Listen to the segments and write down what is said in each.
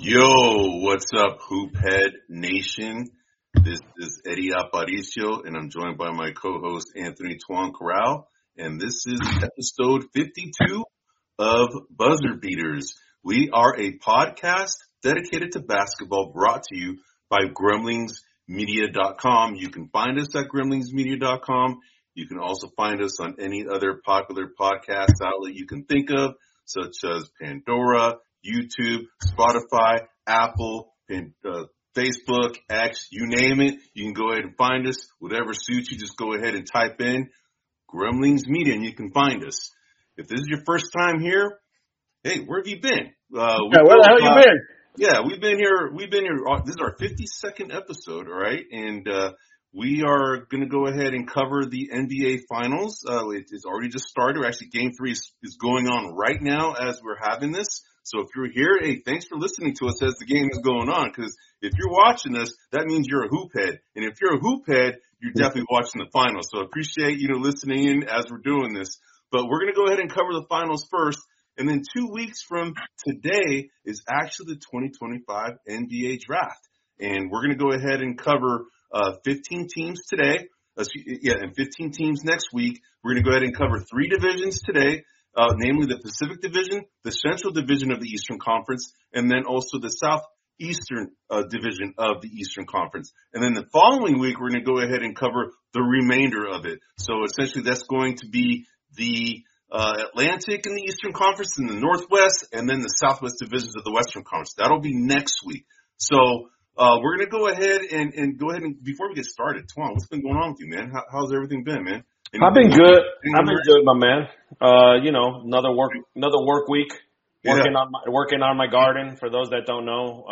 Yo, what's up, Hoophead Nation? This is Eddie Aparicio, and I'm joined by my co-host Anthony Tuan Corral, and this is episode 52 of Buzzer Beaters. We are a podcast dedicated to basketball, brought to you by GremlingsMedia.com. You can find us at GremlingsMedia.com. You can also find us on any other popular podcast outlet you can think of, such as Pandora, YouTube, Spotify, Apple, Facebook, X, you name it. You can go ahead and find us. Whatever suits you, just go ahead and type in Gremlings Media and you can find us. If this is your first time here, hey, where have you been? Where the hell you been? Yeah, we've been here. This is our 52nd episode, all right? And we are going to go ahead and cover the NBA Finals. It's already just started. Actually, Game 3 is going on right now as we're having this. So if you're here, hey, thanks for listening to us as the game is going on. Because if you're watching us, that means you're a hoop head. And if you're a hoop head, you're definitely watching the finals. So I appreciate you listening in as we're doing this. But we're going to go ahead and cover the finals first. And then 2 weeks from today is actually the 2025 NBA Draft. And we're going to go ahead and cover 15 teams today. And 15 teams next week. We're going to go ahead and cover 3 divisions today. Namely the Pacific Division, the Central Division of the Eastern Conference, and then also the Southeastern Division of the Eastern Conference. And then the following week, we're going to go ahead and cover the remainder of it. So essentially, that's going to be the Atlantic in the Eastern Conference and the Northwest, and then the Southwest divisions of the Western Conference. That'll be next week. So we're going to go ahead and before we get started, Tuan, what's been going on with you, man? How's everything been, man? I've been good. My man. Another work week. Working on my garden. For those that don't know.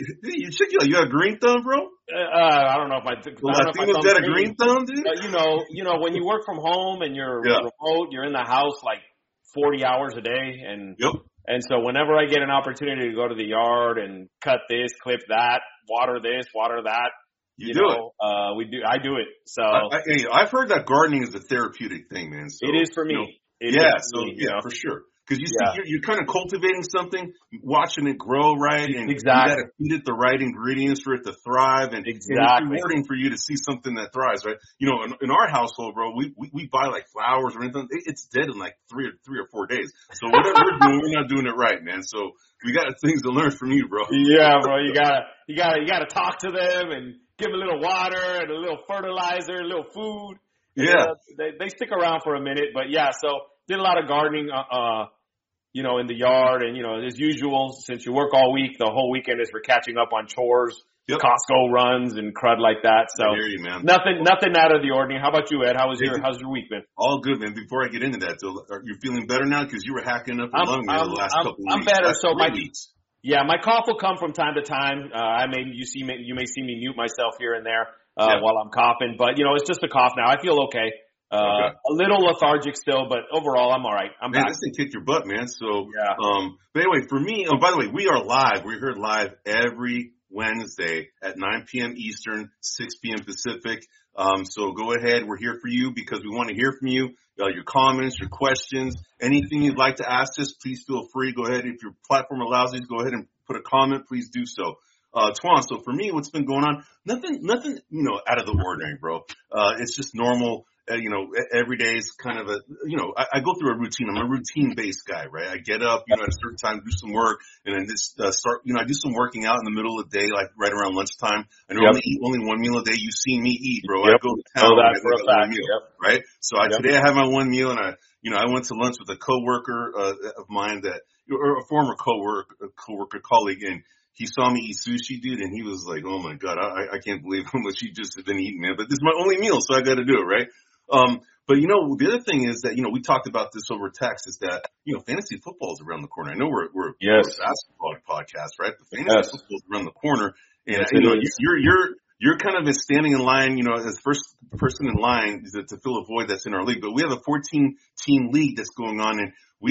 You got a green thumb, bro? I don't know if my Latino's got a green thumb, dude. When you work from home and you're remote, you're in the house like 40 hours a day, and so whenever I get an opportunity to go to the yard and cut this, clip that, water this, water that. I do it. So I've heard that gardening is a therapeutic thing, man. So, it is for me. For sure. Because you're kind of cultivating something, watching it grow, right? And you got to feed it the right ingredients for it to thrive, and it's rewarding for you to see something that thrives, right? In our household, bro, we buy like flowers or anything. It's dead in like three or 4 days. So whatever we're doing, we're not doing it right, man. So we got things to learn from you, bro. Yeah, bro. You gotta talk to them and give them a little water and a little fertilizer, a little food. Yeah. They stick around for a minute, but so did a lot of gardening, in the yard, and, as usual, since you work all week, the whole weekend is for catching up on chores, Costco runs and crud like that. So I hear you, man. Nothing out of the ordinary. How about you, Ed? How's your week been? All good, man. Before I get into that, so you're feeling better now because you were hacking up your lung the last couple of weeks. I'm better. So my weeks. Yeah, my cough will come from time to time. You may see me mute myself here and there while I'm coughing, but it's just a cough now. I feel okay. A little lethargic still, but overall I'm all right. I'm back. This thing kicked your butt, man. So, but anyway, for me, by the way, we are live. We're here live every Wednesday at 9 p.m. Eastern, 6 p.m. Pacific. So go ahead. We're here for you because we want to hear from you. Your comments, your questions, anything you'd like to ask us, please feel free. Go ahead. If your platform allows you to go ahead and put a comment, please do so. Tuan, so for me, what's been going on? Nothing, out of the ordinary, bro. It's just normal. Every day is kind of I go through a routine. I'm a routine-based guy, right? I get up, at a certain time, do some work, and then just start, I do some working out in the middle of the day, like right around lunchtime. I normally eat only one meal a day. You see me eat, bro. I go to town and I go to one meal, right? So today I had my one meal, and I went to lunch with a coworker of mine or a former coworker colleague, and he saw me eat sushi, dude, and he was like, "Oh my God, I can't believe how much you just have been eating, man." But this is my only meal, so I got to do it, right? But the other thing is that, we talked about this over text, is that, fantasy football is around the corner. I know we're a basketball podcast, right? But fantasy football is around the corner. And, you're kind of standing in line, as the first person in line to fill a void that's in our league. But we have a 14-team league that's going on, and we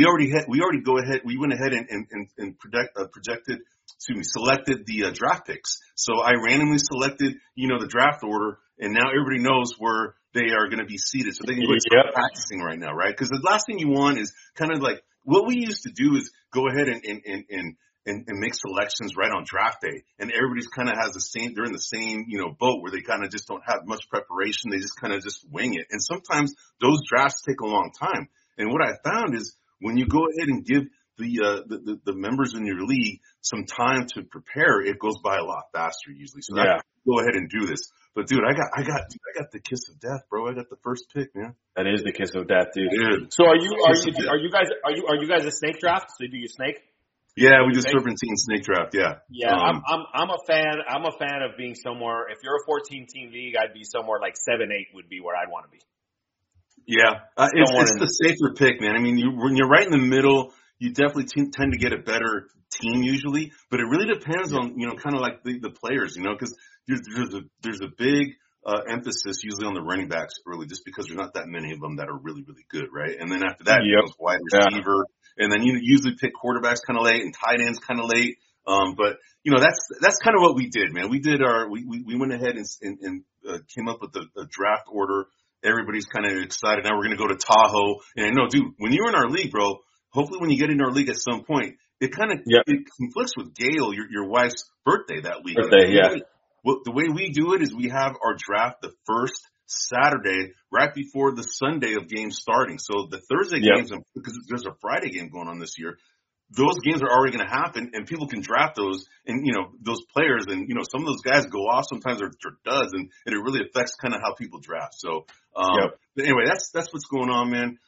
went ahead and selected the draft picks. So I randomly selected, the draft order, and now everybody knows where they are going to be seated. So they can start practicing right now, right? Because the last thing you want is kind of like what we used to do is go ahead and and make selections right on draft day. And everybody's kind of has they're in the same, boat where they kind of just don't have much preparation. They just kind of just wing it. And sometimes those drafts take a long time. And what I found is when you go ahead and give the members in your league some time to prepare, it goes by a lot faster usually. So go ahead and do this. But dude, I got the kiss of death, bro. I got the first pick, man. That is the kiss of death, dude. So are you guys a snake draft? So do you snake? Yeah, we do serpentine snake draft. Yeah. Yeah, I'm a fan. I'm a fan of being somewhere. If you're a 14-team league, I'd be somewhere like 7-8 would be where I'd want to be. Yeah, it's the safer pick, man. I mean, when you're right in the middle, you definitely tend to get a better team usually, but it really depends on, kind of like the players, because there's a big emphasis usually on the running backs early, just because there's not that many of them that are really, really good, right? And then after that, it goes wide receiver, and then you usually pick quarterbacks kind of late and tight ends kind of late. But that's kind of what we did, man. We did we went ahead and came up with a draft order. Everybody's kind of excited. Now we're going to go to Tahoe. And no, dude, when you're in our league, bro, hopefully when you get in our league at some point, it kind of it conflicts with Gail, your wife's birthday that week. The way we do it is we have our draft the first Saturday right before the Sunday of games starting. So the Thursday games, because there's a Friday game going on this year, those games are already going to happen, and people can draft those, and those players, and some of those guys go off. Sometimes they're duds, and it really affects kind of how people draft. So, but anyway, that's what's going on, man.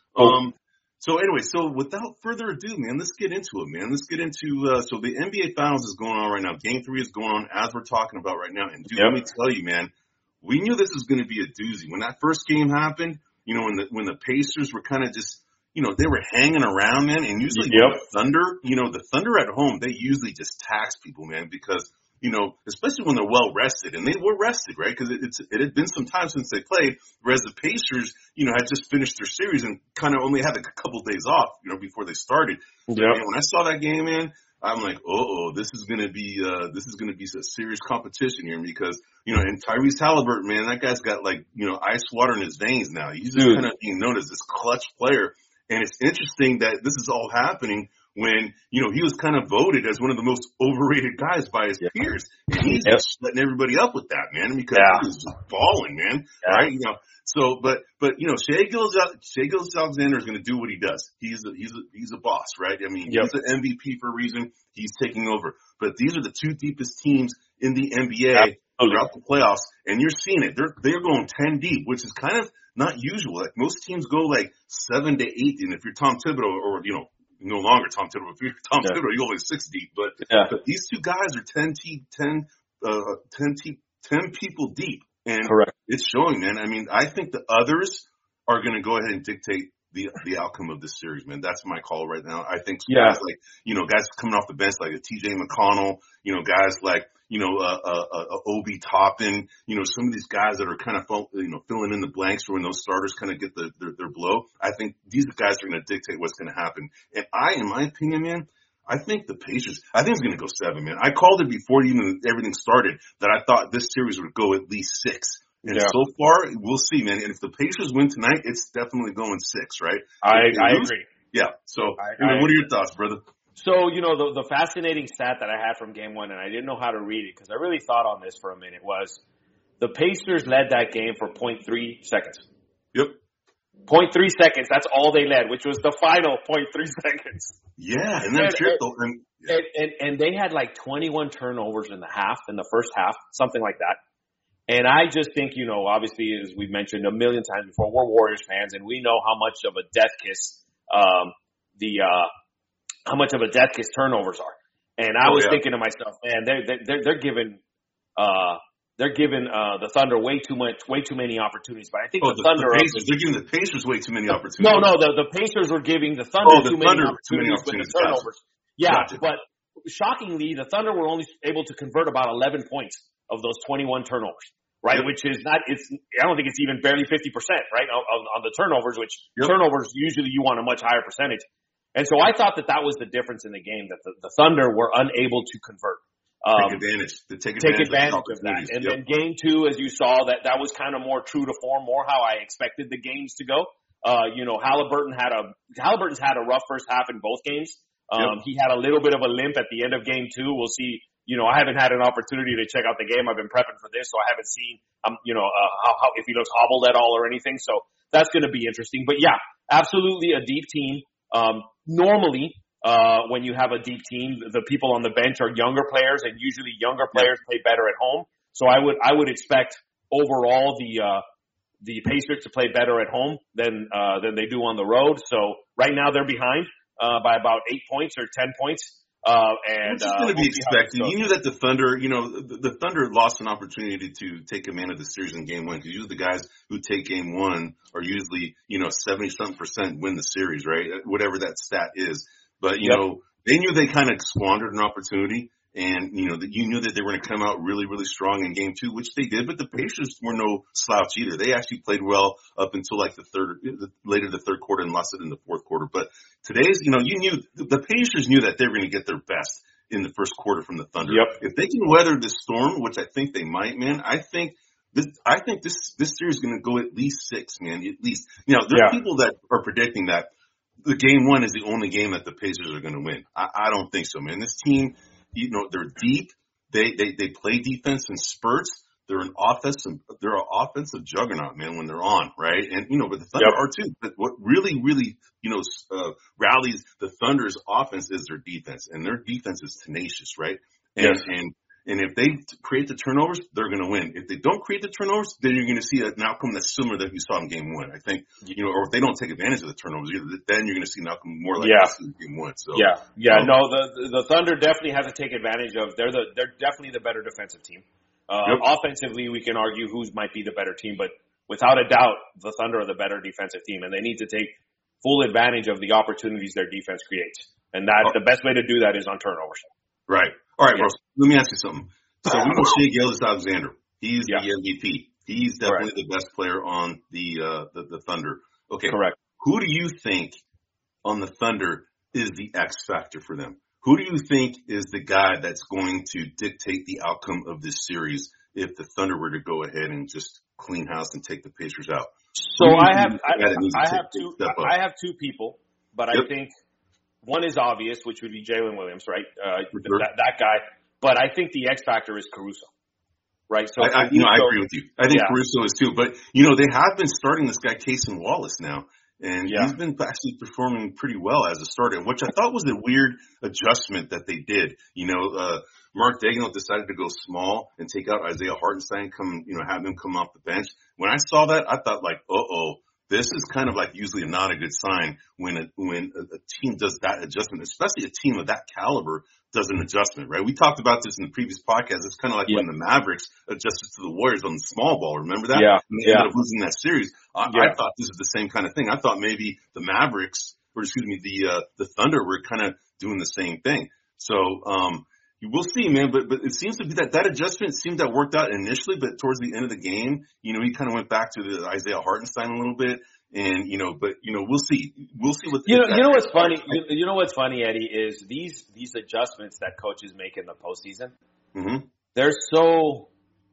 So without further ado, man, let's get into it, man. Let's get into so the NBA Finals is going on right now. Game 3 is going on as we're talking about right now, and dude, let me tell you, man, we knew this was going to be a doozy when that first game happened. When the Pacers were kind of just. They were hanging around, man, and usually the Thunder at home, they usually just tax people, man, because, especially when they're well rested, and they were rested, right? Because it had been some time since they played, whereas the Pacers, had just finished their series and kind of only had a couple days off, before they started. So, man, when I saw that game, man, I'm like, this is gonna be a serious competition here because, and Tyrese Halliburton, man, that guy's got like, ice water in his veins now. He's just kind of being known as this clutch player. And it's interesting that this is all happening when, he was kind of voted as one of the most overrated guys by his peers. And he's just letting everybody up with that, man, because he was just balling, man. Right? So, but Shai Gilgeous-Alexander is going to do what he does. He's a boss, right? I mean, he's an MVP for a reason. He's taking over. But these are the two deepest teams in the NBA throughout the playoffs, and you're seeing it. They're going 10 deep, which is kind of not usual. Like most teams go like 7 to 8, and if you're Tom Thibodeau, or no longer Tom Thibodeau, if you're Tom Thibodeau, you go like 6 deep. But these two guys are 10 people deep, and it's showing, man. I mean, I think the others are going to go ahead and dictate the outcome of this series, man. That's my call right now. I think guys like guys coming off the bench like a TJ McConnell, guys like Obi Toppin, some of these guys that are kind of filling in the blanks for when those starters kind of get their blow. I think these guys are going to dictate what's going to happen. And in my opinion, man, I think the Pacers, I think it's going to go 7, man. I called it before even everything started that I thought this series would go at least 6. And so far, we'll see, man. And if the Pacers win tonight, it's definitely going 6, right? I agree. Yeah. So, what are your thoughts, brother? So, the fascinating stat that I had from game 1, and I didn't know how to read it because I really thought on this for a minute, was the Pacers led that game for 0.3 seconds. Yep. 0.3 seconds. That's all they led, which was the final 0.3 seconds. Yeah. And that's and they had like 21 turnovers in the first half, something like that. And I just think, obviously, as we've mentioned a million times before, we're Warriors fans, and we know how much of a death kiss how much of a death kiss turnovers are. And I was thinking to myself, man, they're giving the Thunder way too many opportunities. But I think the Thunder they're giving the Pacers way too many opportunities. No, the Pacers were giving the Thunder too many opportunities with the turnovers. Yeah, but shockingly, the Thunder were only able to convert about 11 points of those 21 turnovers. Right, which is I don't think it's even barely 50%, right, on the turnovers, which turnovers usually you want a much higher percentage. And so I thought that was the difference in the game, that the Thunder were unable to convert. Take advantage of that. And then game 2, as you saw, that was kind of more true to form, more how I expected the games to go. Halliburton's had a rough first half in both games. He had a little bit of a limp at the end of game 2. We'll see. I haven't had an opportunity to check out the game. I've been prepping for this, so I haven't seen, how if he looks hobbled at all or anything. So that's going to be interesting. But yeah, absolutely a deep team. Normally, when you have a deep team, the people on the bench are younger players, and usually younger players play better at home. So I would expect overall the Pacers to play better at home than they do on the road. So right now they're behind by about 8 points or 10 points. It's going to be expected. You knew that the Thunder, the Thunder lost an opportunity to take command of the series in game 1, because usually the guys who take game 1 are usually, 70-something% win the series, right? Whatever that stat is. But, they knew they kind of squandered an opportunity. And, you knew that they were going to come out really, really strong in game 2, which they did. But the Pacers were no slouch either. They actually played well up until like later the third quarter, and lost it in the fourth quarter. But today's, the Pacers knew that they were going to get their best in the first quarter from the Thunder. Yep. If they can weather this storm, which I think they might, man, I think this series is going to go at least 6, man, at least. There are people that are predicting that the game 1 is the only game that the Pacers are going to win. I don't think so, man. This team, they're deep. They play defense in spurts. They're an offensive juggernaut, man, when they're on, right? And, but the Thunder are too. But what really, really, rallies the Thunder's offense is their defense. And their defense is tenacious, right? And if they create the turnovers, they're going to win. If they don't create the turnovers, then you're going to see an outcome that's similar that you saw in game 1. I think, or if they don't take advantage of the turnovers, then you're going to see an outcome more like this in game 1. So the Thunder definitely have to take advantage of. They're definitely the better defensive team. Offensively, we can argue who might be the better team, but without a doubt, the Thunder are the better defensive team, and they need to take full advantage of the opportunities their defense creates. And the best way to do that is on turnovers. Right. All right, bro. Let me ask you something. So we know Shai Gilgeous-Alexander. He's the MVP. He's definitely the best player on the Thunder. Okay. Correct. Who do you think on the Thunder is the X factor for them? Who do you think is the guy that's going to dictate the outcome of this series if the Thunder were to go ahead and just clean house and take the Pacers out? So I have two people, but I think one is obvious, which would be Jalen Williams, right? That guy. But I think the X factor is Caruso, right? So I agree with you. I think Caruso is too. But they have been starting this guy Cason Wallace now, and he's been actually performing pretty well as a starter, which I thought was a weird adjustment that they did. Mark Daigneault decided to go small and take out Isaiah Hartenstein, have him come off the bench. When I saw that, I thought like, this is kind of like usually not a good sign when a team does that adjustment, especially a team of that caliber does an adjustment, right? We talked about this in the previous podcast. It's kind of like when the Mavericks adjusted to the Warriors on the small ball. Remember that? Yeah. And they ended up losing that series. I thought this is the same kind of thing. I thought maybe the Mavericks, the Thunder were kind of doing the same thing. So, we'll see, man, but it seems to be that adjustment seemed that worked out initially, but towards the end of the game, he kind of went back to the Isaiah Hartenstein a little bit, and we'll see. We'll see what what's funny. You know what's funny, Eddie, is these adjustments that coaches make in the postseason. Mm-hmm. They're so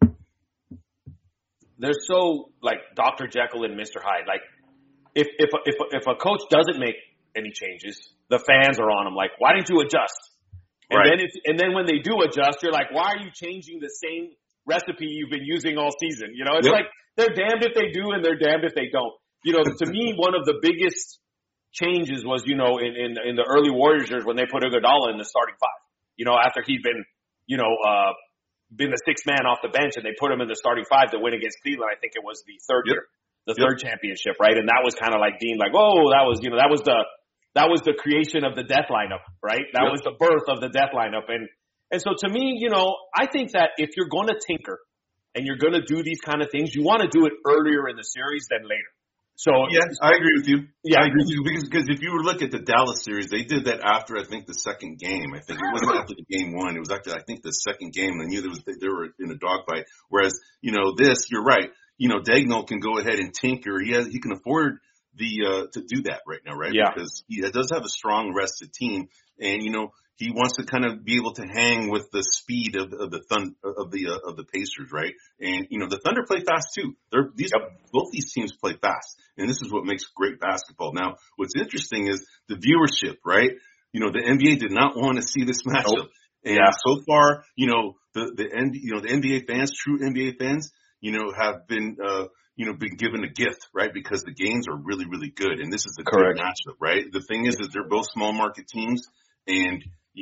like Dr. Jekyll and Mr. Hyde. Like if a coach doesn't make any changes, the fans are on him. Like, why didn't you adjust? And then when they do adjust, you're like, why are you changing the same recipe you've been using all season? It's like they're damned if they do and they're damned if they don't. To me, one of the biggest changes was, in the early Warriors years when they put Iguodala in the starting 5. After he'd been, been the sixth man off the bench and they put him in the starting 5 to win against Cleveland. I think it was the third year, third championship, right? And that was kind of like deemed like, that was the creation of the death lineup, right? That was the birth of the death lineup. And so to me, I think that if you're going to tinker and you're going to do these kind of things, you want to do it earlier in the series than later. So I agree with you. Yeah, I agree with you because if you were to look at the Dallas series, they did that after I think the second game. I think it wasn't after the game 1; it was actually I think the second game. They knew they were in a dogfight. Whereas this, you're right. Daigneault can go ahead and tinker. He can afford to do that right now, right? Yeah. Because he does have a strong rested team, and he wants to kind of be able to hang with the speed of the Pacers, right? And the Thunder play fast too. Both these teams play fast, and this is what makes great basketball. Now, what's interesting is the viewership, right? the NBA did not want to see this matchup. Nope. And so far, the NBA fans, true NBA fans, have been, been given a gift, right? Because the games are really, really good. And this is a good matchup, right? The thing is they're both small market teams, and,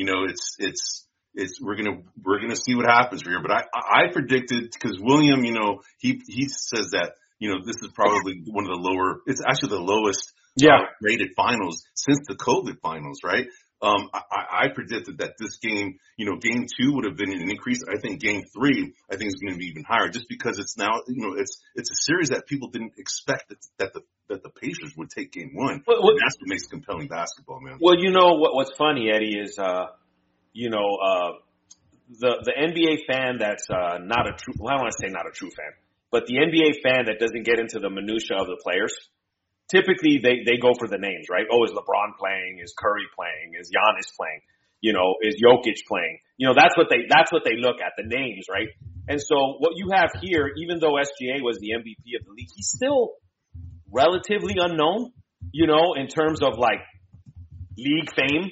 we're gonna see what happens here. But I predicted, because William, he says that, this is probably one of the lower, it's actually the lowest rated finals since the COVID finals, right? I predicted that this game, game 2 would have been an increase. I think game 3, I think is going to be even higher, just because it's now, it's a series that people didn't expect that the Pacers would take game 1. And that's what makes compelling basketball, man. Well, what's funny, Eddie, is, the NBA fan that's, not a true, well, I don't want to say not a true fan, but the NBA fan that doesn't get into the minutia of the players, typically they go for the names, right? Oh, is LeBron playing? Is Curry playing? Is Giannis playing? Is Jokic playing? That's what they look at, the names, right? And so what you have here, even though SGA was the MVP of the league, he's still relatively unknown, in terms of like league fame,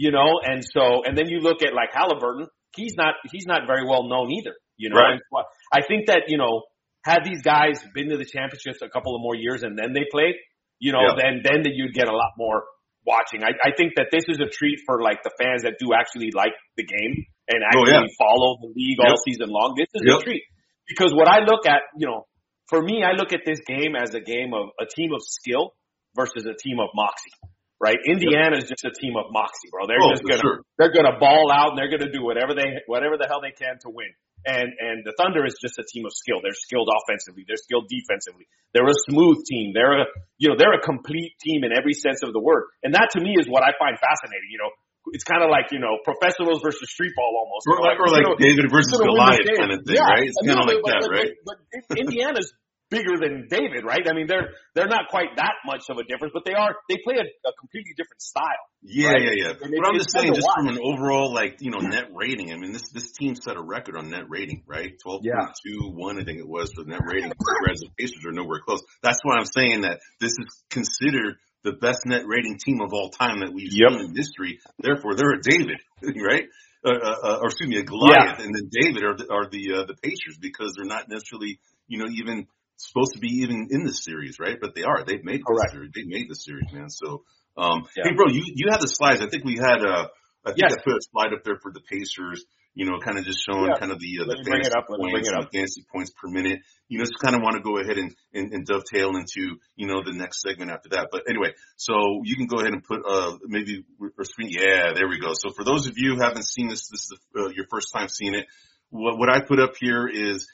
and then you look at like Halliburton, he's not very well known either, Right. And I think that, had these guys been to the championships a couple of more years and then they played, then you'd get a lot more watching. I think that this is a treat for like the fans that do actually like the game and actually follow the league all season long. This is a treat, because what I look at, for me, I look at this game as a game of a team of skill versus a team of moxie, right? Indiana is just a team of moxie, bro. They're gonna ball out and they're gonna do whatever the hell they can to win. And the Thunder is just a team of skill. They're skilled offensively. They're skilled defensively. They're a smooth team. They're a complete team in every sense of the word. And that to me is what I find fascinating. It's kind of like, professionals versus street ball almost. Or like David versus Goliath kind of thing, right? It's kind of like that, right? But Indiana's bigger than David, right? I mean, they're not quite that much of a difference, but they play a completely different style. Yeah, right? Yeah. But I'm just saying, just from an overall, net rating, I mean, this team set a record on net rating, right? 12.21, I think it was, for net rating, whereas the Pacers are nowhere close. That's why I'm saying that this is considered the best net rating team of all time that we've seen in history. Therefore, they're a David, right? Or excuse me, a Goliath, and then David are the Pacers, because they're not necessarily, even supposed to be even in this series, right? But they are. They've made the series. They made the series, man. So, hey, bro, you had the slides. I think we had I put a slide up there for the Pacers. Kind of just showing kind of the fantasy points, and the fantasy points per minute. Just kind of want to go ahead and dovetail into the next segment after that. But anyway, so you can go ahead and put maybe or screen. Yeah, there we go. So for those of you who haven't seen this is your first time seeing it. What I put up here is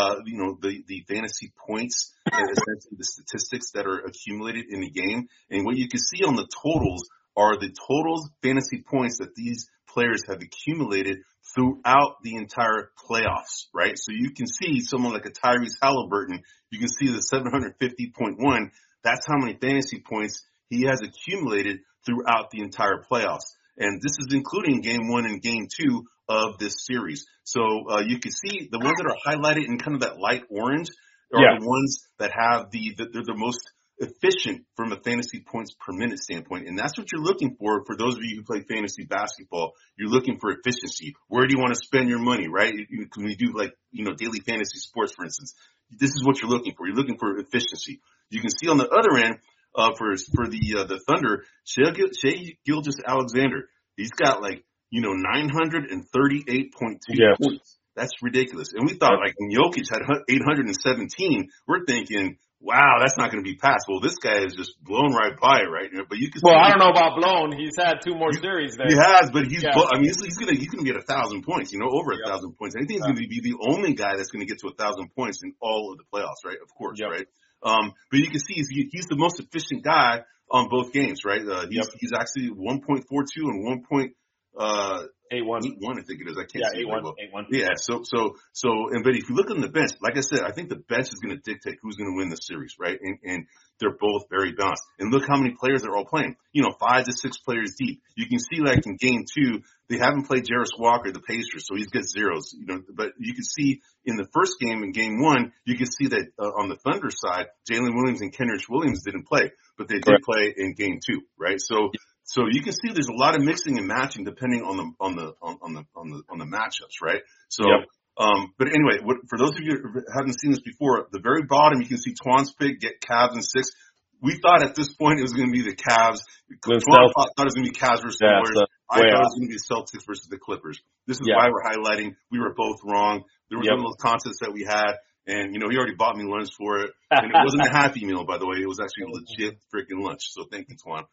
the fantasy points, essentially the statistics that are accumulated in the game. And what you can see on the totals are the total fantasy points that these players have accumulated throughout the entire playoffs, right? So you can see someone like a Tyrese Halliburton, you can see the 750.1. That's how many fantasy points he has accumulated throughout the entire playoffs. And this is including game 1 and game 2 of this series. So you can see the ones that are highlighted in kind of that light orange are the ones that have they're the most efficient from a fantasy points per minute standpoint. And that's what you're looking for those of you who play fantasy basketball. You're looking for efficiency. Where do you want to spend your money, right? When we do daily fantasy sports, for instance, this is what you're looking for. You're looking for efficiency. You can see on the other end, for the Thunder, Shai Gilgeous-Alexander, he's got 938.2 points. That's ridiculous. And we thought when Jokic had 817, we're thinking, wow, that's not going to be passed. Well, this guy is just blown right by it, right? But you can. Well, I don't know about blown. He's had 2 more series there. He has, but he's going to get 1,000 points. Over 1,000 points. I think he's going to be the only guy that's going to get to 1,000 points in all of the playoffs, right? Of course, right? But you can see he's the most efficient guy on both games, right? He's actually 1.42 and 1.81, I think it is. I can't see 8-1. Yeah. But if you look on the bench, like I said, I think the bench is going to dictate who's going to win the series, right? And they're both very balanced. And look how many players they're all playing. 5 to 6 players deep. You can see in game 2, they haven't played Jarris Walker, the Pacers, so he's got zeros. But you can see in the first game, in game 1, you can see that on the Thunder side, Jalen Williams and Kenrich Williams didn't play, but they did play in game 2, right? So So you can see there's a lot of mixing and matching depending on the matchups, right? So, but anyway, for those of you who haven't seen this before, at the very bottom you can see Twan's pick, get Cavs in 6. We thought at this point it was going to be the Cavs. Twan thought it was going to be Cavs versus the Warriors. I thought it was going to be the Celtics versus the Clippers. This is why we're highlighting. We were both wrong. There was one of those contests that we had. And, he already bought me lunch for it. And it wasn't a Happy Meal, by the way. It was actually a legit freaking lunch. So thank you, Twan.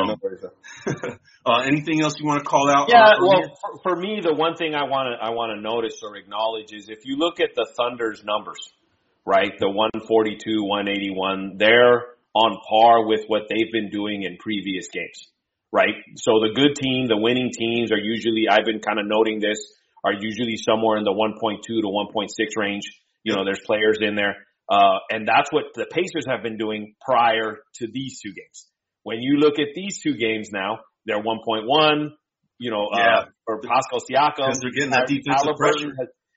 Anything else you want to call out? Yeah, for me, the one thing I want to notice or acknowledge is if you look at the Thunder's numbers, right, the 142, 181, they're on par with what they've been doing in previous games, right? So the good team, the winning teams are usually, I've been kind of noting this, are usually somewhere in the 1.2 to 1.6 range. There's players in there. And that's what the Pacers have been doing prior to these two games. When you look at these two games now, they're 1.1, for Pascal Siakam. Because they're getting that defensive pressure.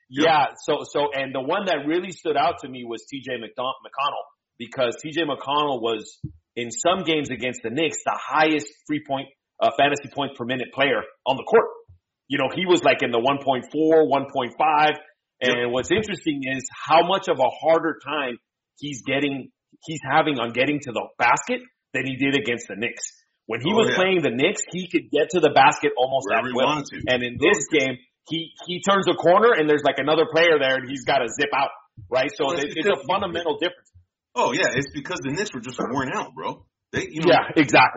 So, and the one that really stood out to me was TJ McConnell, because TJ McConnell was, in some games against the Knicks, the highest fantasy points per minute player on the court. He was like in the 1.4, 1.5. And what's interesting is how much of a harder time he's having on getting to the basket than he did against the Knicks. When he was playing the Knicks, he could get to the basket almost at will. And in this game, he turns a corner and there's like another player there and he's got to zip out, right? So it's a fundamental difference. Oh yeah, it's because the Knicks were just worn out, bro. Exactly.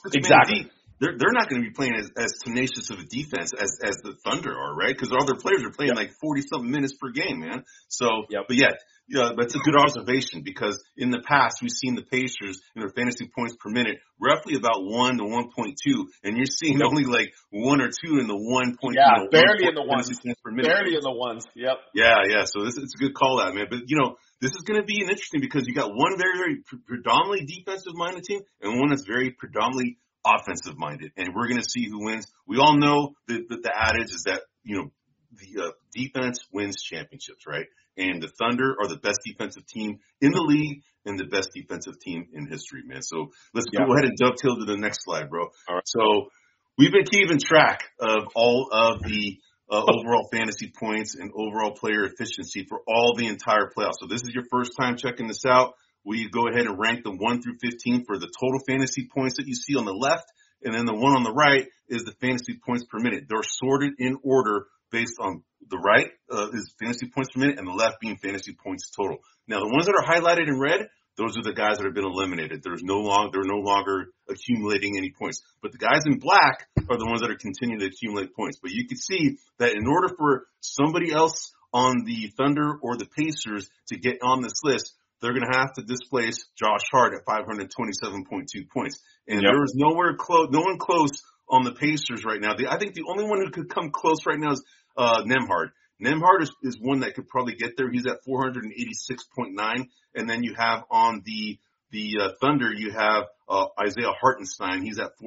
They're not going to be playing as tenacious of a defense as the Thunder are, right? Because all their players are playing like 40-something minutes per game, man. So, but that's a good observation because in the past we've seen the Pacers in their fantasy points per minute roughly about 1 to 1.2, and you're seeing only like 1 or 2 in the 1. Barely in the ones. Barely in the ones. Yep. Yeah. So it's a good call out, man. But this is going to be interesting because you got one very, very predominantly defensive minded team and one that's very predominantly offensive minded, and we're going to see who wins. We all know that the adage is that the defense wins championships, right? And the Thunder are the best defensive team in the league and the best defensive team in history, man. So let's go ahead and dovetail to the next slide, bro. All right. So we've been keeping track of all of the overall fantasy points and overall player efficiency for all the entire playoffs. So this is your first time checking this out. We go ahead and rank them 1 through 15 for the total fantasy points that you see on the left. And then the one on the right is the fantasy points per minute. They're sorted in order based on the right is fantasy points per minute and the left being fantasy points total. Now, the ones that are highlighted in red, those are the guys that have been eliminated. They're no longer accumulating any points. But the guys in black are the ones that are continuing to accumulate points. But you can see that in order for somebody else on the Thunder or the Pacers to get on this list, they're going to have to displace Josh Hart at 527.2 points. And there is no one close on the Pacers right now. I think the only one who could come close right now is Nembhard. Nembhard is one that could probably get there. He's at 486.9. And then you have on the Thunder, you have Isaiah Hartenstein. He's at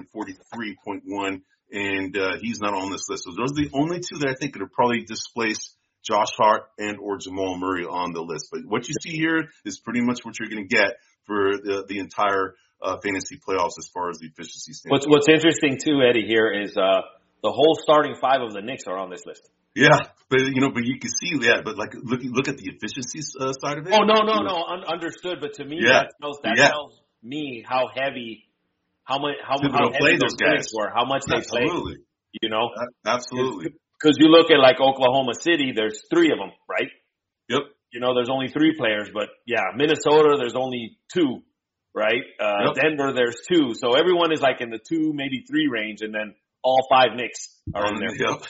443.1. And he's not on this list. So those are the only two that I think could probably displace Josh Hart and or Jamal Murray on the list. But what you see here is pretty much what you're going to get for the entire fantasy playoffs as far as the efficiency standpoint. What's interesting too, Eddie, here is the whole starting 5 of the Knicks are on this list. Yeah, but you can see that. But like, look at the efficiency side of it. Oh no, understood. But to me, that tells me how heavy, how heavy those guys were, how much they played. Absolutely. Because you look at like Oklahoma City, there's 3 of them, right? Yep. There's only 3 players, but Minnesota, there's only 2, right? Denver, there's 2. So everyone is like in the 2, maybe 3 range, and then all 5 Knicks are in there. Yep.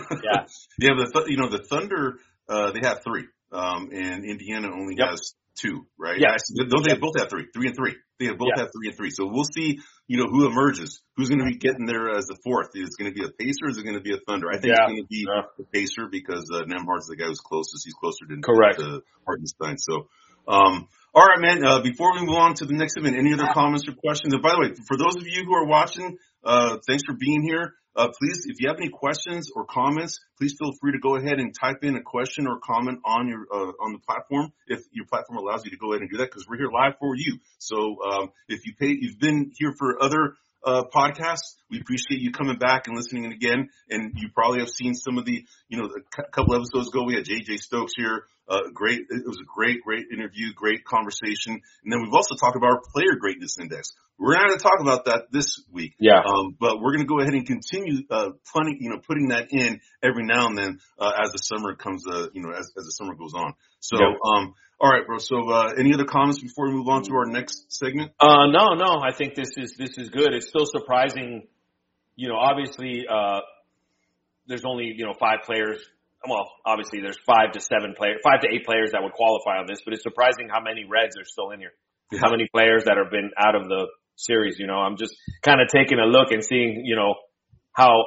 But the Thunder, they have 3, and Indiana only has 2, right? Yeah. They both have 3 and 3. They both have 3 and 3. So we'll see, who emerges. Who's going to be getting there as the 4th? Is it going to be a Pacer or is it going to be a Thunder? I think it's going to be the Pacer because Nembhard's the guy who's closest. He's closer to Hartenstein. So, all right, man. Before we move on to the next event, any other comments or questions? And by the way, for those of you who are watching, thanks for being here. Please, if you have any questions or comments, please feel free to go ahead and type in a question or comment on your on the platform if your platform allows you to go ahead and do that because we're here live for you. So if you've been here for other podcasts. We appreciate you coming back and listening again. And you probably have seen some of the, a couple episodes ago, we had JJ Stokes here. It was a great interview, great conversation. And then we've also talked about our player greatness index. We're not going to talk about that this week. Yeah. But we're going to go ahead and continue, putting that in every now and then, as the summer comes, as the summer goes on. So, all right, bro. So, any other comments before we move on to our next segment? No. I think this is good. It's still surprising. Obviously, there's only, 5 players. Well, obviously there's 5 to 8 players that would qualify on this, but it's surprising how many Reds are still in here. Yeah. How many players that have been out of the series, I'm just kind of taking a look and seeing, how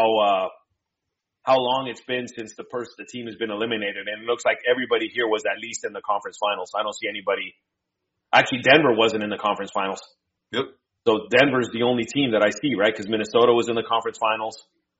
long it's been since the team has been eliminated. And it looks like everybody here was at least in the conference finals. I don't see anybody. Actually, Denver wasn't in the conference finals. Yep. So Denver's the only team that I see, right? Because Minnesota was in the conference finals.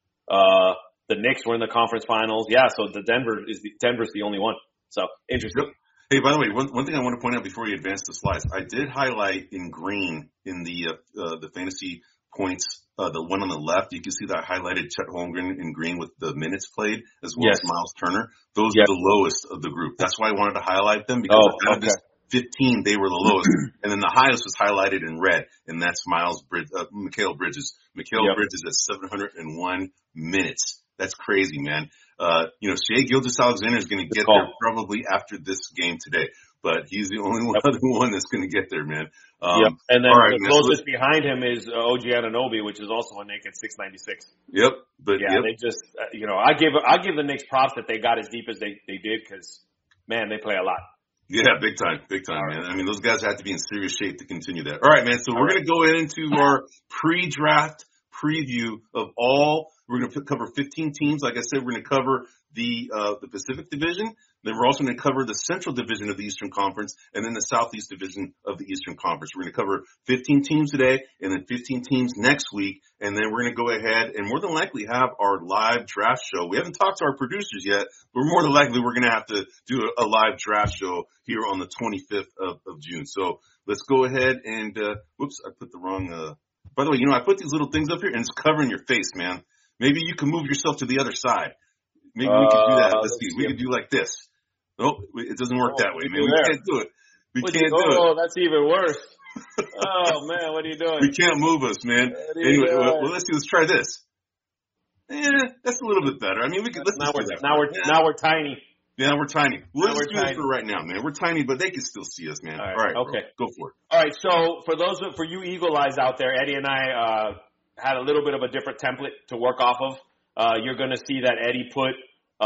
The Knicks were in the conference finals. Yeah, so Denver's the only one. So interesting. Yep. Hey, by the way, one thing I want to point out before you advance the slides, I did highlight in green in the fantasy points, the one on the left. You can see that I highlighted Chet Holmgren in green with the minutes played, as well as Miles Turner. Those are the lowest of the group. That's why I wanted to highlight them, because out of this 15, they were the lowest. And then the highest was highlighted in red, and that's Mikal Bridges. Mikal Bridges at 701 minutes. That's crazy, man. Shai Gilgeous-Alexander is going to get there probably after this game today, but he's the only other one that's going to get there, man. And then the closest behind him is OG Anunoby, which is also a Knick at 696. Yep. But they just, I give the Knicks props that they got as deep as they did, because, man, they play a lot. Yeah, big time, man. I mean, those guys have to be in serious shape to continue that. All right, man. So we're going to go into our pre-draft preview of all. We're going to cover 15 teams. Like I said, we're going to cover the Pacific Division. Then we're also going to cover the Central Division of the Eastern Conference, and then the Southeast Division of the Eastern Conference. We're going to cover 15 teams today, and then 15 teams next week. And then we're going to go ahead and more than likely have our live draft show. We haven't talked to our producers yet, but more than likely we're going to have to do a live draft show here on the 25th of June. So let's go ahead and, whoops, I put the wrong, by the way, I put these little things up here and it's covering your face, man. Maybe you can move yourself to the other side. Maybe we can do that. Let's see. We can do like this. Nope, it doesn't work that way, man. We can't do it. We can't do it. Oh, that's even worse. Oh, man, what are you doing? We can't move us, man. Anyway, let's see. Let's try this. That's a little bit better. I mean, we could. Now we're tiny. Yeah, we're tiny. Let's do it for right now, man. We're tiny, but they can still see us, man. All right. Okay. Bro, go for it. All right. So for you Eagle Eyes out there, Eddie and I had a little bit of a different template to work off of. You're going to see that Eddie put,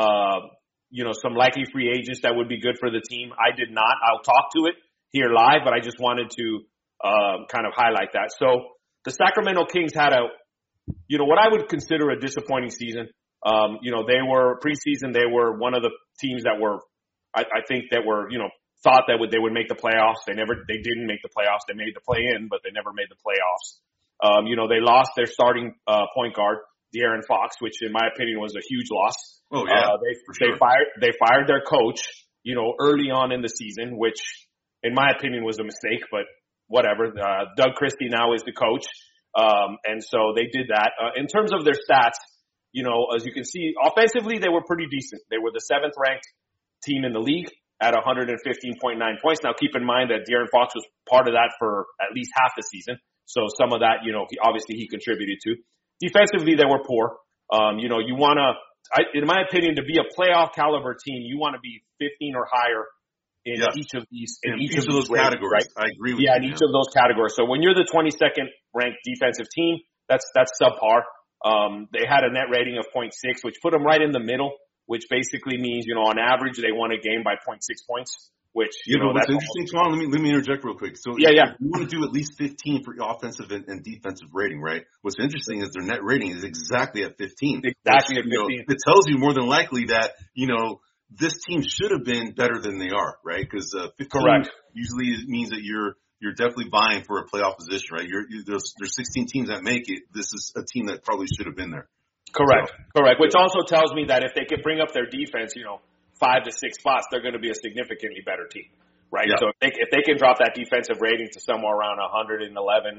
some likely free agents that would be good for the team. I did not. I'll talk to it here live, but I just wanted to kind of highlight that. So the Sacramento Kings had what I would consider a disappointing season. They were preseason. They were one of the teams that were, I think that were, thought that they would make the playoffs. They didn't make the playoffs. They made the play-in, but they never made the playoffs. They lost their starting point guard, De'Aaron Fox, which in my opinion was a huge loss. Oh yeah, they fired their coach, early on in the season, which in my opinion was a mistake, but whatever. Doug Christie now is the coach, and so they did that. In terms of their stats, as you can see, offensively they were pretty decent. They were the 7th ranked team in the league at 115.9 points. Now keep in mind that De'Aaron Fox was part of that for at least half the season. So some of that, he contributed to. Defensively, they were poor. You want to, in my opinion, to be a playoff caliber team, you want to be 15 or higher in each of those categories. Right? I agree with you. Yeah, in each of those categories. So when you're the 22nd ranked defensive team, that's subpar. They had a net rating of 0.6, which put them right in the middle, which basically means, on average, they won a game by 0.6 points. Which, but what's interesting, Tom, let me interject real quick. So you want to do at least 15 for offensive and defensive rating, right? What's interesting is their net rating is exactly at 15. Exactly at 15. It tells you more than likely that, this team should have been better than they are, right? Because 15 usually means that you're definitely vying for a playoff position, right? There's 16 teams that make it. This is a team that probably should have been there. Correct. Which also tells me that if they could bring up their defense, 5 to 6 spots, they're going to be a significantly better team, right? Yeah. So if they can drop that defensive rating to somewhere around 111,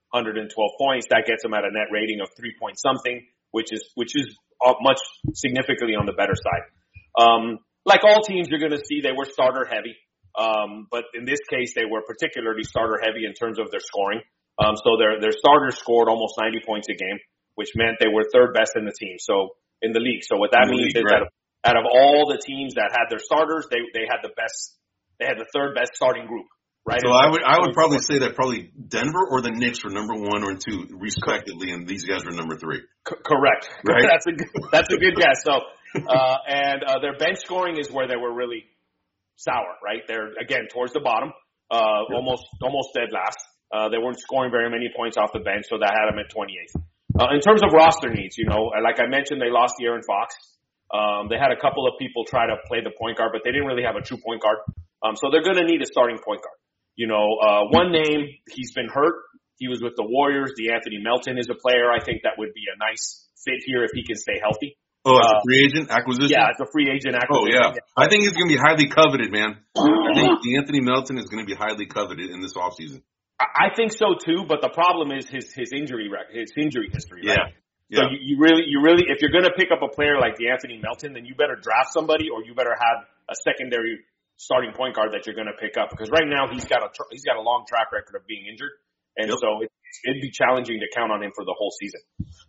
112 points. That gets him at a net rating of 3 point something, which is much significantly on the better side. Like all teams you're going to see, they were starter heavy. But in this case, they were particularly starter heavy in terms of their scoring. So their starters scored almost 90 points a game, which meant they were third best in the team. So in the league. So what that means is that out of all the teams that had their starters, they had the third best starting group. Right. So I would probably say that probably Denver or the Knicks were number 1 or 2 respectively, and these guys were number 3. Correct. Right. That's a good guess. So, and their bench scoring is where they were really sour, right? They're again towards the bottom, almost dead last. They weren't scoring very many points off the bench, so that had them at 28th. In terms of roster needs, like I mentioned, they lost De'Aaron Fox. They had a couple of people try to play the point guard, but they didn't really have a true point guard. So they're going to need a starting point guard. One name, he's been hurt. He was with the Warriors. DeAnthony Melton is a player. I think that would be a nice fit here if he can stay healthy. Oh, as a free agent acquisition? Yeah, it's a free agent acquisition. Oh, yeah. I think he's going to be highly coveted, man. I think DeAnthony Melton is going to be highly coveted in this offseason. I think so too, but the problem is his injury history, right? Yeah. So you really, if you're going to pick up a player like DeAnthony Melton, then you better draft somebody, or you better have a secondary starting point guard that you're going to pick up, because right now he's got a long track record of being injured, and so it'd be challenging to count on him for the whole season.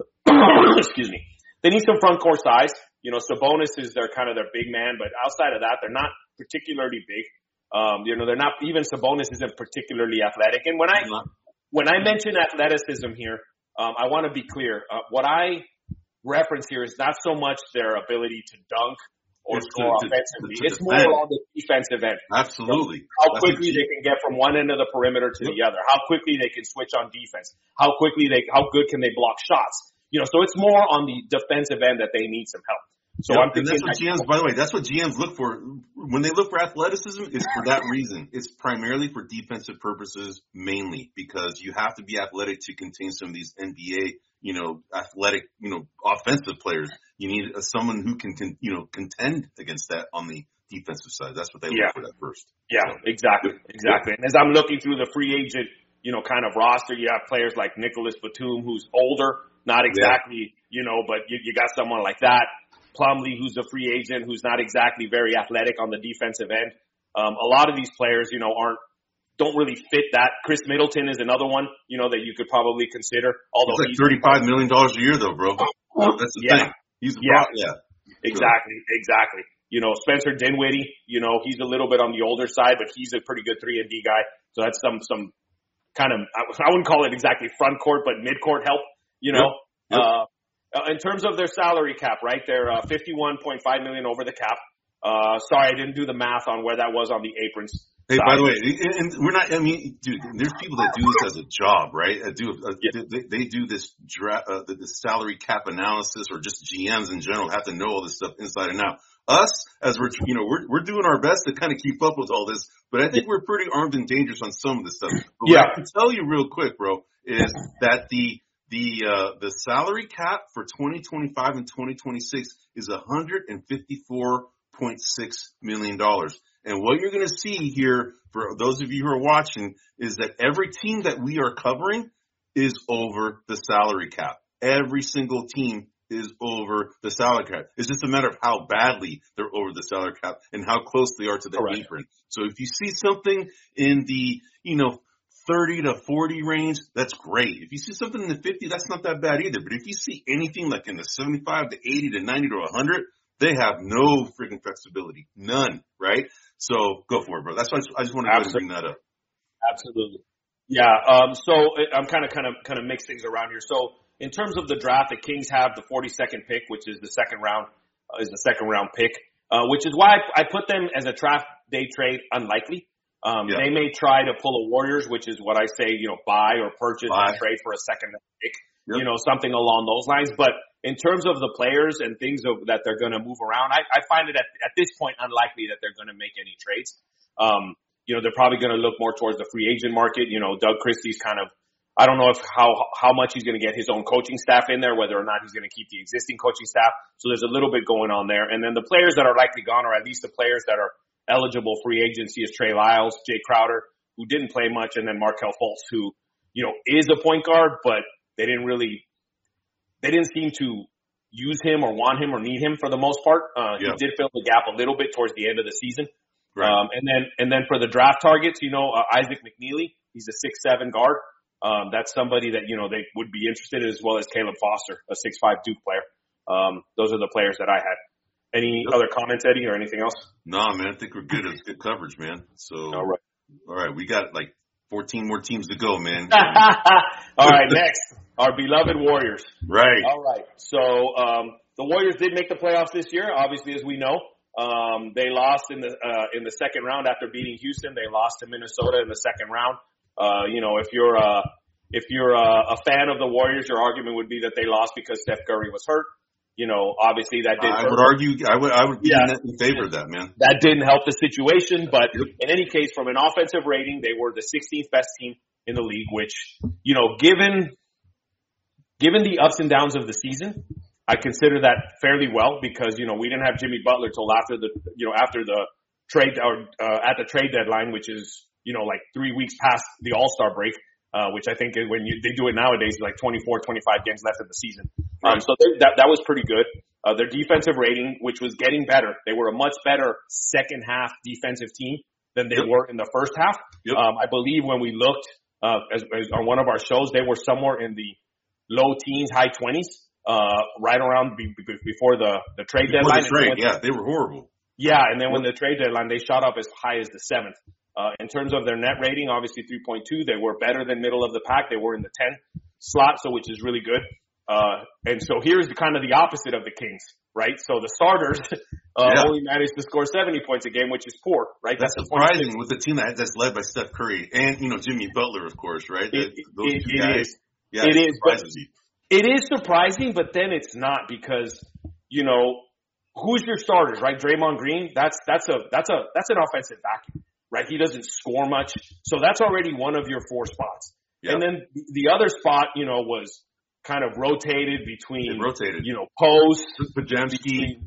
Excuse me. They need some front court size. Sabonis is their big man, but outside of that, they're not particularly big. They're not, even Sabonis isn't particularly athletic. And when I mention athleticism here, I want to be clear. What I reference here is not so much their ability to dunk or score offensively. It's more on the defensive end. Absolutely. How quickly they can get from one end of the perimeter to the other. How quickly they can switch on defense. How good can they block shots. So it's more on the defensive end that they need some help. So I'm thinking, and that's what GMs, by the way, that's what GMs look for. When they look for athleticism, it's for that reason. It's primarily for defensive purposes mainly, because you have to be athletic to contain some of these NBA, athletic, offensive players. You need someone who can contend against that on the defensive side. That's what they look for at first. Yeah, so. Exactly. And as I'm looking through the free agent, kind of roster, you have players like Nicholas Batum, who's older, not exactly, but you got someone like that. Plumlee, who's a free agent, who's not exactly very athletic on the defensive end. A lot of these players, don't really fit that. Chris Middleton is another one, that you could probably consider. Although he's like $35 million a year, though, bro. That's the thing. He's Exactly. Spencer Dinwiddie, he's a little bit on the older side, but he's a pretty good 3-and-D guy. So that's some kind of, I wouldn't call it exactly front court, but mid court help. Yep. In terms of their salary cap, right? They're $51.5 million over the cap. Sorry, I didn't do the math on where that was on the aprons. Hey, by the way, and we're not, dude, there's people that do this as a job, right? They do this the salary cap analysis, or just GMs in general have to know all this stuff inside and out. Us, as we're doing our best to kind of keep up with all this, but I think we're pretty armed and dangerous on some of this stuff. But what I can tell you real quick, bro, is that the salary cap for 2025 and 2026 is $154.6 million. And what you're going to see here, for those of you who are watching, is that every team that we are covering is over the salary cap. Every single team is over the salary cap. It's just a matter of how badly they're over the salary cap and how close they are to the apron. So if you see something in the, 30 to 40 range, that's great. If you see something in the 50, that's not that bad either. But if you see anything like in the 75 to 80 to 90 to 100, they have no freaking flexibility. None, right? So go for it, bro. That's why I just want to go and bring that up. Absolutely. Yeah. So I'm kind of mix things around here. So in terms of the draft, the Kings have the 42nd pick, which is the second round pick, which is why I put them as a draft day trade unlikely. They may try to pull a Warriors, which is what I say, buy or purchase and trade for a second pick, something along those lines. But in terms of the players and things that they're going to move around, I find it at this point unlikely that they're going to make any trades. They're probably going to look more towards the free agent market. Doug Christie's I don't know how much he's going to get his own coaching staff in there, whether or not he's going to keep the existing coaching staff. So there's a little bit going on there. And then the players that are likely gone, or at least the players that are eligible free agency, is Trey Lyles, Jay Crowder, who didn't play much, and then Markelle Fultz, who is a point guard, but they didn't seem to use him or want him or need him for the most part. He did fill the gap a little bit towards the end of the season. Right. And then for the draft targets, Isaac McNeely, he's a 6'7" guard. That's somebody that, they would be interested in, as well as Caleb Foster, a 6'5" Duke player. Those are the players that I had. Any other comments, Eddie, or anything else? No, man, I think we're good. It's good coverage, man. So, all right. We got like 14 more teams to go, man. All right. Next, our beloved Warriors. Right. All right. So, the Warriors did make the playoffs this year, obviously, as we know. They lost in the second round after beating Houston. They lost to Minnesota in the second round. If you're a fan of the Warriors, your argument would be that they lost because Steph Curry was hurt. Obviously that didn't hurt. I would be in favor of that, man. That didn't help the situation, but in any case, from an offensive rating, they were the 16th best team in the league, which, given the ups and downs of the season, I consider that fairly well because, we didn't have Jimmy Butler till after the trade or at the trade deadline, which is, like 3 weeks past the All-Star break. Which I think when they do it nowadays, like 24, 25 games left in the season. Right. So that was pretty good. Their defensive rating, which was getting better. They were a much better second half defensive team than they were in the first half. Yep. I believe when we looked, as on one of our shows, they were somewhere in the low teens, high 20s, right around before the trade deadline. They were horrible. Yeah. And then when the trade deadline, they shot up as high as the 7th. In terms of their net rating, obviously 3.2, they were better than middle of the pack. They were in the 10 slot, which is really good. And so here's kind of the opposite of the Kings, right? So the starters only managed to score 70 points a game, which is poor, right? That's surprising with a team that's led by Steph Curry and, Jimmy Butler, of course, right? Those two guys. Is. Yeah, it is. It is surprising, but then it's not because, who's your starters, right? Draymond Green, that's an offensive vacuum. Right, he doesn't score much, so that's already one of your 4 spots. Yep. And then the other spot, was kind of rotated between, Post, Podziemski,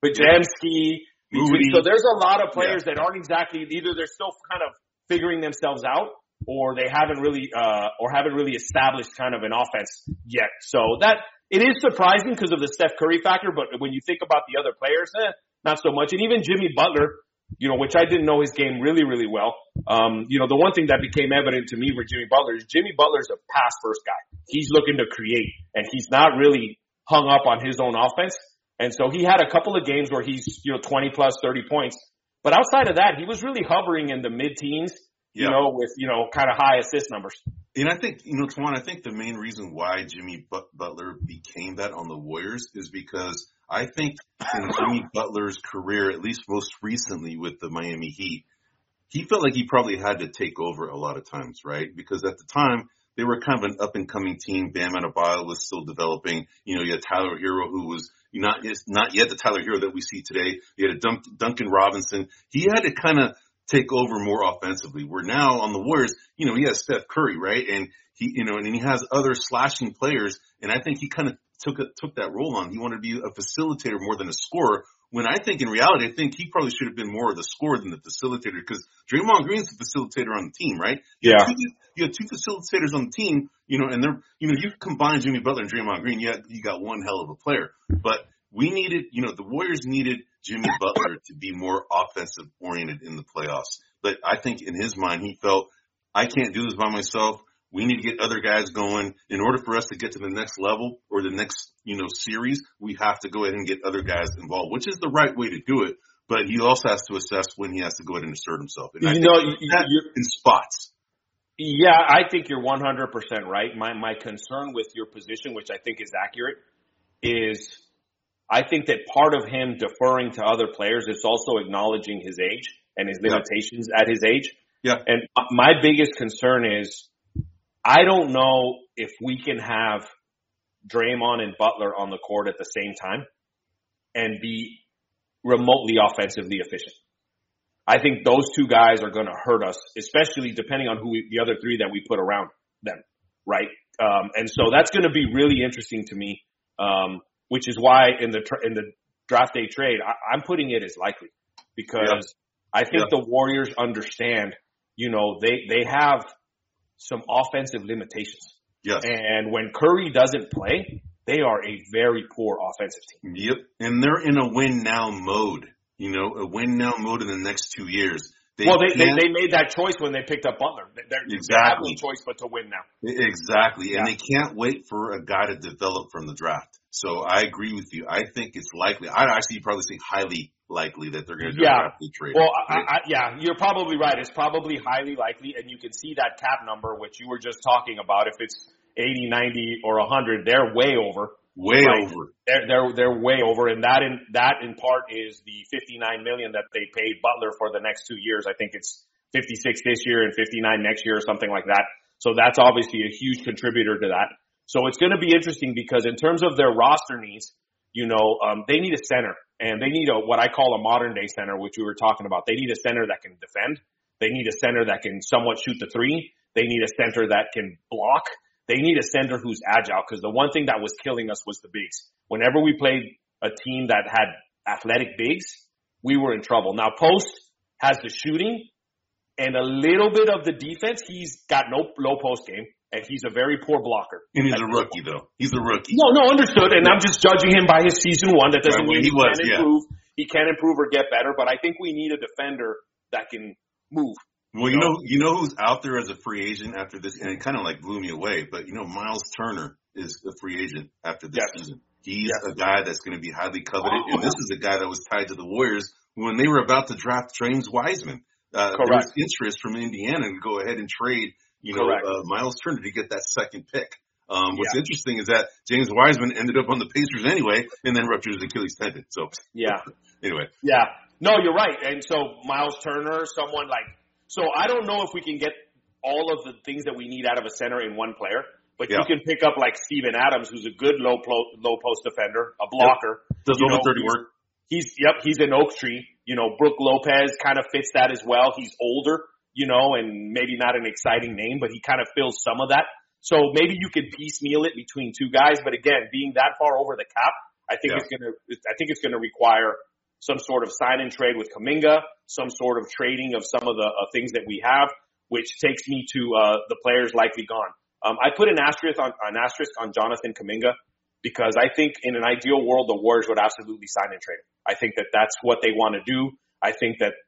so there's a lot of players that aren't exactly either they're still kind of figuring themselves out, or they haven't really established kind of an offense yet. So that it is surprising because of the Steph Curry factor, but when you think about the other players, not so much. And even Jimmy Butler, which I didn't know his game really, really well. The one thing that became evident to me for Jimmy Butler is Jimmy Butler's a pass first guy. He's looking to create, and he's not really hung up on his own offense. And so he had a couple of games where he's, 20 plus 30 points. But outside of that, he was really hovering in the mid-teens, with, kind of high assist numbers. And I think, Twan, I think the main reason why Jimmy Butler became that on the Warriors is because I think in Jimmy Butler's career, at least most recently with the Miami Heat, he felt like he probably had to take over a lot of times, right? Because at the time, they were kind of an up-and-coming team. Bam Adebayo was still developing. You had Tyler Hero, who was not yet the Tyler Hero that we see today. You had a Duncan Robinson. He had to kind of take over more offensively. Where now on the Warriors, he has Steph Curry, right? And he has other slashing players. And I think he kind of took that role on. He wanted to be a facilitator more than a scorer. When I think in reality, I think he probably should have been more of the scorer than the facilitator because Draymond Green's the facilitator on the team, right? You have 2 facilitators on the team, and they're, you combine Jimmy Butler and Draymond Green, you got one hell of a player. But we needed, the Warriors needed Jimmy Butler to be more offensive oriented in the playoffs. But I think in his mind, he felt, I can't do this by myself. We need to get other guys going. In order for us to get to the next level or the next, series, we have to go ahead and get other guys involved, which is the right way to do it. But he also has to assess when he has to go ahead and assert himself. And you're in spots. Yeah, I think you're 100% right. My concern with your position, which I think is accurate, is I think that part of him deferring to other players is also acknowledging his age and his limitations at his age. Yeah. And my biggest concern is I don't know if we can have Draymond and Butler on the court at the same time and be remotely offensively efficient. I think those 2 guys are going to hurt us, especially depending on the other 3 that we put around them, right? And so that's going to be really interesting to me, which is why in the draft day trade, I'm putting it as likely because I think the Warriors understand, they have some offensive limitations. Yes. And when Curry doesn't play, they are a very poor offensive team. Yep. And they're in a win now mode, a win now mode in the next 2 years. They made that choice when they picked up Butler. They have no choice but to win now. Exactly. Yeah. And they can't wait for a guy to develop from the draft. So I agree with you. I think it's likely. I'd actually probably say highly likely that they're going to do a draft trade. Well, you're probably right. It's probably highly likely, and you can see that cap number, which you were just talking about. If it's 80, 90, or 100, they're way over. Over. They're way over, and that in part is the $59 million that they paid Butler for the next 2 years. I think it's 56 this year and 59 next year or something like that. So that's obviously a huge contributor to that. So it's going to be interesting because in terms of their roster needs, they need a center, and they need what I call a modern day center, which we were talking about. They need a center that can defend. They need a center that can somewhat shoot the three. They need a center that can block. They need a center who's agile, because the one thing that was killing us was the bigs. Whenever we played a team that had athletic bigs, we were in trouble. Now, Post has the shooting and a little bit of the defense. He's got no low post game, and he's a very poor blocker. And he's a rookie, though. He's a rookie. No, understood. And I'm just judging him by his season one. That doesn't mean he can't improve. He can improve or get better, but I think we need a defender that can move. Well, you know who's out there as a free agent after this, and it kind of like blew me away, but Miles Turner is a free agent after this season. He's a guy that's going to be highly coveted, and this is a guy that was tied to the Warriors when they were about to draft James Wiseman. There was interest from Indiana to go ahead and trade, Miles Turner to get that second pick. What's interesting is that James Wiseman ended up on the Pacers anyway, and then ruptured his Achilles tendon. So anyway. Yeah. No, you're right. And so Miles Turner, someone like. So I don't know if we can get all of the things that we need out of a center in one player, but you can pick up like Steven Adams, who's a good low post defender, a blocker. Does over 30 work. He's an oak tree. Brook Lopez kind of fits that as well. He's older, and maybe not an exciting name, but he kind of fills some of that. So maybe you could piecemeal it between two guys, but again, being that far over the cap, I think it's gonna require some sort of sign and trade with Kuminga, some sort of trading of some of the things that we have, which takes me to the players likely gone. I put an asterisk on Jonathan Kuminga because I think in an ideal world the Warriors would absolutely sign and trade him. I think that that's what they want to do. I think that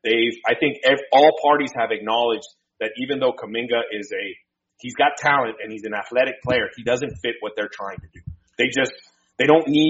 all parties have acknowledged that even though Kuminga he's got talent and he's an athletic player, he doesn't fit what they're trying to do. They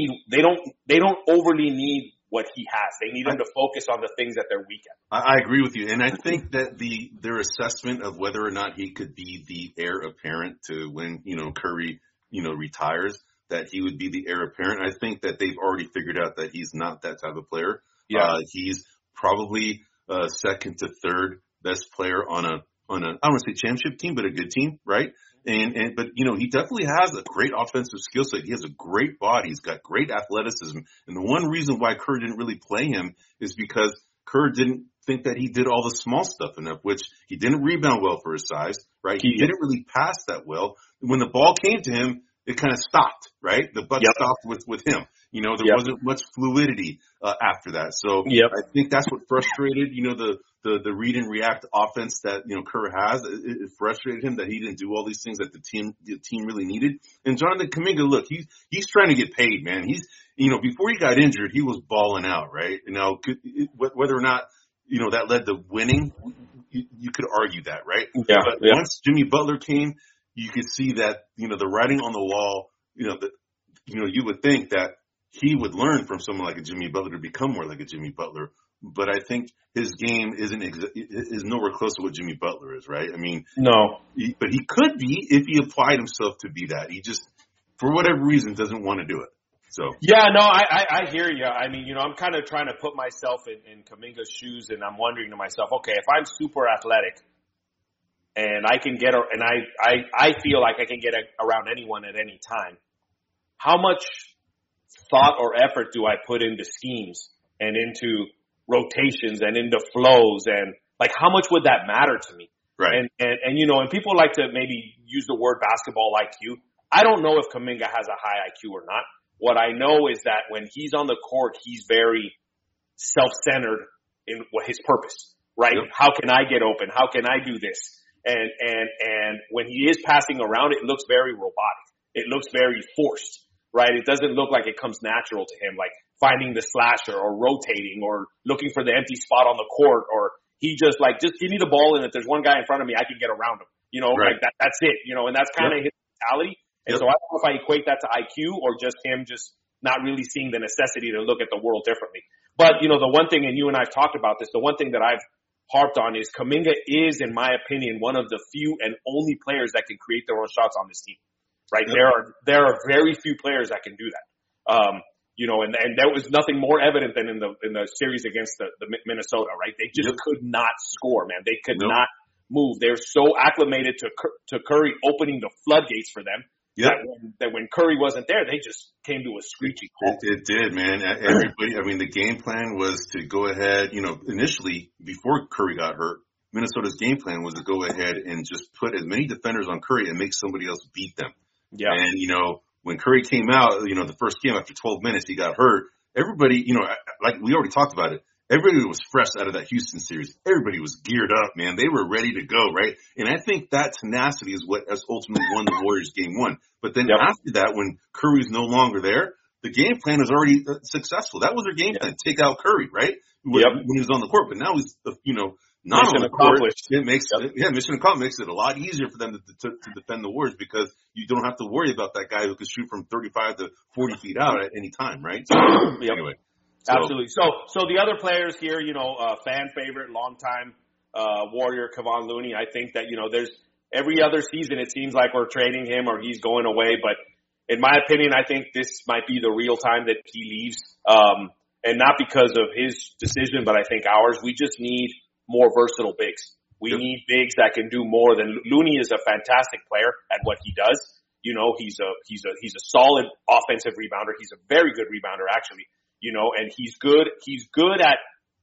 don't overly need what he has. They need him to focus on the things that they're weak at. I agree with you. And I think that their assessment of whether or not he could be the heir apparent to when, Curry, retires, that he would be the heir apparent. I think that they've already figured out that he's not that type of player. Yeah. He's probably second to third best player on I don't want to say championship team, but a good team, right? But he definitely has a great offensive skill set. He has a great body. He's got great athleticism. And the one reason why Kerr didn't really play him is because Kerr didn't think that he did all the small stuff enough, which he didn't rebound well for his size, right? He didn't really pass that well. When the ball came to him, it kind of stopped, right? The butt stopped with him. There wasn't much fluidity after that. So I think that's what frustrated, the read and react offense that, Kerr has. It frustrated him that he didn't do all these things that the team really needed. And Jonathan Kuminga, look, he's trying to get paid, man. He's, before he got injured, he was balling out, right? Whether or not, that led to winning, you could argue that, right? Yeah. But once Jimmy Butler came, you could see that, the writing on the wall, you would think that he would learn from someone like a Jimmy Butler to become more like a Jimmy Butler. But I think his game is nowhere close to what Jimmy Butler is, right? I mean, no. But he could be if he applied himself to be that. He just, for whatever reason, doesn't want to do it. So I hear you. I mean, I'm kind of trying to put myself in Kuminga's shoes, and I'm wondering to myself, okay, if I'm super athletic and I can get, and I feel like I can get around anyone at any time, how much thought or effort do I put into schemes and into rotations and into flows, and like how much would that matter to me? Right. And people like to maybe use the word basketball IQ. I don't know if Kuminga has a high IQ or not. What I know is that when he's on the court, he's very self-centered in his purpose, right? Yep. How can I get open? How can I do this? And when he is passing around, it looks very robotic. It looks very forced, right? It doesn't look like it comes natural to him, like finding the slasher or rotating or looking for the empty spot on the court, or he just give me the ball, and if there's one guy in front of me, I can get around him. Right. Like that's it, and that's kind of his mentality. And so I don't know if I equate that to IQ or just him just not really seeing the necessity to look at the world differently. But, the one thing, and you and I have talked about this, the one thing that I've harped on is Kuminga is, in my opinion, one of the few and only players that can create their own shots on this team, right? Yep. There are very few players that can do that. And there was nothing more evident than in the series against the Minnesota, right? They just could not score, man. They could not move. They're so acclimated to Curry opening the floodgates for them. Yeah. That when Curry wasn't there, they just came to a screeching halt. It did, man. Everybody, the game plan was to go ahead, initially, before Curry got hurt, Minnesota's game plan was to go ahead and just put as many defenders on Curry and make somebody else beat them. Yeah. And, when Curry came out, the first game after 12 minutes, he got hurt. Everybody, like we already talked about it, everybody was fresh out of that Houston series. Everybody was geared up, man. They were ready to go, right? And I think that tenacity is what has ultimately won the Warriors game one. But then after that, when Curry's no longer there, the game plan is already successful. That was their game plan. Take out Curry, right? When he was on the court. But now he's, not on the court. It makes mission accomplished. Makes it a lot easier for them to defend the Warriors because you don't have to worry about that guy who can shoot from 35 to 40 feet out at any time, right? So, anyway. Absolutely. So the other players here, fan favorite, longtime Warrior Kevon Looney. I think that there's every other season it seems like we're trading him or he's going away. But in my opinion, I think this might be the real time that he leaves, and not because of his decision, but I think ours. We just need more versatile bigs. We need bigs that can do more than Looney is a fantastic player at what he does. He's a solid offensive rebounder. He's a very good rebounder actually. And he's good at,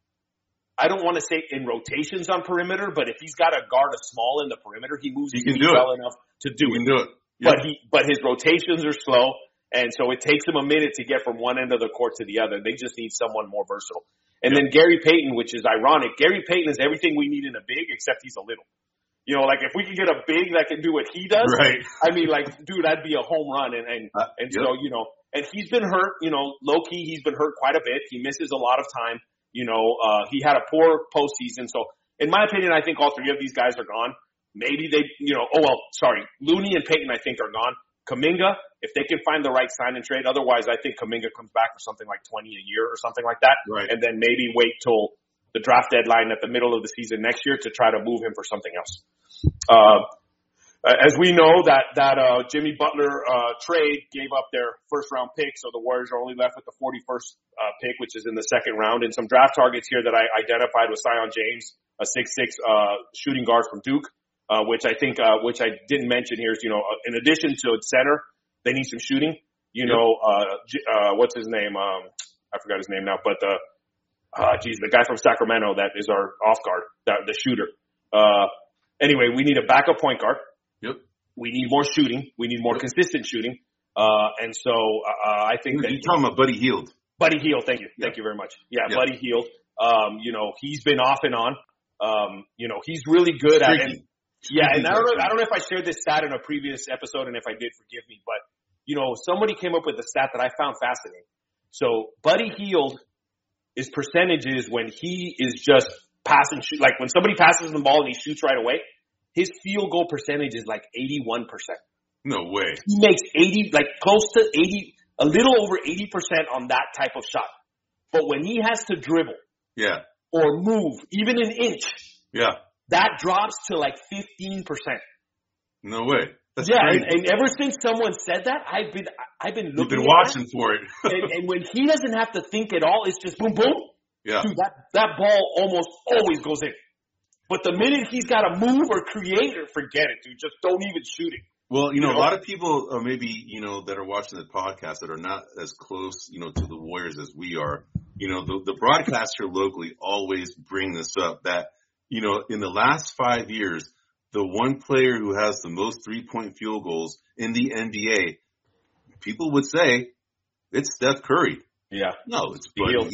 I don't want to say in rotations on perimeter, but if he's got to guard a small in the perimeter, he moves well enough to do it. Yep. But his rotations are slow, and so it takes him a minute to get from one end of the court to the other. They just need someone more versatile. And then Gary Payton, which is ironic. Gary Payton is everything we need in a big, except he's a little. If we could get a big that can do what he does, right. Dude, that'd be a home run. So, and he's been hurt, low key, he's been hurt quite a bit. He misses a lot of time. He had a poor postseason. So in my opinion, I think all three of these guys are gone. Maybe they, Looney and Payton, I think, are gone. Kuminga, if they can find the right sign and trade. Otherwise, I think Kuminga comes back for something like 20 a year or something like that. Right. And then maybe wait till the draft deadline at the middle of the season next year to try to move him for something else. As we know, that Jimmy Butler trade gave up their first round pick, so the Warriors are only left with the 41st pick, which is in the second round. And some draft targets here that I identified was Zion James, a 6'6" shooting guard from Duke, which I didn't mention here is, in addition to center, they need some shooting. What's his name? I forgot his name now, but the guy from Sacramento that is our off guard, the shooter. Anyway, we need a backup point guard. Yep. We need more shooting. We need more consistent shooting. And so I think that you're talking about Buddy Hield. Buddy Hield, thank you. Thank you very much. Yeah, Buddy Hield. He's been off and on. He's really good at it. Yeah, and I don't know if I shared this stat in a previous episode, and if I did, forgive me. But, somebody came up with a stat that I found fascinating. So Buddy Hield is percentages when he is just pass and shoot. Like when somebody passes the ball and he shoots right away, his field goal percentage is like 81%. No way. He makes close to 80, a little over 80% on that type of shot. But when he has to dribble, or move, even an inch, that drops to like 15%. No way. That's crazy. And ever since someone said that, I've been looking. You've been watching for it. and when he doesn't have to think at all, it's just boom, boom. Yeah. Dude, that ball almost always goes in. But the minute he's got to move or create, forget it, dude. Just don't even shoot it. Well, a lot of people maybe, that are watching the podcast that are not as close, to the Warriors as we are, the broadcasters here locally always bring this up that, in the last 5 years, the one player who has the most 3-point field goals in the NBA, people would say it's Steph Curry. Yeah. No, it's Buddy Hield.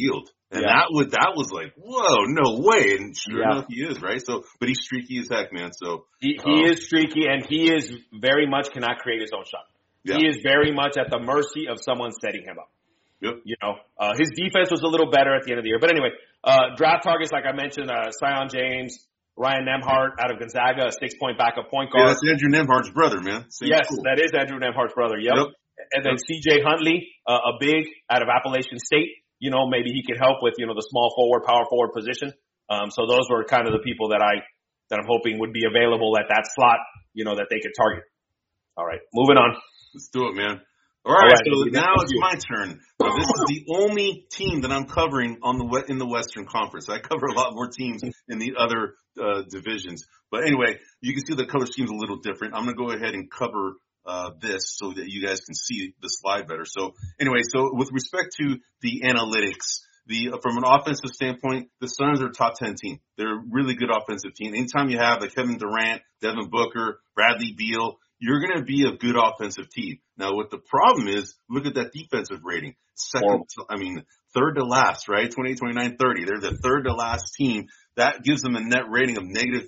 And that was like, whoa, no way. And sure enough, he is, right? So, but he's streaky as heck, man. So he is streaky, and he is very much cannot create his own shot. Yeah. He is very much at the mercy of someone setting him up. Yep. You know, his defense was a little better at the end of the year. But anyway, draft targets, like I mentioned, Sion James, Ryan Nembhard out of Gonzaga, a 6-point backup point guard. Yeah, that's Andrew Nembhard's brother, man. Yes, that is Andrew Nembhard's brother. Yep. And then CJ Huntley, a big out of Appalachian State. You know, maybe he could help with, the small forward, power forward position. So those were kind of the people that I'm hoping would be available at that slot, that they could target. All right, moving on. Let's do it, man. All right, so now it's my turn. This is the only team that I'm covering in the Western Conference. I cover a lot more teams in the other divisions. But anyway, you can see the color scheme's a little different. I'm going to go ahead and cover this so that you guys can see the slide better. So anyway, so with respect to the analytics, from an offensive standpoint, the Suns are a top 10 team. They're a really good offensive team. Anytime you have like Kevin Durant, Devin Booker, Bradley Beal, you're going to be a good offensive team. Now, what the problem is, look at that defensive rating. Third to last, right? 28, 29, 30. They're the third to last team. That gives them a net rating of negative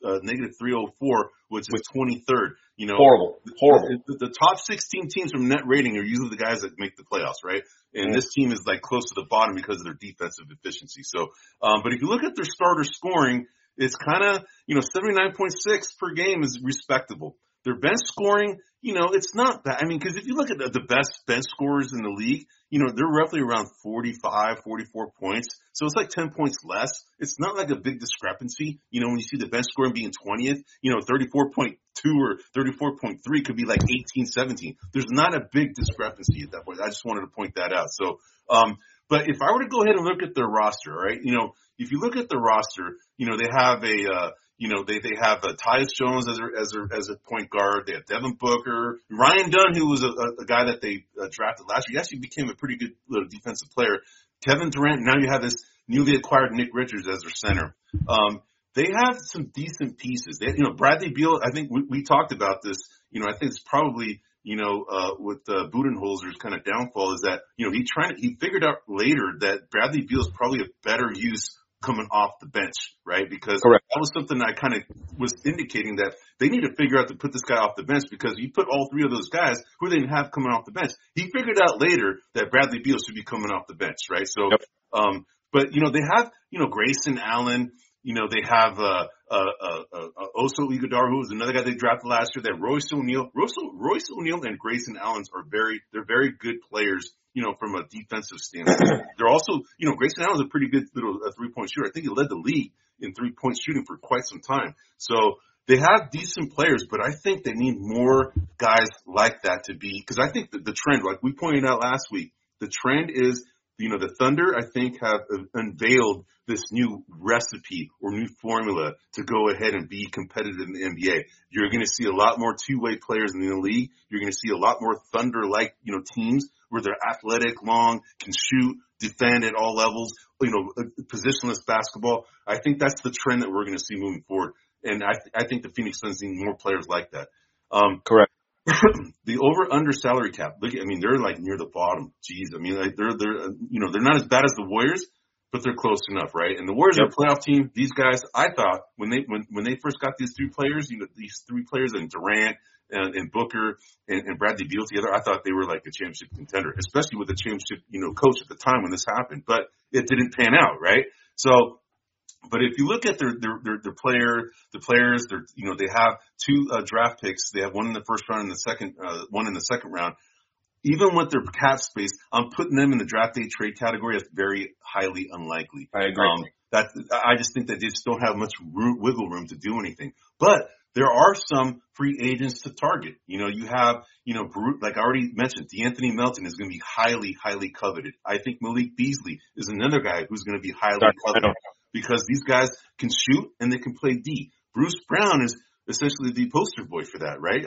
304, which is 23rd. Horrible. The top 16 teams from net rating are usually the guys that make the playoffs, right? And this team is like close to the bottom because of their defensive efficiency. So, but if you look at their starter scoring, it's kind of, 79.6 per game is respectable. Their bench scoring, it's not bad. Because if you look at the best bench scorers in the league, they're roughly around 45, 44 points. So it's like 10 points less. It's not like a big discrepancy. When you see the bench scoring being 20th, 34.2 or 34.3 could be like 18, 17. There's not a big discrepancy at that point. I just wanted to point that out. So, but if I were to go ahead and look at their roster, right, if you look at the roster, they have they have Tyus Jones as a point guard. They have Devin Booker, Ryan Dunn, who was a guy that they drafted last year. He actually became a pretty good little defensive player. Kevin Durant. Now you have this newly acquired Nick Richards as their center. They have some decent pieces. Bradley Beal. I think we talked about this. I think it's probably with Budenholzer's kind of downfall is that he figured out later that Bradley Beal is probably a better use coming off the bench, right? Because Correct. That was something I kind of was indicating that they need to figure out to put this guy off the bench because you put all three of those guys who they didn't have coming off the bench. He figured out later that Bradley Beal should be coming off the bench, right? So, yep. But they have, Grayson Allen, they have Oso Ighodaro, who was another guy they drafted last year. They have Royce O'Neal. Royce O'Neal and Grayson Allen they're very good players, from a defensive standpoint. They're also, Grayson Allen's a pretty good little 3-point shooter. I think he led the league in 3-point shooting for quite some time. So they have decent players, but I think they need more guys like that to be, because I think the trend, like we pointed out last week, the trend is, the Thunder, I think, have unveiled this new recipe or new formula to go ahead and be competitive in the NBA. You're going to see a lot more two-way players in the league. You're going to see a lot more Thunder-like, teams where they're athletic, long, can shoot, defend at all levels, positionless basketball. I think that's the trend that we're going to see moving forward. And I think the Phoenix Suns need more players like that. Correct. The over-under salary cap. Look, they're like near the bottom. Jeez, they're not as bad as the Warriors, but they're close enough, right? And the Warriors are a playoff team. These guys, I thought when they first got these three players, and Durant and Booker and Bradley Beal together, I thought they were like a championship contender, especially with the championship, coach at the time when this happened. But it didn't pan out, right? So. But if you look at their players, they have two draft picks. They have one in the first round and one in the second round. Even with their cap space, I'm putting them in the draft day trade category as very highly unlikely. I agree. I just think that they just don't have much wiggle room to do anything. But there are some free agents to target. You have, like I already mentioned, DeAnthony Melton is going to be highly, highly coveted. I think Malik Beasley is another guy who's going to be highly coveted. Because these guys can shoot and they can play D. Bruce Brown is essentially the poster boy for that, right?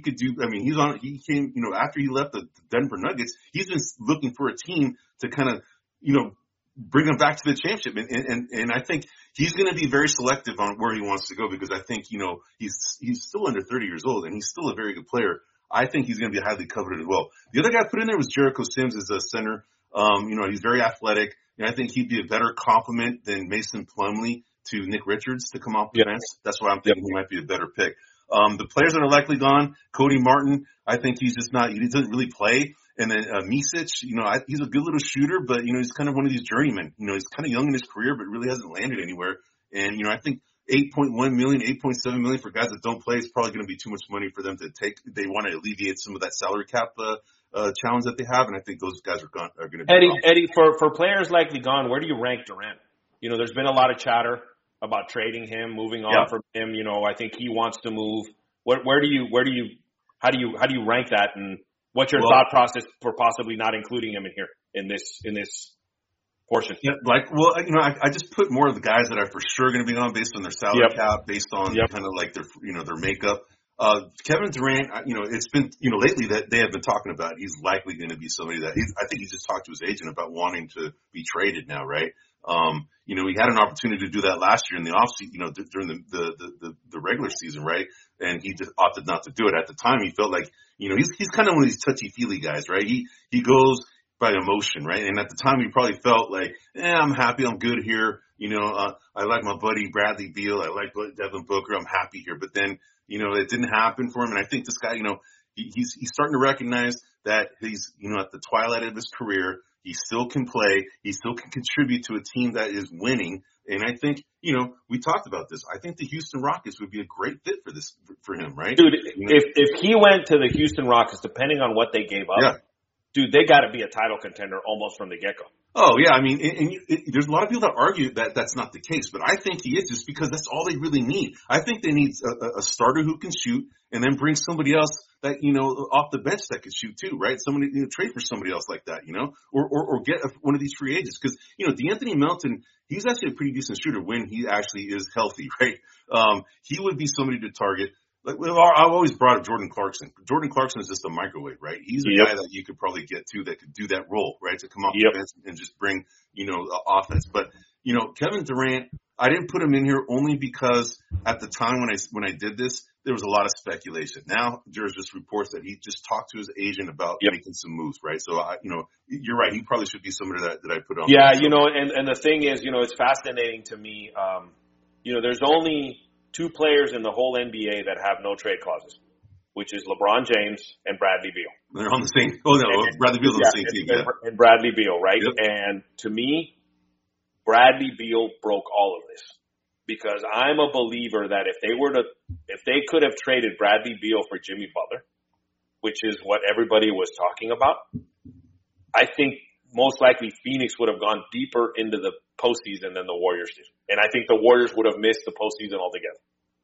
He came, after he left the Denver Nuggets, he's been looking for a team to kind of, bring him back to the championship. And I think he's going to be very selective on where he wants to go because I think, he's still under 30 years old and he's still a very good player. I think he's going to be highly coveted as well. The other guy put in there was Jericho Sims as a center. He's very athletic. And I think he'd be a better complement than Mason Plumlee to Nick Richards to come off the bench. That's why I'm thinking he might be a better pick. The players that are likely gone, Cody Martin, I think he's just not, he doesn't really play. And then Micic, he's a good little shooter, but, he's kind of one of these journeymen. He's kind of young in his career, but really hasn't landed anywhere. And, I think 8.1 million, 8.7 million for guys that don't play is probably going to be too much money for them to take. They want to alleviate some of that salary cap challenge that they have, and I think those guys are going to be Eddie, for players likely gone, where do you rank Durant? There's been a lot of chatter about trading him, moving on from him. I think he wants to move. How do you rank that, and what's your thought process for possibly not including him in this portion? Yeah, I just put more of the guys that are for sure going to be on based on their salary cap, based on kind of like their makeup. Kevin Durant, it's been, lately that they have been talking about, he's likely going to be somebody that I think he just talked to his agent about wanting to be traded now, right? He had an opportunity to do that last year in the offseason, during the regular season, right? And he just opted not to do it. At the time, he felt like, he's kind of one of these touchy-feely guys, right? He goes by emotion, right? And at the time, he probably felt like, I'm happy, I'm good here. I like my buddy Bradley Beal, I like Devin Booker, I'm happy here. But then, it didn't happen for him. And I think this guy, he's starting to recognize that he's, at the twilight of his career. He still can play. He still can contribute to a team that is winning. And I think, we talked about this. I think the Houston Rockets would be a great fit for him, right? Dude, if he went to the Houston Rockets, depending on what they gave up, dude, they got to be a title contender almost from the get-go. Oh, yeah. I mean, there's a lot of people that argue that that's not the case, but I think he is, just because that's all they really need. I think they need a starter who can shoot, and then bring somebody else that, off the bench that could shoot too, right? Somebody, trade for somebody else like that, or get one of these free agents. Cause, DeAnthony Melton, he's actually a pretty decent shooter when he actually is healthy, right? He would be somebody to target. Like, I've always brought up Jordan Clarkson. Jordan Clarkson is just a microwave, right? He's a guy that you could probably get to that could do that role, right? To come off the bench and just bring, offense. But, Kevin Durant, I didn't put him in here only because at the time when I did this, there was a lot of speculation. Now there's just reports that he just talked to his agent about making some moves, right? So you're right. He probably should be somebody that I put on. Yeah, and the thing is, it's fascinating to me. There's only two players in the whole NBA that have no trade clauses, which is LeBron James and Bradley Beal. They're on the same. Oh no, Bradley Beal's on the same team. And Bradley Beal, right? Yep. And to me, Bradley Beal broke all of this, because I'm a believer that if they could have traded Bradley Beal for Jimmy Butler, which is what everybody was talking about, I think most likely Phoenix would have gone deeper into the postseason than the Warriors did. And I think the Warriors would have missed the postseason altogether.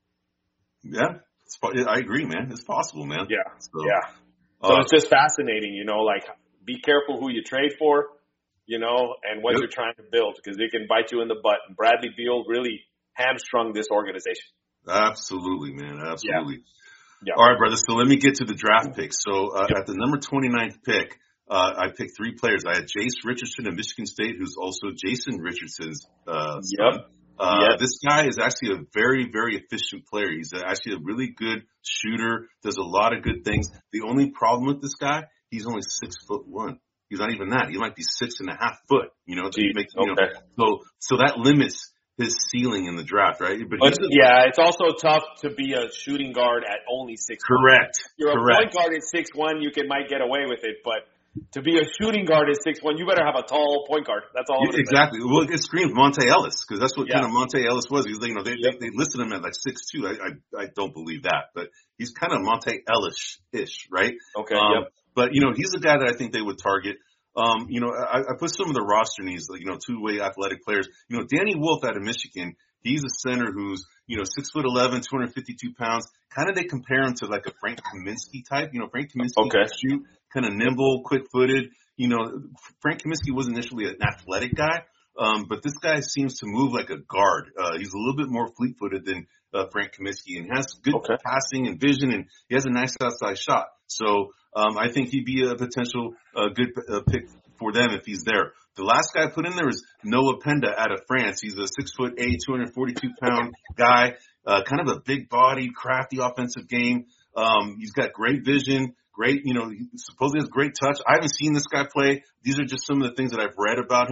Yeah, I agree, man. It's possible, man. Yeah. So it's just fascinating, be careful who you trade for, and what you're trying to build, because it can bite you in the butt. And Bradley Beal really hamstrung this organization. Absolutely, man. Absolutely. Yeah. All right, brother. So let me get to the draft picks. So at the number 29th pick, I picked three players. I had Jace Richardson of Michigan State, who's also Jason Richardson's son. This guy is actually a very, very efficient player. He's actually a really good shooter, does a lot of good things. The only problem with this guy, he's only 6'1". He's not even that. He might be 6.5 foot, so that limits his ceiling in the draft, right? But it's also tough to be a shooting guard at only 6'1". Correct. You're a point guard at 6'1", you might get away with it, but to be a shooting guard at 6'1", you better have a tall point guard. That's all. Exactly. Well, it screams Monte Ellis, because that's what kind of Monte Ellis was. He's, they listed him at like 6'2". I don't believe that, but he's kind of Monte Ellis-ish, right? Okay. But he's a guy that I think they would target. I put some of the roster needs, two-way athletic players. Danny Wolf out of Michigan, he's a center who's, 6'11", 252 pounds. Kind of they compare him to like a Frank Kaminsky type. Frank Kaminsky can shoot, kind of nimble, quick-footed. Frank Kaminsky was initially an athletic guy, but this guy seems to move like a guard. He's a little bit more fleet-footed than Frank Kaminsky, and has good passing and vision, and he has a nice outside shot. So I think he'd be a potential good pick for them if he's there. The last guy I put in there is Noah Penda out of France. He's a 6'8", 242-pound guy, kind of a big body, crafty offensive game. He's got great vision, he supposedly has great touch. I haven't seen this guy play. These are just some of the things that I've read about him.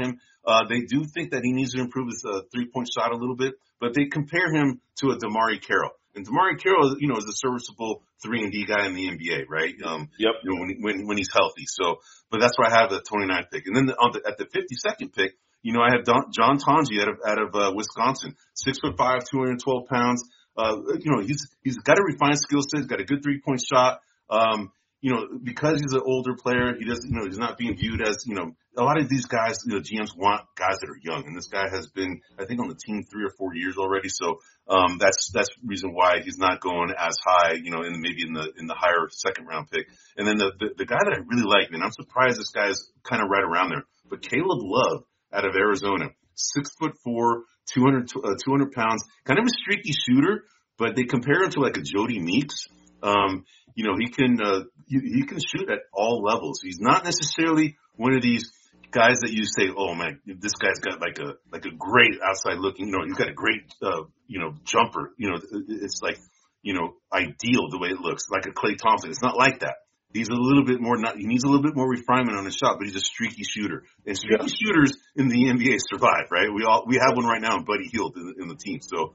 They do think that he needs to improve his 3-point shot a little bit, but they compare him to a DeMarre Carroll. And DeMarre Carroll, you know, is a serviceable 3-and-D guy in the NBA, right? Yep. You know, when he's healthy. So, but that's where I have the 29th pick. And then at the 52nd pick, you know, I have John Tonje out of Wisconsin, 6'5", 212 pounds. You know, he's got a refined skill set. He's got a good 3-point shot. You know, because he's an older player, he doesn't, you know, he's not being viewed as, you know, a lot of these guys, you know, GMs want guys that are young, and this guy has been, I think, on the team 3 or 4 years already. So, that's the reason why he's not going as high, you know, maybe in the higher second round pick. And then the guy that I really like, and I'm surprised this guy's kind of right around there, but Caleb Love out of Arizona, 6'4", 200 pounds, kind of a streaky shooter, but they compare him to like a Jody Meeks. You know, he can shoot at all levels. He's not necessarily one of these guys that you say, oh man, this guy's got like a great outside looking, you know, he's got a great, you know, jumper. You know, it's like, you know, ideal the way it looks, like a Klay Thompson. It's not like that. He's a little bit more, he needs a little bit more refinement on his shot, but he's a streaky shooter. And streaky shooters in the NBA survive, right? We have one right now in Buddy Hield in the team. So,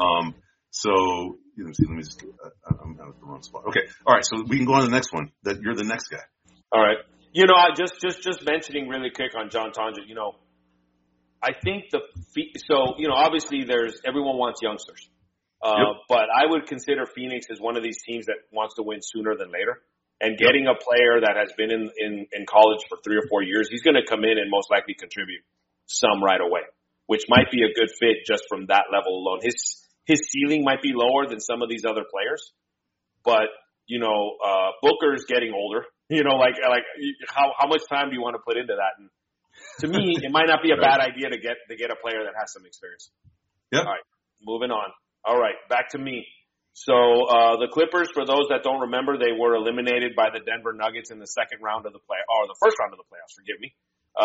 so let me just, I'm at the wrong spot. Okay. All right. So we can go on to the next one. That you're the next guy. All right. You know, I just mentioning really quick on John Tonje, you know, I think so, you know, obviously everyone wants youngsters. But I would consider Phoenix as one of these teams that wants to win sooner than later. And getting a player that has been in college for 3 or 4 years, he's going to come in and most likely contribute some right away, which might be a good fit just from that level alone. His ceiling might be lower than some of these other players, but you know, Booker's getting older. You know, like how much time do you want to put into that? And to me, it might not be a bad idea to get a player that has some experience. Yeah. All right, moving on. All right, back to me. So the Clippers, for those that don't remember, they were eliminated by the Denver Nuggets in the first round of the playoffs. Forgive me.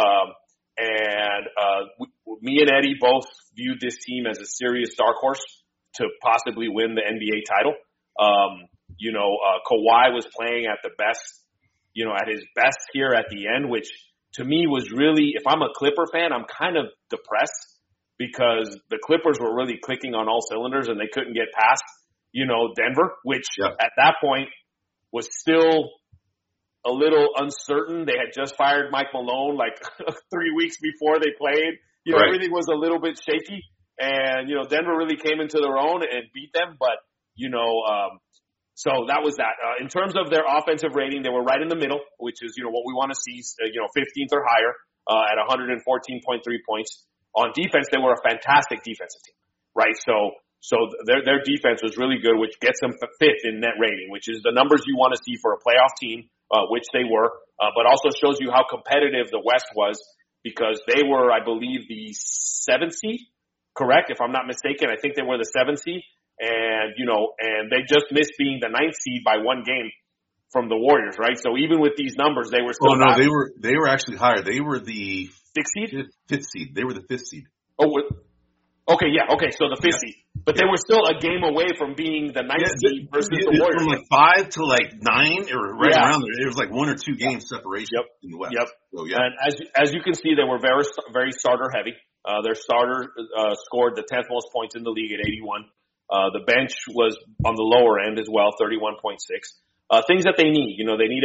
Me and Eddie both viewed this team as a serious dark horse to possibly win the NBA title. You know, Kawhi was playing at the best, you know, at his best here at the end, which to me was really, if I'm a Clipper fan, I'm kind of depressed because the Clippers were really clicking on all cylinders and they couldn't get past, you know, Denver, which at that point was still a little uncertain. They had just fired Mike Malone like 3 weeks before they played. You know, everything was a little bit shaky. And, you know, Denver really came into their own and beat them. But, you know, so that was that. In terms of their offensive rating, they were right in the middle, which is, you know, what we want to see, you know, 15th or higher at 114.3 points. On defense, they were a fantastic defensive team, right? So their defense was really good, which gets them 5th in net rating, which is the numbers you want to see for a playoff team, which they were, but also shows you how competitive the West was because they were, I believe, the 7th seed, correct? If I'm not mistaken, I think they were the 7th seed, and, you know, and they just missed being the 9th seed by 1 game from the Warriors, right? So even with these numbers, they were still. Oh no, they were actually higher. They were the 6th seed, 5th seed. They were the 5th seed. Oh, okay, yeah, okay. So the 5th seed, but they were still a game away from being the 9th seed versus the Warriors. From like 5 to like 9, or right around there. It was like 1 or 2 games separation in the West. Yep. So, and as you can see, they were very very starter heavy. Their starter scored the 10th most points in the league at 81. The bench was on the lower end as well, 31.6. Things that they need, you know, they need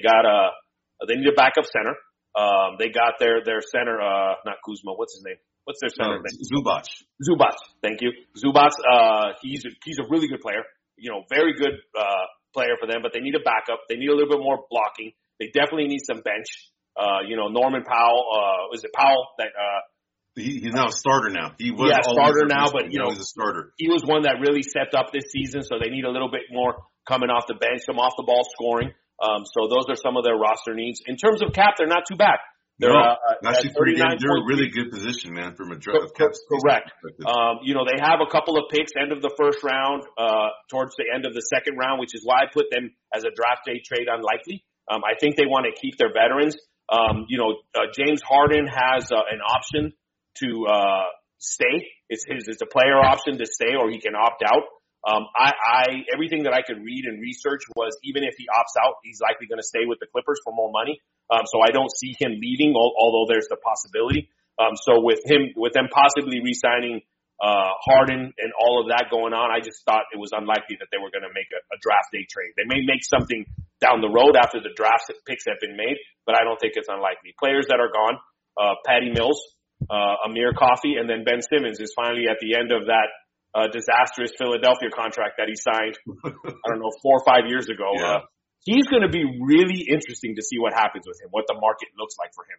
a backup center. They got their center, not Kuzma, what's his name? What's their center name? Zubac. Thank you. Zubac, he's a really good player, you know, very good, player for them, but they need a backup. They need a little bit more blocking. They definitely need some bench. You know, Norman Powell, is it Powell that, he's now a starter now. He was starter now, but you know, he's a starter. He was one that really stepped up this season, so they need a little bit more coming off the bench, some off the ball scoring. So those are some of their roster needs. In terms of cap, they're not too bad. They're actually pretty good. They're a really good position, man, from a draft. Correct. You know, they have a couple of picks, end of the first round, towards the end of the second round, which is why I put them as a draft day trade unlikely. I think they want to keep their veterans. You know, James Harden has an option to stay. It's a player option to stay, or he can opt out. Everything that I could read and research was even if he opts out, he's likely going to stay with the Clippers for more money. So I don't see him leaving, although there's the possibility. So with them possibly re-signing Harden and all of that going on, I just thought it was unlikely that they were going to make a draft day trade. They may make something down the road after the draft picks have been made, but I don't think it's unlikely. Players that are gone, Patty Mills, Amir Coffey, and then Ben Simmons is finally at the end of that disastrous Philadelphia contract that he signed, I don't know, 4 or 5 years ago. Yeah. He's going to be really interesting to see what happens with him, what the market looks like for him.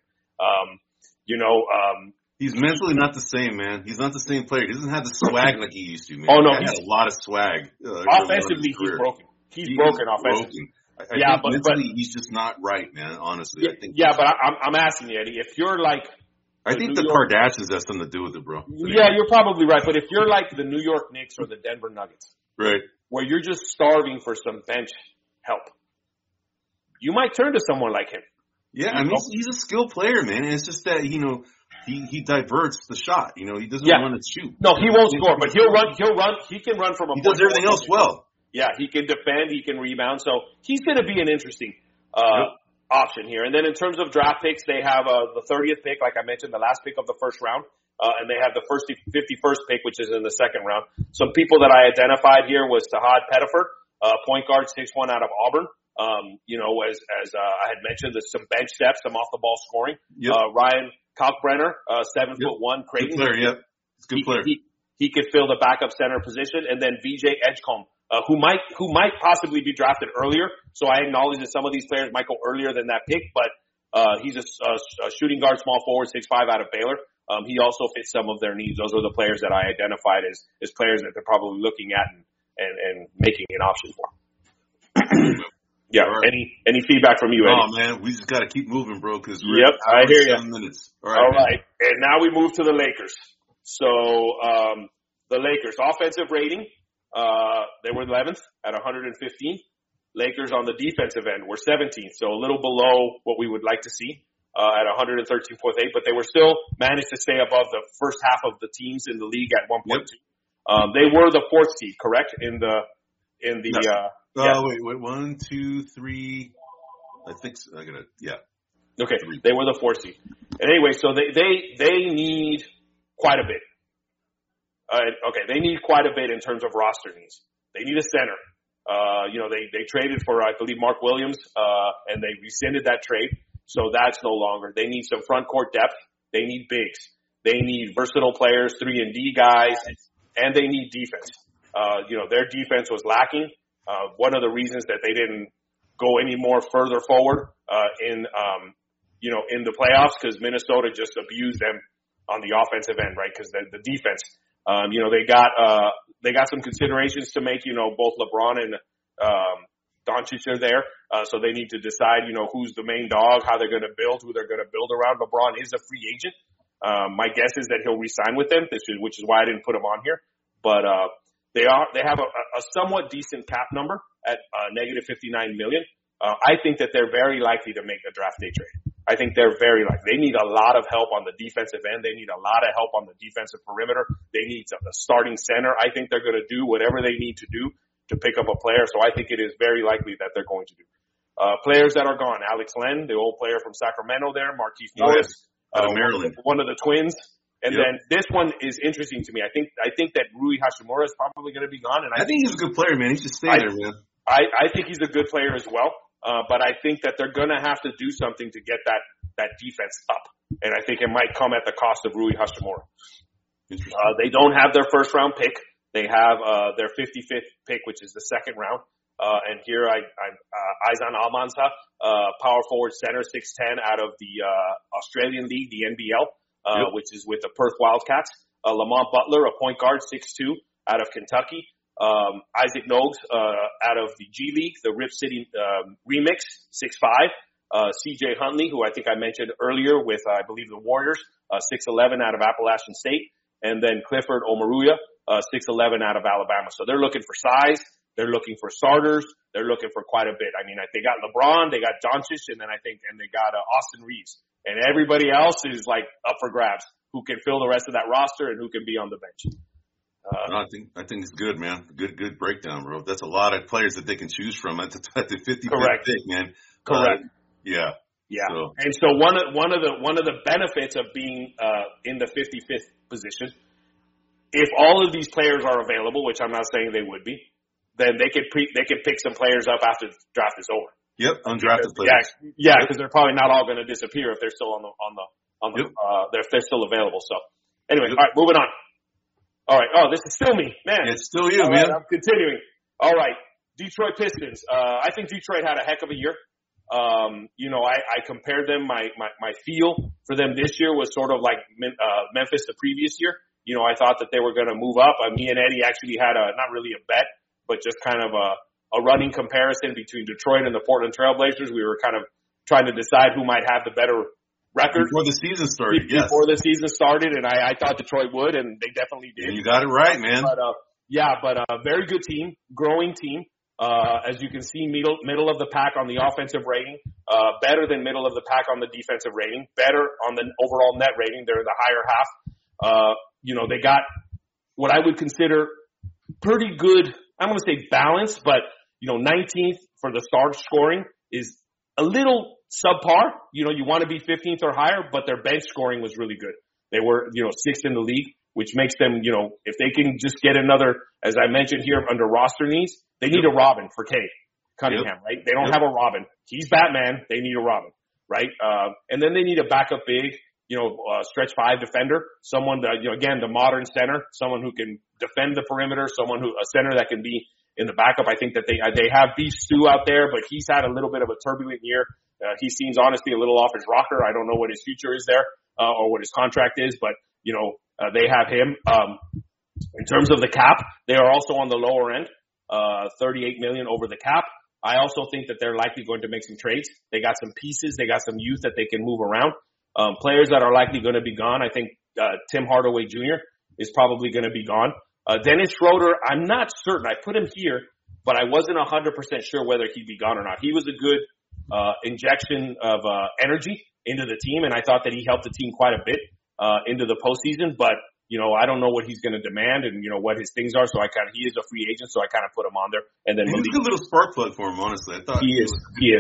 He's mentally not the same, man. He's not the same player. He doesn't have the swag like he used to, man. Oh, no. He had a lot of swag. Offensively, he's broken. He's broken offensively. I think mentally, he's just not right, man, honestly. Yeah, but I'm asking you, Eddie, if you're like... I think the Kardashians has something to do with it, bro. Yeah, you're probably right. But if you're like the New York Knicks or the Denver Nuggets, right, where you're just starving for some bench help, you might turn to someone like him. Yeah, I mean, he's a skilled player, man. And it's just that, he diverts the shot. He doesn't want to shoot. No, he won't score, but he'll run. He can run from a. He does everything else well. Yeah, he can defend. He can rebound. So he's going to be an interesting option here. And then in terms of draft picks, they have the 30th pick, like I mentioned, the last pick of the first round. And they have the 51st pick, which is in the second round. Some people that I identified here was Tahad Pettiford, point guard, 6'1" out of Auburn. As I had mentioned, there's some bench depth, some off the ball scoring. Yep. Ryan Kalkbrenner, 7'1", Creighton. Good player, yeah. It's a good player. He could fill the backup center position. And then VJ Edgecombe, who might possibly be drafted earlier. So I acknowledge that some of these players might go earlier than that pick, but he's a shooting guard, small forward, 6'5" out of Baylor. He also fits some of their needs. Those are the players that I identified as players that they're probably looking at and making an option for. Yeah. Right. Any feedback from you, Eddie? Oh man, we just got to keep moving, bro. Because I hear you. 7 minutes. All right. And now we move to the Lakers. So the Lakers offensive rating, they were 11th at 115. Lakers on the defensive end were 17th, so a little below what we would like to see at 113.8. But they were still managed to stay above the first half of the teams in the league at 1.2. Yep. They were the 4th seed, correct? Wait, 1, 2, 3. I think so. Okay, 3. They were the 4th seed. And anyway, so they need quite a bit. They need quite a bit in terms of roster needs. They need a center. They traded for, I believe, Mark Williams, and they rescinded that trade. So that's no longer. They need some front court depth. They need bigs. They need versatile players, 3-and-D guys, and they need defense. Their defense was lacking. One of the reasons that they didn't go any more further forward in the playoffs, because Minnesota just abused them on the offensive end, right? Because the defense, they got some considerations to make. Both LeBron and Doncic are there, so they need to decide, who's the main dog, how they're going to build, who they're going to build around. LeBron is a free agent. My guess is that he'll re-sign with them, which is why I didn't put him on here. But they have a somewhat decent cap number at negative $59 million. I think that they're very likely to make a draft day trade. I think they're very likely. They need a lot of help on the defensive end. They need a lot of help on the defensive perimeter. They need a starting center. I think they're going to do whatever they need to do to pick up a player. So I think it is very likely that they're going to do. Players that are gone: Alex Len, the old player from Sacramento there, Markieff Morris, out of Maryland, one of the twins. And then this one is interesting to me. I think that Rui Hachimura is probably going to be gone. And I think he's a good player, man. He should stay there, man. I think he's a good player as well. But I think that they're going to have to do something to get that defense up. And I think it might come at the cost of Rui Hachimura. They don't have their first round pick. They have their 55th pick, which is the second round. And here Aizan Almanza, power forward center, 6'10", out of the Australian League, the NBL, which is with the Perth Wildcats. Lamont Butler, a point guard, 6'2", out of Kentucky. Isaac Nogues, out of the G League, the Rip City Remix, 6'5". CJ Huntley, who I think I mentioned earlier with, I believe, the Warriors, 6'11", out of Appalachian State. And then Clifford Omaruya, 6'11", out of Alabama. So they're looking for size. They're looking for starters. They're looking for quite a bit. I mean, they got LeBron, they got Doncic, and they got Austin Reeves. And everybody else is like up for grabs. Who can fill the rest of that roster and who can be on the bench? No, I think it's good, man. Good breakdown, bro. That's a lot of players that they can choose from at the 55th pick, man. Correct. Yeah. Yeah. So. And so one of the benefits of being in the 55th position, if all of these players are available, which I'm not saying they would be, then they could pick some players up after the draft is over. Yep, undrafted players. Yeah, because they're probably not all going to disappear if they're still if they're still available. So anyway, all right, moving on. All right. Oh, this is still me, man. It's still you, man. I'm continuing. All right. Detroit Pistons. I think Detroit had a heck of a year. I compared them. My feel for them this year was sort of like Memphis the previous year. I thought that they were going to move up. Me and Eddie actually had not really a bet, but just kind of a running comparison between Detroit and the Portland Trailblazers. We were kind of trying to decide who might have the better record before the season started. Before the season started, and I thought Detroit would, and they definitely did. You got it right, man. But a very good team, growing team. As you can see, middle of the pack on the offensive rating, better than middle of the pack on the defensive rating, better on the overall net rating. They're in the higher half. They got what I would consider pretty good. I'm going to say balanced, but 19th for the start scoring is a little subpar. You want to be 15th or higher, but their bench scoring was really good. They were, 6th in the league, which makes them, if they can just get another, as I mentioned here, under roster needs, they need a Robin for Cade Cunningham, right? They don't have a Robin. He's Batman. They need a Robin, right? And then they need a backup big, stretch 5 defender, someone that, again, the modern center, someone who can defend the perimeter, a center that can be in the backup. I think that they have Beef Stew out there, but he's had a little bit of a turbulent year. He seems honestly a little off his rocker. I don't know what his future is there, or what his contract is, but they have him. In terms of the cap, they are also on the lower end, $38 million over the cap. I also think that they're likely going to make some trades. They got some pieces. They got some youth that they can move around. Players that are likely going to be gone. I think Tim Hardaway Jr. is probably going to be gone. Dennis Schroeder, I'm not certain. I put him here, but I wasn't 100% sure whether he'd be gone or not. He was a good injection of energy into the team, and I thought that he helped the team quite a bit into the postseason. But I don't know what he's going to demand and what his things are. So he is a free agent, so I kind of put him on there. And then he's a good little spark plug for him. Honestly, I thought he is.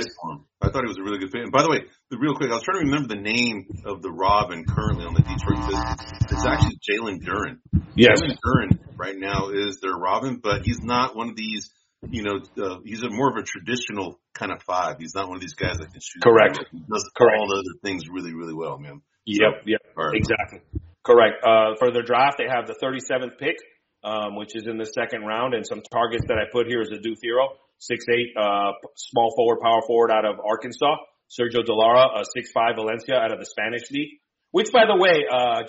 I thought he was a really good fit. And by the way, real quick, I was trying to remember the name of the Robin currently on the Detroit Pistons. It's actually Jalen Duren. Yes. Jalen Duren right now is their Robin, but he's not one of these. He's more of a traditional kind of 5. He's not one of these guys that can shoot. Correct. He does all the other things really, really well, man. Yep. Right. Exactly. Correct. For their draft, they have the 37th pick, which is in the second round, and some targets that I put here is Adu Thiro, 6'8", small forward, power forward out of Arkansas. Sergio Delara, 6'5", Valencia out of the Spanish league. Which, by the way,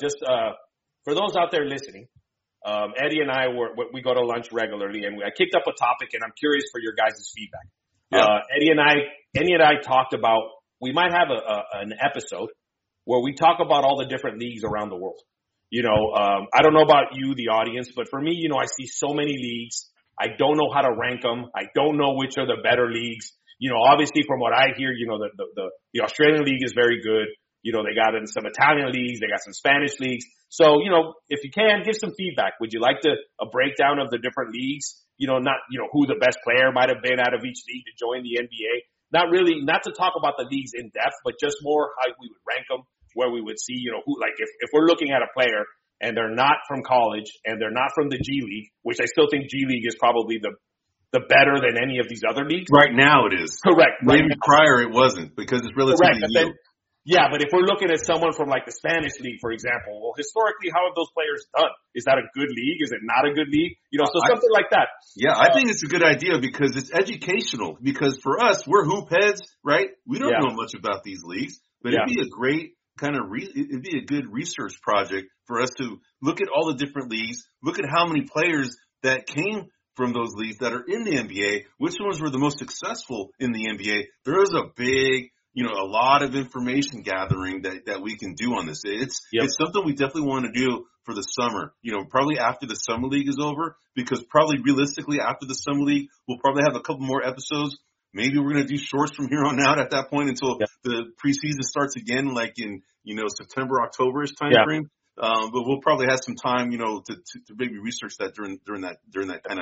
for those out there listening, Eddie and I we go to lunch regularly, and I kicked up a topic, and I'm curious for your guys' feedback. Yeah. Eddie and I talked about we might have an episode where we talk about all the different leagues around the world. I don't know about you, the audience, but for me, I see so many leagues. I don't know how to rank them. I don't know which are the better leagues. Obviously from what I hear, the Australian league is very good. They got in some Italian leagues. They got some Spanish leagues. So, if you can, give some feedback. Would you like a breakdown of the different leagues? Not who the best player might have been out of each league to join the NBA. Not to talk about the leagues in depth, but just more how we would rank them, where we would see, who, like if we're looking at a player and they're not from college and they're not from the G League, which I still think G League is probably the better than any of these other leagues. Right now it is. Correct. Maybe prior it wasn't because it's relatively new. Yeah, but if we're looking at someone from like the Spanish league, for example, well, historically, how have those players done? Is that a good league? Is it not a good league? Something like that. Yeah, I think it's a good idea because it's educational. Because for us, we're hoop heads, right? We don't know much about these leagues, but it'd be a great it'd be a good research project for us to look at all the different leagues, look at how many players that came from those leagues that are in the NBA, which ones were the most successful in the NBA. There is a big, a lot of information gathering that we can do on this. It's something we definitely want to do for the summer, probably after the summer league is over, because probably realistically after the summer league, we'll probably have a couple more episodes. Maybe we're going to do shorts from here on out at that point until the preseason starts again, like in, September, October-ish time frame. But we'll probably have some time, to maybe research that during that kind of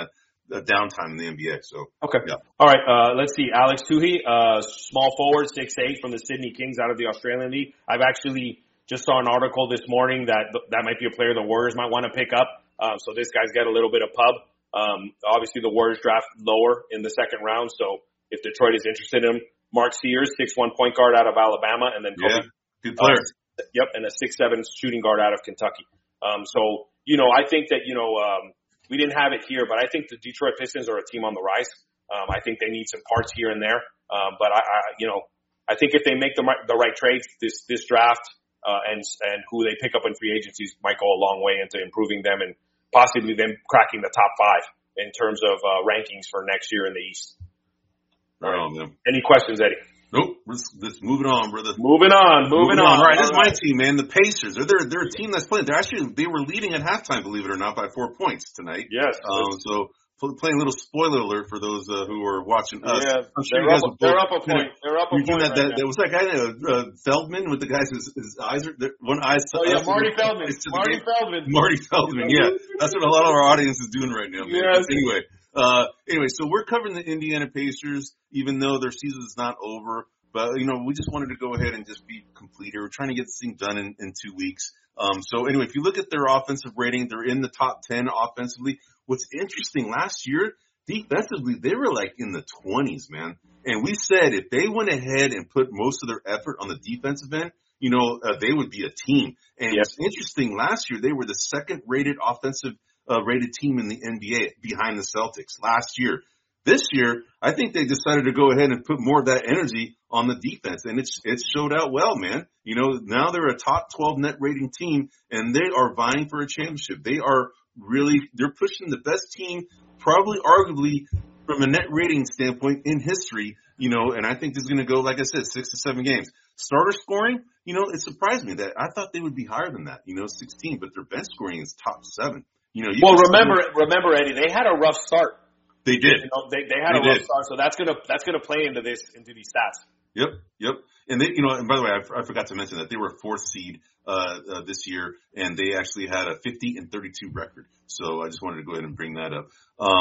downtime in the NBA. So okay, yeah. All right. Let's see. Alex Tuhi, small forward, 6'8" from the Sydney Kings out of the Australian League. I've actually just saw an article this morning that might be a player the Warriors might want to pick up. So this guy's got a little bit of pub. Obviously the Warriors draft lower in the second round. So if Detroit is interested in him, Mark Sears, 6'1" point guard out of Alabama, and then Kobe, good player. And a 6'7" shooting guard out of Kentucky. So, I think that, we didn't have it here, but I think the Detroit Pistons are a team on the rise. I think they need some parts here and there. But I think if they make the right trades, this draft, and who they pick up in free agencies might go a long way into improving them and possibly them cracking the top 5 in terms of, rankings for next year in the East. All right. Man. Any questions, Eddie? Nope. Let's moving on, brother. Moving on. All right, this is my team, man. The Pacers. They're a team that's playing. They were leading at halftime, believe it or not, by 4 points tonight. Yes. So playing a little spoiler alert for those who are watching us. Yeah, I'm sure they're up a point. They're up a point. That was that guy Feldman with the guys. His eyes are one eye. Oh yeah, Marty Feldman. Marty Feldman. Yeah, that's what a lot of our audience is doing right now. Man. Yes. Anyway, so we're covering the Indiana Pacers, even though their season is not over. But, we just wanted to go ahead and just be complete here. We're trying to get this thing done in 2 weeks. So anyway, if you look at their offensive rating, they're in the top 10 offensively. What's interesting, last year, defensively, they were like in the 20s, man. And we said if they went ahead and put most of their effort on the defensive end, they would be a team. And It's interesting, last year, they were the second rated offensive rated team in the NBA behind the Celtics last year. This year, I think they decided to go ahead and put more of that energy on the defense, and it showed out well, man. Now they're a top 12 net rating team, and they are vying for a championship. They're pushing the best team, probably arguably from a net rating standpoint in history, and I think this is going to go, like I said, 6 to 7 games. Starter scoring, it surprised me that I thought they would be higher than that, 16, but their bench scoring is top 7. Remember, Eddie, they had a rough start. They did. They had a rough start, so that's gonna play into these stats. Yep. And they, and by the way, I forgot to mention that they were 4th seed this year, and they actually had a 50-32 record. So I just wanted to go ahead and bring that up.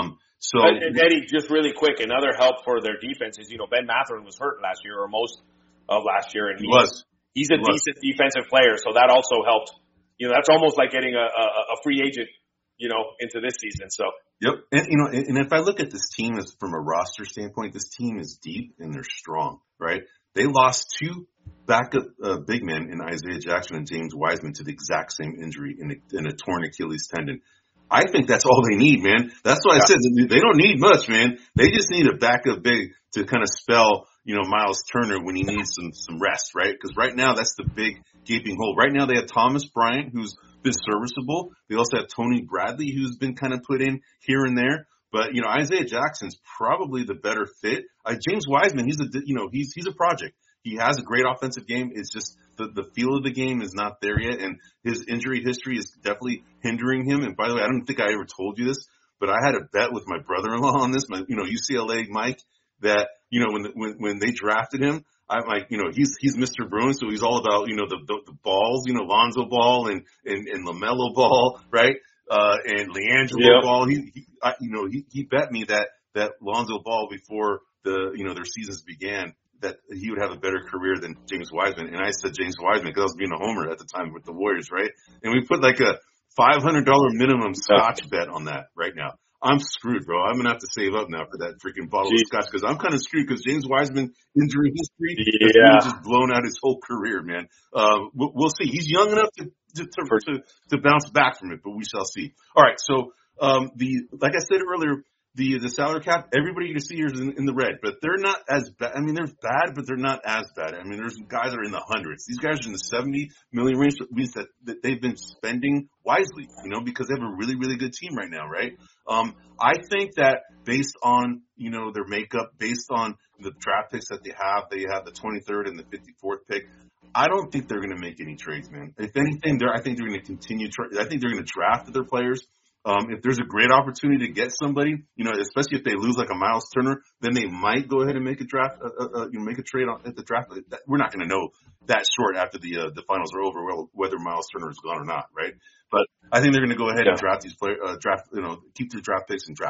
And Eddie, just really quick, another help for their defense is Ben Mathurin was hurt last year or most of last year, and he's a decent defensive player, so that also helped. That's almost like getting a free agent, into this season. So. Yep. And if I look at this team from a roster standpoint, this team is deep and they're strong, right? They lost 2 backup big men in Isaiah Jackson and James Wiseman to the exact same injury in a torn Achilles tendon. I think that's all they need, man. That's why I said they don't need much, man. They just need a backup big to kind of spell, Miles Turner when he needs some rest, right? Because right now that's the big gaping hole. Right now they have Thomas Bryant, who's been serviceable. They also have Tony Bradley, who's been kind of put in here and there. But, Isaiah Jackson's probably the better fit. James Wiseman, he's a project. He has a great offensive game. It's just the feel of the game is not there yet. And his injury history is definitely hindering him. And by the way, I don't think I ever told you this, but I had a bet with my brother-in-law on this, UCLA Mike, that, when they drafted him, I'm like, he's Mr. Bruin, so he's all about, the balls, Lonzo Ball and LaMelo Ball, right? And LiAngelo Ball. He bet me that Lonzo Ball before their seasons began, that he would have a better career than James Wiseman. And I said James Wiseman because I was being a homer at the time with the Warriors, right? And we put like a $500 minimum scotch bet on that right now. I'm screwed, bro. I'm going to have to save up now for that freaking bottle of scotch because I'm kind of screwed because James Wiseman injury history has really just blown out his whole career, man. We'll see. He's young enough to bounce back from it, but we shall see. All right. So, like I said earlier, the salary cap, everybody you see here is in the red, but they're not as bad. I mean, they're bad, but they're not as bad. I mean, there's guys that are in the hundreds. These guys are in the 70 million range. It means that they've been spending wisely, because they have a really, really good team right now, right? I think that based on, their makeup, based on the draft picks that they have the 23rd and the 54th pick. I don't think they're going to make any trades, man. If anything, I think they're going to continue. I think they're going to draft their players. If there's a great opportunity to get somebody, especially if they lose like a Miles Turner, then they might go ahead and make a draft, make a trade at the draft. We're not going to know that short after the finals are over whether Miles Turner is gone or not, right? But I think they're going to go ahead and draft these players, keep their draft picks and draft.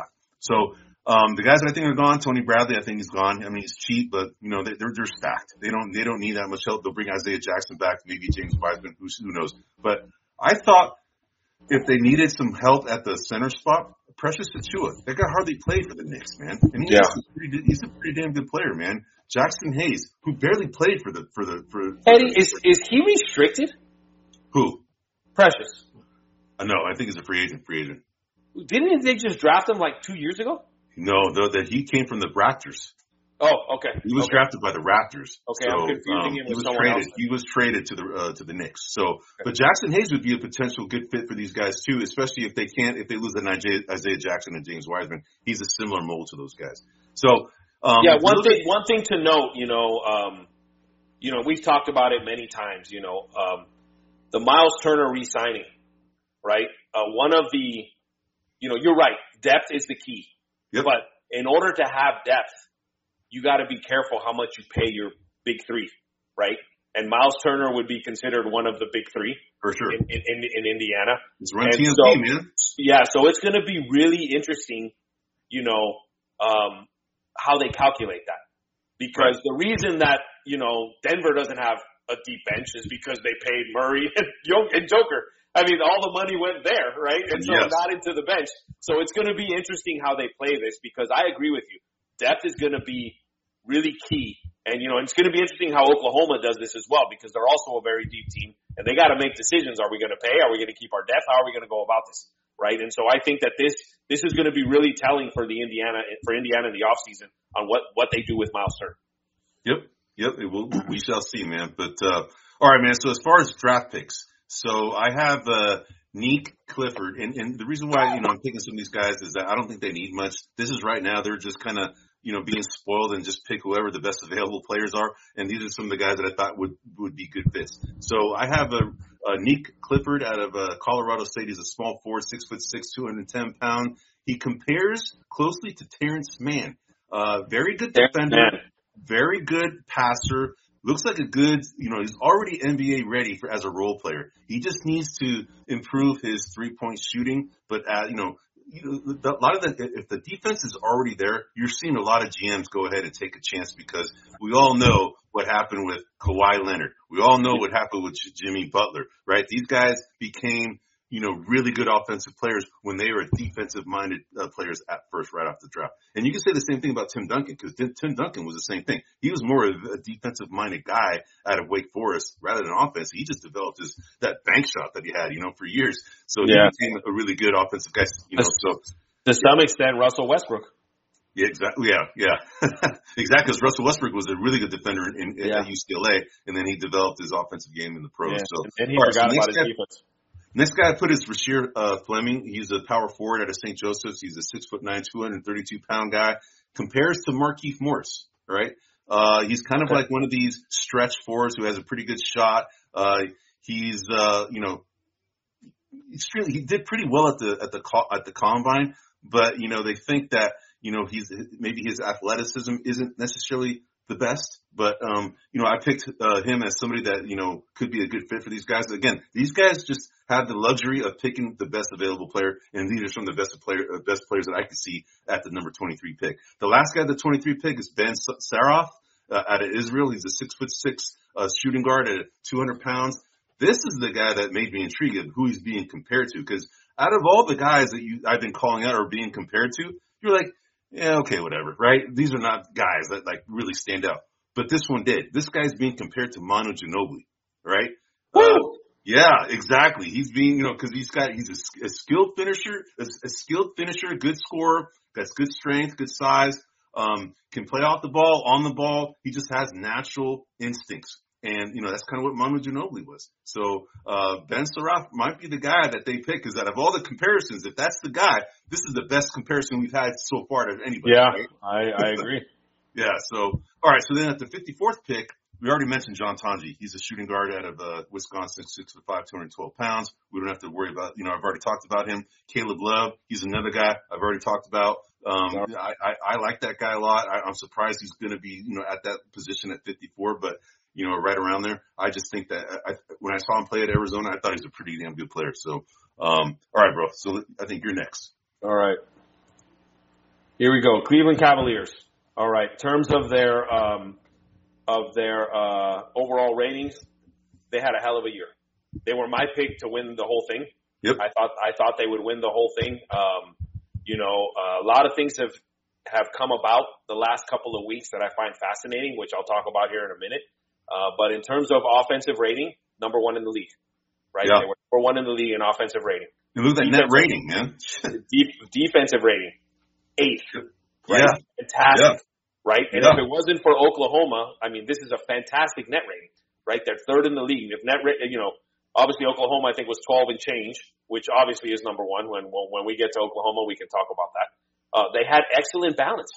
So, the guys that I think are gone, Tony Bradley, I think he's gone. I mean, he's cheap, but they're stacked. They don't need that much help. They'll bring Isaiah Jackson back, maybe James Wiseman, who knows. But I thought if they needed some help at the center spot, Precious Achiuwa, that guy hardly played for the Knicks, man. And he's a pretty damn good player, man. Jackson Hayes, who barely played for Eddie, is he restricted? Who? Precious. No, I think he's a free agent. Didn't they just draft him like 2 years ago? No, that he came from the Raptors. Oh, okay. He was drafted by the Raptors. Okay, so, I'm confusing him with someone else. He was traded to the Knicks. So, but Jackson Hayes would be a potential good fit for these guys too, especially if they lose Isaiah Jackson and James Wiseman. He's a similar mold to those guys. So, one thing to note, we've talked about it many times. The Miles Turner re-signing, right? One of the, you're right. Depth is the key. Yep. But in order to have depth, you got to be careful how much you pay your big three, right? And Miles Turner would be considered one of the big three for sure in Indiana. It's run TNT, man. Yeah, so it's going to be really interesting, how they calculate that, because the reason that Denver doesn't have a deep bench is because they paid Murray and Joker. I mean, all the money went there, right? And so not into the bench. So it's going to be interesting how they play this, because I agree with you. Depth is going to be really key. And, it's going to be interesting how Oklahoma does this as well, because they're also a very deep team, and they got to make decisions. Are we going to pay? Are we going to keep our depth? How are we going to go about this? Right? And so I think that this is going to be really telling for Indiana in the offseason on what they do with Miles Turner. Yep. We shall see, man. But, all right, man. So as far as draft picks, so I have, Nick Clifford, and the reason why, I'm picking some of these guys is that I don't think they need much. This is right now, they're just kind of, being spoiled and just pick whoever the best available players are. And these are some of the guys that I thought would be good fits. So I have a Nick Clifford out of Colorado State. He's a small forward, 6'6", 210 pounds. He compares closely to Terrence Mann. Very good defender, very good passer. Looks like a good, he's already NBA ready as a role player. He just needs to improve his 3-point shooting. But, if the defense is already there, you're seeing a lot of GMs go ahead and take a chance, because we all know what happened with Kawhi Leonard. We all know what happened with Jimmy Butler, right? These guys became, really good offensive players when they were defensive-minded players at first, right off the draft. And you can say the same thing about Tim Duncan, because Tim Duncan was the same thing. He was more of a defensive-minded guy out of Wake Forest rather than offense. He just developed that bank shot that he had, for years. So he became a really good offensive guy, So to some extent, Russell Westbrook. Yeah, exactly. Yeah. Exactly. Because Russell Westbrook was a really good defender at UCLA, and then he developed his offensive game in the pros. Yeah. So, and he forgot about his defense. Next guy I put is Rasheer Fleming. He's a power forward out of St. Joseph's. He's a 6'9", 232-pound guy. Compares to Markieff Morris, right? He's kind of like one of these stretch forwards who has a pretty good shot. He's he did pretty well at the combine, but they think that maybe his athleticism isn't necessarily the best, but I picked him as somebody that could be a good fit for these guys. Again, these guys just have the luxury of picking the best available player, and these are some of the best players that I could see at the number 23 pick. The last guy at the 23 pick is Ben Saroff out of Israel. He's a 6'6" shooting guard at 200 pounds. This is the guy that made me intrigued of who he's being compared to, because out of all the guys that I've been calling out or being compared to, you're like, yeah, okay, whatever, right? These are not guys that really stand out. But this one did. This guy's being compared to Manu Ginobili, right? Yeah, exactly. He's being, because he's a skilled finisher, good scorer, got good strength, good size, can play off the ball, on the ball. He just has natural instincts. And, that's kind of what Manu Ginobili was. So, Ben Saroff might be the guy that they pick, because out of all the comparisons, if that's the guy, this is the best comparison we've had so far to anybody. Yeah, right? I agree. Yeah. So, all right. So then at the 54th pick, we already mentioned John Tonji. He's a shooting guard out of Wisconsin, 6'5", 212 pounds. We don't have to worry about, I've already talked about him. Caleb Love, he's another guy I've already talked about. I like that guy a lot. I'm surprised he's going to be, at that position at 54, but right around there. I just think that when I saw him play at Arizona, I thought he was a pretty damn good player. So, all right, bro. So I think you're next. All right. Here we go. Cleveland Cavaliers. All right. In terms of their overall ratings, they had a hell of a year. They were my pick to win the whole thing. Yep. I thought they would win the whole thing. A lot of things have come about the last couple of weeks that I find fascinating, which I'll talk about here in a minute. But in terms of offensive rating, number one in the league, right? Yeah. They were number one in the league in offensive rating. You look at net rating, man. Defensive rating, 8th. Right? Yeah. Fantastic. Yeah. Right? And yeah. if it wasn't for Oklahoma, I mean, this is a fantastic net rating, right? They're 3rd in the league. If obviously Oklahoma, I think, was 12 and change, which obviously is number one. When we get to Oklahoma, we can talk about that. They had excellent balance.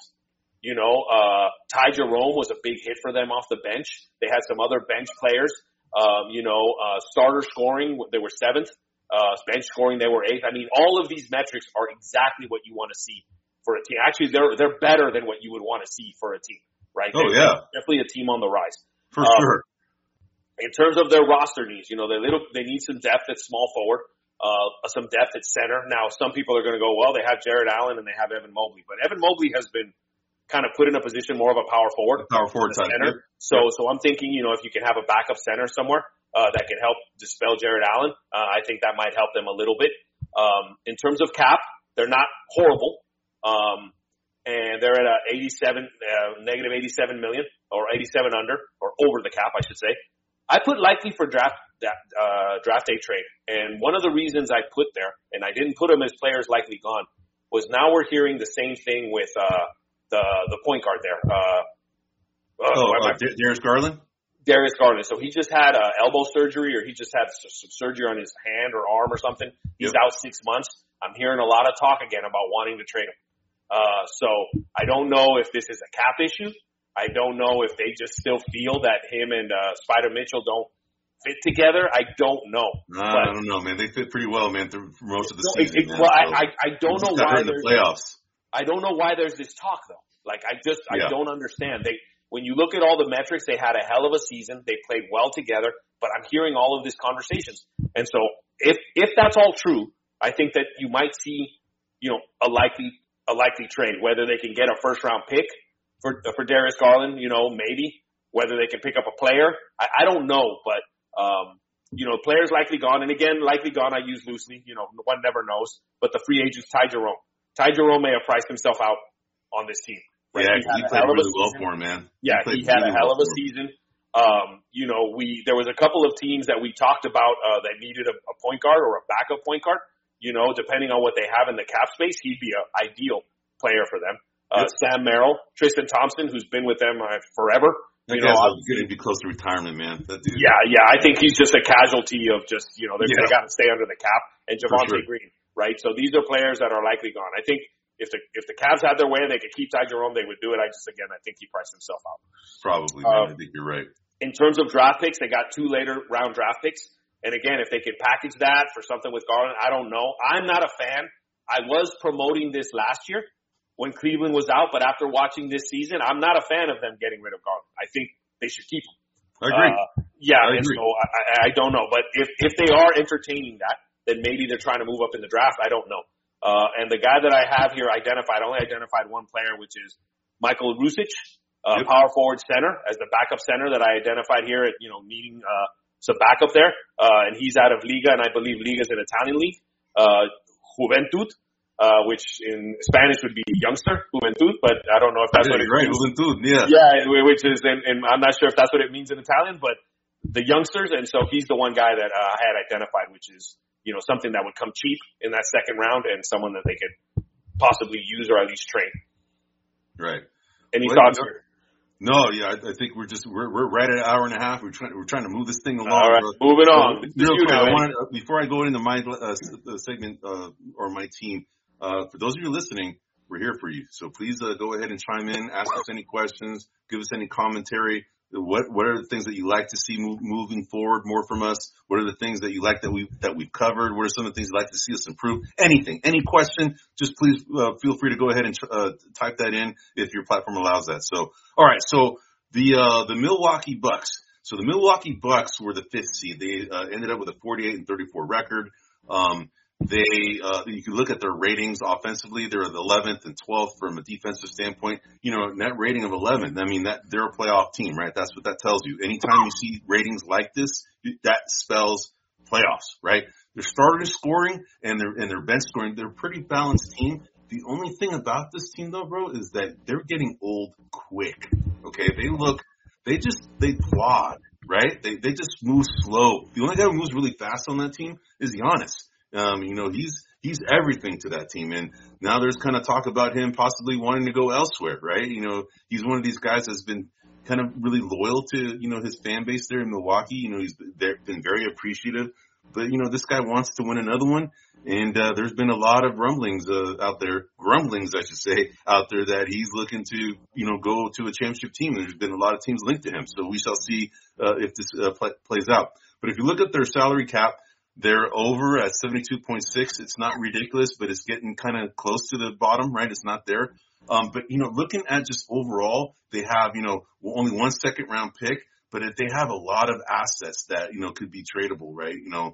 Ty Jerome was a big hit for them off the bench. They had some other bench players. Starter scoring, they were 7th. Bench scoring, they were 8th. I mean, all of these metrics are exactly what you want to see for a team. Actually, they're better than what you would want to see for a team, right? Oh, yeah. Definitely a team on the rise. For sure. In terms of their roster needs, they need some depth at small forward, some depth at center. Now, some people are going to go, well, they have Jared Allen and they have Evan Mobley, but Evan Mobley has been kind of put in a position more of a power forward. Power forward type. Center. So I'm thinking, if you can have a backup center somewhere, that can help dispel Jared Allen, I think that might help them a little bit. In terms of cap, they're not horrible. And they're at negative 87 million, or 87 under, or over the cap, I should say. I put likely for draft day trade. And one of the reasons I put there, and I didn't put them as players likely gone, was now we're hearing the same thing with, the point guard there. Darius Garland? Darius Garland. So he just had elbow surgery, or he just had some surgery on his hand or arm or something. He's out 6 months. I'm hearing a lot of talk again about wanting to trade him. So I don't know if this is a cap issue. I don't know if they just still feel that him and Spider Mitchell don't fit together. I don't know. I don't know, man. They fit pretty well, man, through most of the season. I don't know why in the playoffs. I don't know why there's this talk though. Like I don't understand. When you look at all the metrics, they had a hell of a season. They played well together, but I'm hearing all of these conversations. And so if that's all true, I think that you might see, a likely trade, whether they can get a first round pick for Darius Garland, maybe, whether they can pick up a player. I don't know, but, players likely gone. And again, likely gone, I use loosely, one never knows, but the free agent's Ty Jerome. Ty Jerome may have priced himself out on this team. Right? Yeah, he played really well for him, man. Yeah, he had a hell of a season. There was a couple of teams that we talked about, that needed a point guard or a backup point guard. Depending on what they have in the cap space, he'd be an ideal player for them. Sam Merrill, Tristan Thompson, who's been with them forever. That guy's going to be close to retirement, man. That dude. Yeah. I think he's just a casualty of just, they got to stay under the cap. And Javonte Green, right? So these are players that are likely gone. I think if the Cavs had their way and they could keep Ty Jerome, they would do it. I think he priced himself out. Probably, man. I think you're right. In terms of draft picks, they got 2 later round draft picks. And again, if they could package that for something with Garland, I don't know. I'm not a fan. I was promoting this last year when Cleveland was out, but after watching this season, I'm not a fan of them getting rid of Garland. I think they should keep him. I agree. I agree. So I don't know. But if they are entertaining that, then maybe they're trying to move up in the draft. I don't know. And the guy that I have here I only identified one player, which is Michael Rusic, power forward center, as the backup center that I identified here at, needing some backup there. And he's out of Liga, and I believe Liga is an Italian league, Juventud. Which in Spanish would be youngster, Juventud, but I don't know if that's what it means. Juventud, yeah. Yeah, which is, and I'm not sure if that's what it means in Italian, but the youngsters, and so he's the one guy that I had identified, which is, something that would come cheap in that second round and someone that they could possibly use or at least trade. Right. Any thoughts here? No, yeah, I think we're right at an hour and a half. We're trying to move this thing along. All right, moving on. Real quick, before I go into my segment or my team, for those of you listening, we're here for you. So please go ahead and chime in, ask us any questions, give us any commentary. What are the things that you like to see moving forward more from us? What are the things that you like that we've covered? What are some of the things you'd like to see us improve? Anything, any question, just please feel free to go ahead and type that in if your platform allows that. So, all right. So the Milwaukee Bucks. So the Milwaukee Bucks were the 5th seed. They ended up with a 48-34 record. You can look at their ratings offensively. They're the 11th and 12th from a defensive standpoint. Net rating of 11. I mean, that they're a playoff team, right? That's what that tells you. Anytime you see ratings like this, that spells playoffs, right? Their starters scoring and their bench scoring, they're a pretty balanced team. The only thing about this team though, bro, is that they're getting old quick. Okay. They plod, right? They just move slow. The only guy who moves really fast on that team is Giannis. He's everything to that team. And now there's kind of talk about him possibly wanting to go elsewhere, right? He's one of these guys that's been kind of really loyal to, his fan base there in Milwaukee. He's been very appreciative. But, this guy wants to win another one. And there's been a lot of grumblings out there that he's looking to, go to a championship team. There's been a lot of teams linked to him. So we shall see if this plays out. But if you look at their salary cap, they're over at 72.6. It's not ridiculous, but it's getting kind of close to the bottom, right? It's not there. But, looking at just overall, they have, only one second round pick. But they have a lot of assets that, could be tradable, right?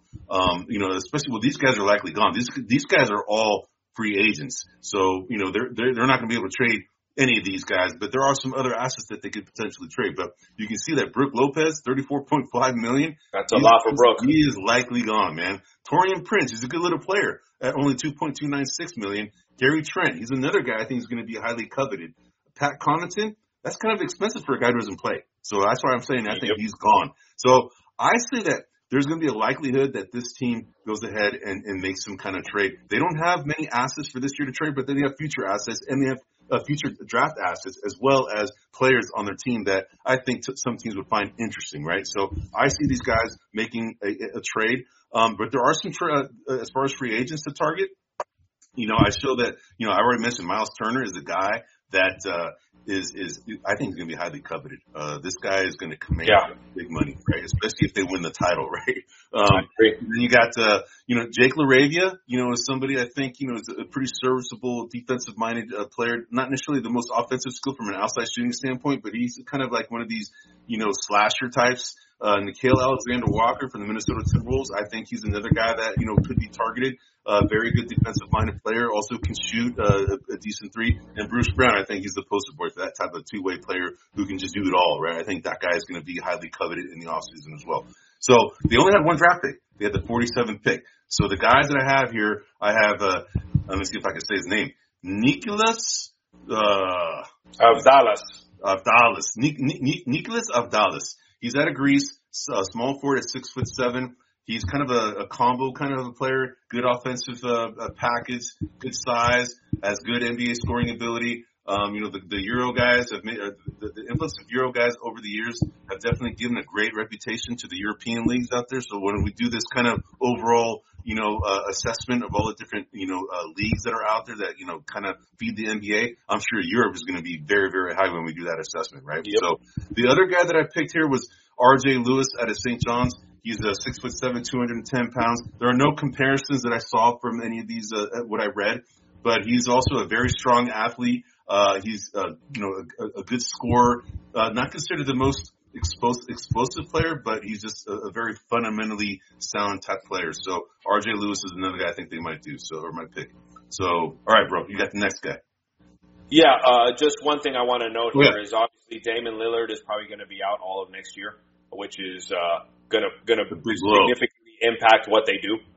Especially these guys are likely gone. These guys are all free agents. So, they're not going to be able to trade any of these guys, but there are some other assets that they could potentially trade. But you can see that Brook Lopez, $34.5 million. That's a lot for Brook. He is likely gone, man. Taurean Prince, he's a good little player at only $2.296 million. Gary Trent, he's another guy I think is going to be highly coveted. Pat Connaughton, that's kind of expensive for a guy who doesn't play. So that's why I'm saying I think he's gone. So I say that there's going to be a likelihood that this team goes ahead and makes some kind of trade. They don't have many assets for this year to trade, but then they have future assets and they have future draft assets as well as players on their team that I think some teams would find interesting, right? So I see these guys making a trade. But there are some, as far as free agents to target, I show that, I already mentioned Miles Turner is a guy that is I think is going to be highly coveted. This guy is going to command big money, right? Especially if they win the title, right? Then you got Jake LaRavia, is somebody I think is a pretty serviceable defensive-minded player. Not necessarily the most offensive skill from an outside shooting standpoint, but he's kind of like one of these slasher types. Nickeil Alexander-Walker from the Minnesota Timberwolves, I think he's another guy that could be targeted. Very good defensive-minded player, also can shoot a decent three. And Bruce Brown, I think he's the poster boy for that type of two-way player who can just do it all, right? I think that guy is going to be highly coveted in the offseason as well. So they only had one draft pick. They had the 47th pick. So the guys that I have here, I have, let me see if I can say his name, Nicholas Avdalas. Nicholas Avdalas. He's out of Greece, small forward at 6'7". He's kind of a combo kind of a player, good offensive package, good size, has good NBA scoring ability. The Euro guys have made the influx of Euro guys over the years have definitely given a great reputation to the European leagues out there. So when we do this kind of overall, assessment of all the different, leagues that are out there that, kind of feed the NBA, I'm sure Europe is going to be very, very high when we do that assessment, right? Yep. So the other guy that I picked here was RJ Lewis out of St. John's. He's 6'7", 210 pounds. There are no comparisons that I saw from any of these, what I read, but he's also a very strong athlete. He's, a good scorer, not considered the most explosive player, but he's just a very fundamentally sound type player. So RJ Lewis is another guy I think they might do, or might pick. So, all right, bro, you got the next guy. Yeah, just one thing I want to note here is obviously Damian Lillard is probably going to be out all of next year, which is gonna significantly impact what they do.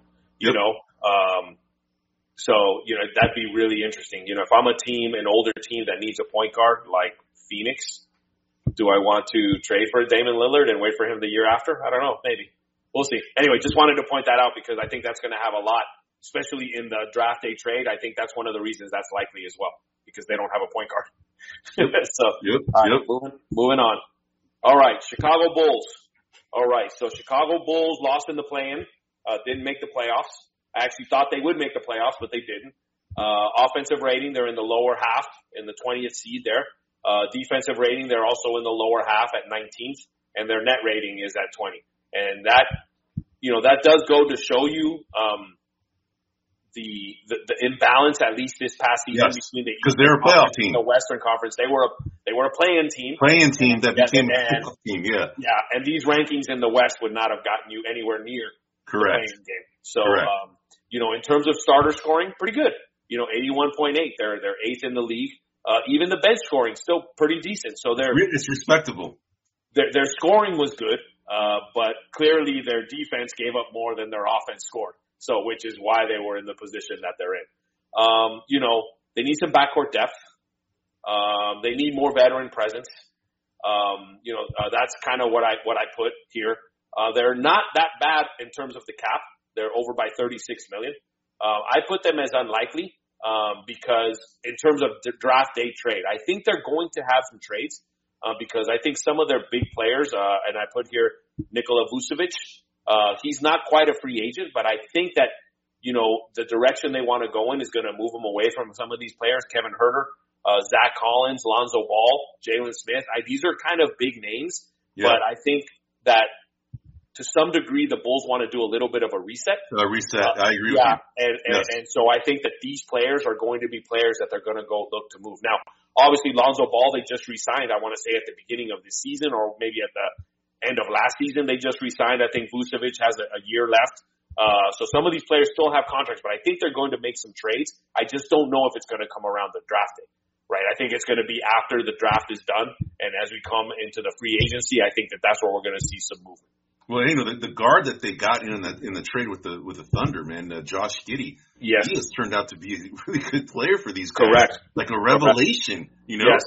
So that'd be really interesting. If I'm an older team that needs a point guard like Phoenix, do I want to trade for Damian Lillard and wait for him the year after? I don't know, maybe. We'll see. Anyway, just wanted to point that out because I think that's going to have a lot, especially in the draft day trade. I think that's one of the reasons that's likely as well, because they don't have a point guard. Moving on. All right, Chicago Bulls. All right, so Chicago Bulls lost in the play-in, didn't make the playoffs. I actually thought they would make the playoffs, but they didn't. Offensive rating, they're in the lower half, in the 20th seed there. Defensive rating, they're also in the lower half at 19th, and their net rating is at 20. And that does go to show you the imbalance, at least this past season, between the because they're a playoff team, the Western Conference. They were a play-in team. Play-in team that became a playoff team. Yeah, and these rankings in the West would not have gotten you anywhere near Correct. The play-in game. So, in terms of starter scoring, pretty good. 81.8. They're 8th in the league. Even the bench scoring still pretty decent. So it's respectable. Their scoring was good, but clearly their defense gave up more than their offense scored. So, which is why they were in the position that they're in. They need some backcourt depth. They need more veteran presence. That's kind of what I put here. They're not that bad in terms of the cap. They're over by $36 million. I put them as unlikely, because in terms of the draft day trade, I think they're going to have some trades, because I think some of their big players, and I put here Nikola Vucevic, he's not quite a free agent, but I think that, the direction they want to go in is going to move them away from some of these players, Kevin Huerter, Zach Collins, Lonzo Ball, Jalen Smith. These are kind of big names, but I think that to some degree the Bulls want to do a little bit of a reset. I agree with you. And so I think that these players are going to be players that they're going to go look to move. Now, obviously Lonzo Ball, they just re-signed, I want to say at the beginning of the season or maybe at the end of last season, they just re-signed. I think Vucevic has a year left. So some of these players still have contracts, but I think they're going to make some trades. I just don't know if it's going to come around the draft day, right? I think it's going to be after the draft is done. And as we come into the free agency, I think that's where we're going to see some movement. Well, the guard that they got in the trade with the Thunder, man, Josh Giddey, he has turned out to be a really good player for these guys. Correct. Like a revelation, Yes.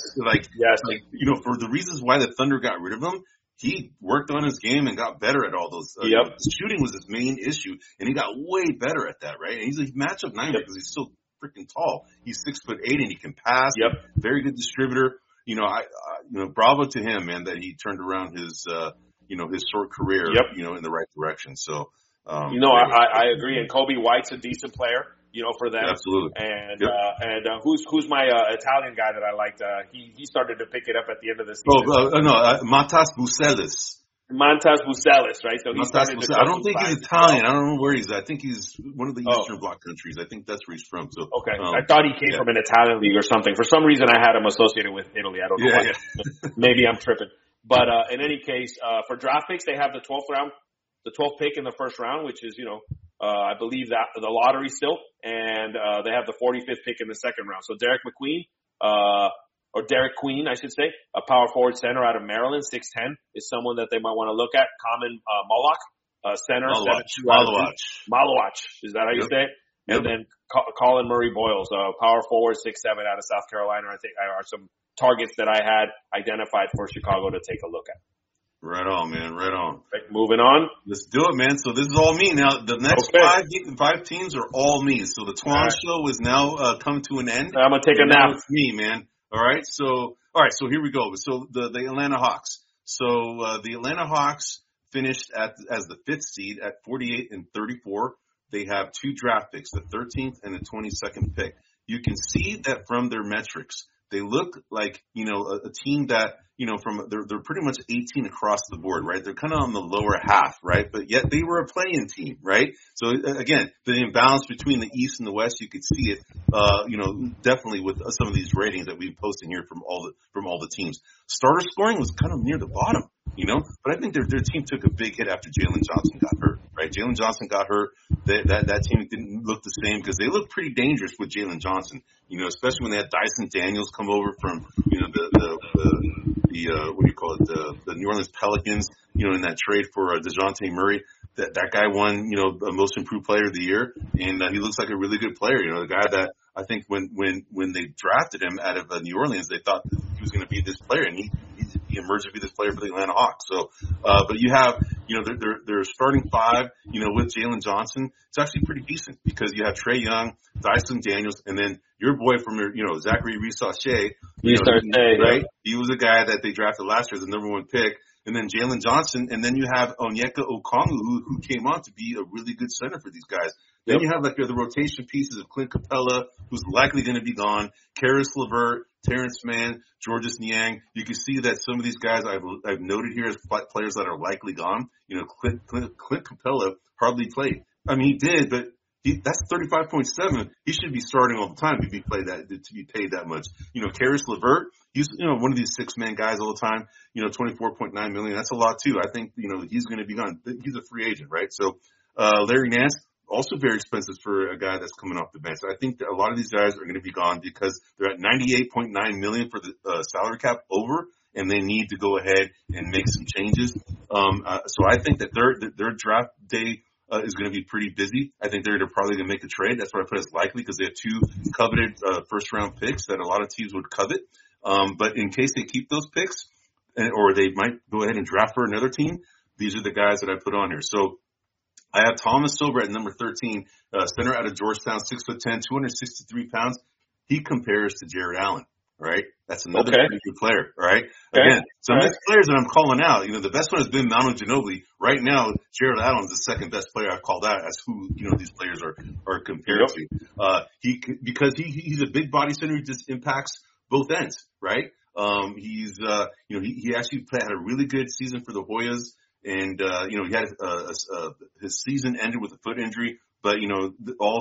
For the reasons why the Thunder got rid of him, he worked on his game and got better at all those. Shooting was his main issue, and he got way better at that, right? And he's a matchup nine because he's so freaking tall. He's 6'8" and he can pass. Very good distributor. Bravo to him, man, that he turned around his short career, in the right direction. So, I agree. And Kobe White's a decent player, for them. Absolutely. And who's my Italian guy that I liked? He started to pick it up at the end of the season. Mantas Bucelis. Mantas Bucelis, right? So I don't think he's Italian. I don't know where he's at. I think he's one of the Eastern Bloc countries. I think that's where he's from. So okay, I thought he came from an Italian league or something. For some reason, I had him associated with Italy. I don't know why. Maybe I'm tripping. But in any case, for draft picks, they have the 12th pick in the first round, which is I believe that the lottery still, and they have the 45th pick in the second round. So Derek Queen, I should say, a power forward center out of Maryland, 6'10", is someone that they might want to look at. Common Moloch, center, Malawach. Is that how you say it? Yep. And then Colin Murray Boyles, power forward, 6'7", out of South Carolina. I think are some targets that I had identified for Chicago to take a look at. Right on, man. Right on. Right, moving on. Let's do it, man. So this is all me. Now, the next five teams are all me. So the Twan show is now come to an end. I'm going to take a nap. It's me, man. All right. So here we go. So the Atlanta Hawks. So the Atlanta Hawks finished as the 5th seed at 48 and 34. They have 2 draft picks, the 13th and the 22nd pick. You can see that from their metrics. They look like, a team that, they're pretty much 18 across the board, right? They're kind of on the lower half, right? But yet they were a play-in team, right? So again, the imbalance between the East and the West, you could see it, definitely with some of these ratings that we've posted here from all the teams. Starter scoring was kind of near the bottom, but I think their team took a big hit after Jalen Johnson got hurt, right? Jalen Johnson got hurt. That team didn't look the same because they looked pretty dangerous with Jalen Johnson, especially when they had Dyson Daniels come over from, the New Orleans Pelicans, in that trade for DeJounte Murray. That guy won, the most improved player of the year, and he looks like a really good player. The guy that I think when they drafted him out of New Orleans, they thought that he was going to be this player, and he emerged to be this player for the Atlanta Hawks. So, but you have, their starting 5, with Jalen Johnson, it's actually pretty decent because you have Trae Young, Dyson Daniels, and then your boy from Zachary Reese-Shea, right? He was a guy that they drafted last year as the number 1 pick. And then Jalen Johnson, and then you have Onyeka Okongwu, who came on to be a really good center for these guys. Then you have the rotation pieces of Clint Capella, who's likely going to be gone, Karis LeVert, Terrence Mann, Georges Niang. You can see that some of these guys I've noted here as players that are likely gone. Clint Capella hardly played. I mean, he did, but that's 35.7. He should be starting all the time to be paid that much. Karis LeVert, he's one of these 6-man guys all the time. $24.9 million. That's a lot too. I think he's going to be gone. He's a free agent, right? So Larry Nance, also very expensive for a guy that's coming off the bench. So I think that a lot of these guys are going to be gone because they're at $98.9 million for the salary cap over, and they need to go ahead and make some changes. So I think that their draft day is going to be pretty busy. I think they're probably going to make a trade. That's what I put as likely because they have two coveted first round picks that a lot of teams would covet. But in case they keep those picks, or they might go ahead and draft for another team, these are the guys that I put on here. So I have Thomas Silver at number 13, center out of Georgetown, 6'10", 263 pounds. He compares to Jared Allen, right? That's another pretty good player, right? Okay. Again, some of these players that I'm calling out, the best one has been Manu Ginobili. Right now, Jared Allen is the second best player I've called out as who, these players are compared to. He's a big body center who just impacts both ends, right? He actually had a really good season for the Hoyas. And, he had, his season ended with a foot injury, but, all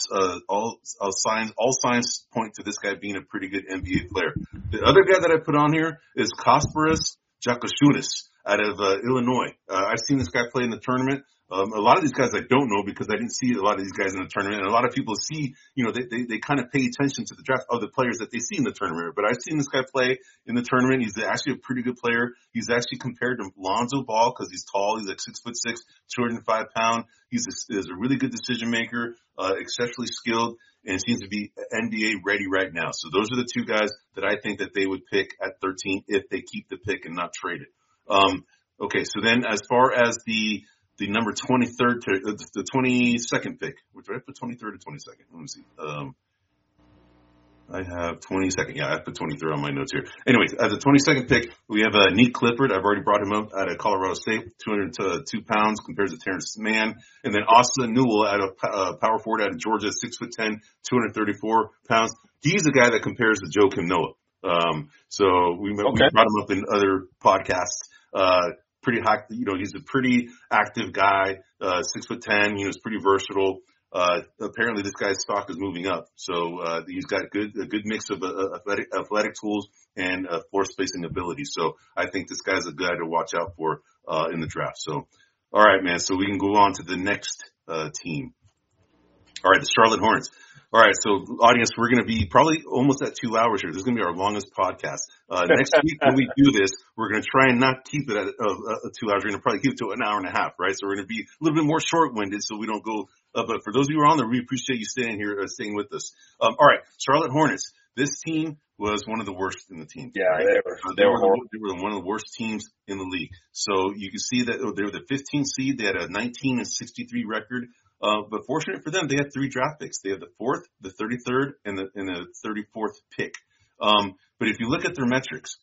signs point to this guy being a pretty good NBA player. The other guy that I put on here is Kasparas Jakashunas out of, Illinois. I've seen this guy play in the tournament. A lot of these guys I don't know because I didn't see a lot of these guys in the tournament. And a lot of people see, they kind of pay attention to the draft of the players that they see in the tournament. But I've seen this guy play in the tournament. He's actually a pretty good player. He's actually compared to Lonzo Ball because he's tall. He's like 6'6", 205 pounds. He's a really good decision maker, exceptionally skilled, and seems to be NBA ready right now. So those are the two guys that I think that they would pick at 13 if they keep the pick and not trade it. Okay, so then as far as the number 23rd to the 22nd pick, which I put 23rd to 22nd. Let me see. I have 22nd. Yeah, I put 23rd on my notes here. Anyways, as the 22nd pick, we have Nick Clifford. I've already brought him up out of Colorado State, 202 pounds compared to Terrence Mann. And then Austin Newell out of power forward out of Georgia, 6'10", 234 pounds. He's the guy that compares to Joakim Noah. So we brought him up in other podcasts. Pretty high, he's a pretty active guy, 6'10", he's pretty versatile. Apparently this guy's stock is moving up. So, he's got a good mix of athletic tools and floor spacing ability. So I think this guy's a guy to watch out for, in the draft. So, all right, man. So we can go on to the next, team. All right. The Charlotte Hornets. All right, so audience, we're going to be probably almost at 2 hours here. This is going to be our longest podcast. Next week when we do this, we're going to try and not keep it at 2 hours. We're going to probably keep it to an hour and a half, right? So we're going to be a little bit more short-winded so we don't go. But for those of you who are on there, we appreciate you staying here, staying with us. All right, Charlotte Hornets. This team was one of the worst in the team. Yeah, right? They were one of the worst teams in the league. So you can see that they were the 15th seed. They had a 19-63 record. But fortunate for them, they had 3 draft picks. They had the 4th, the 33rd, and the 34th pick. But if you look at their metrics,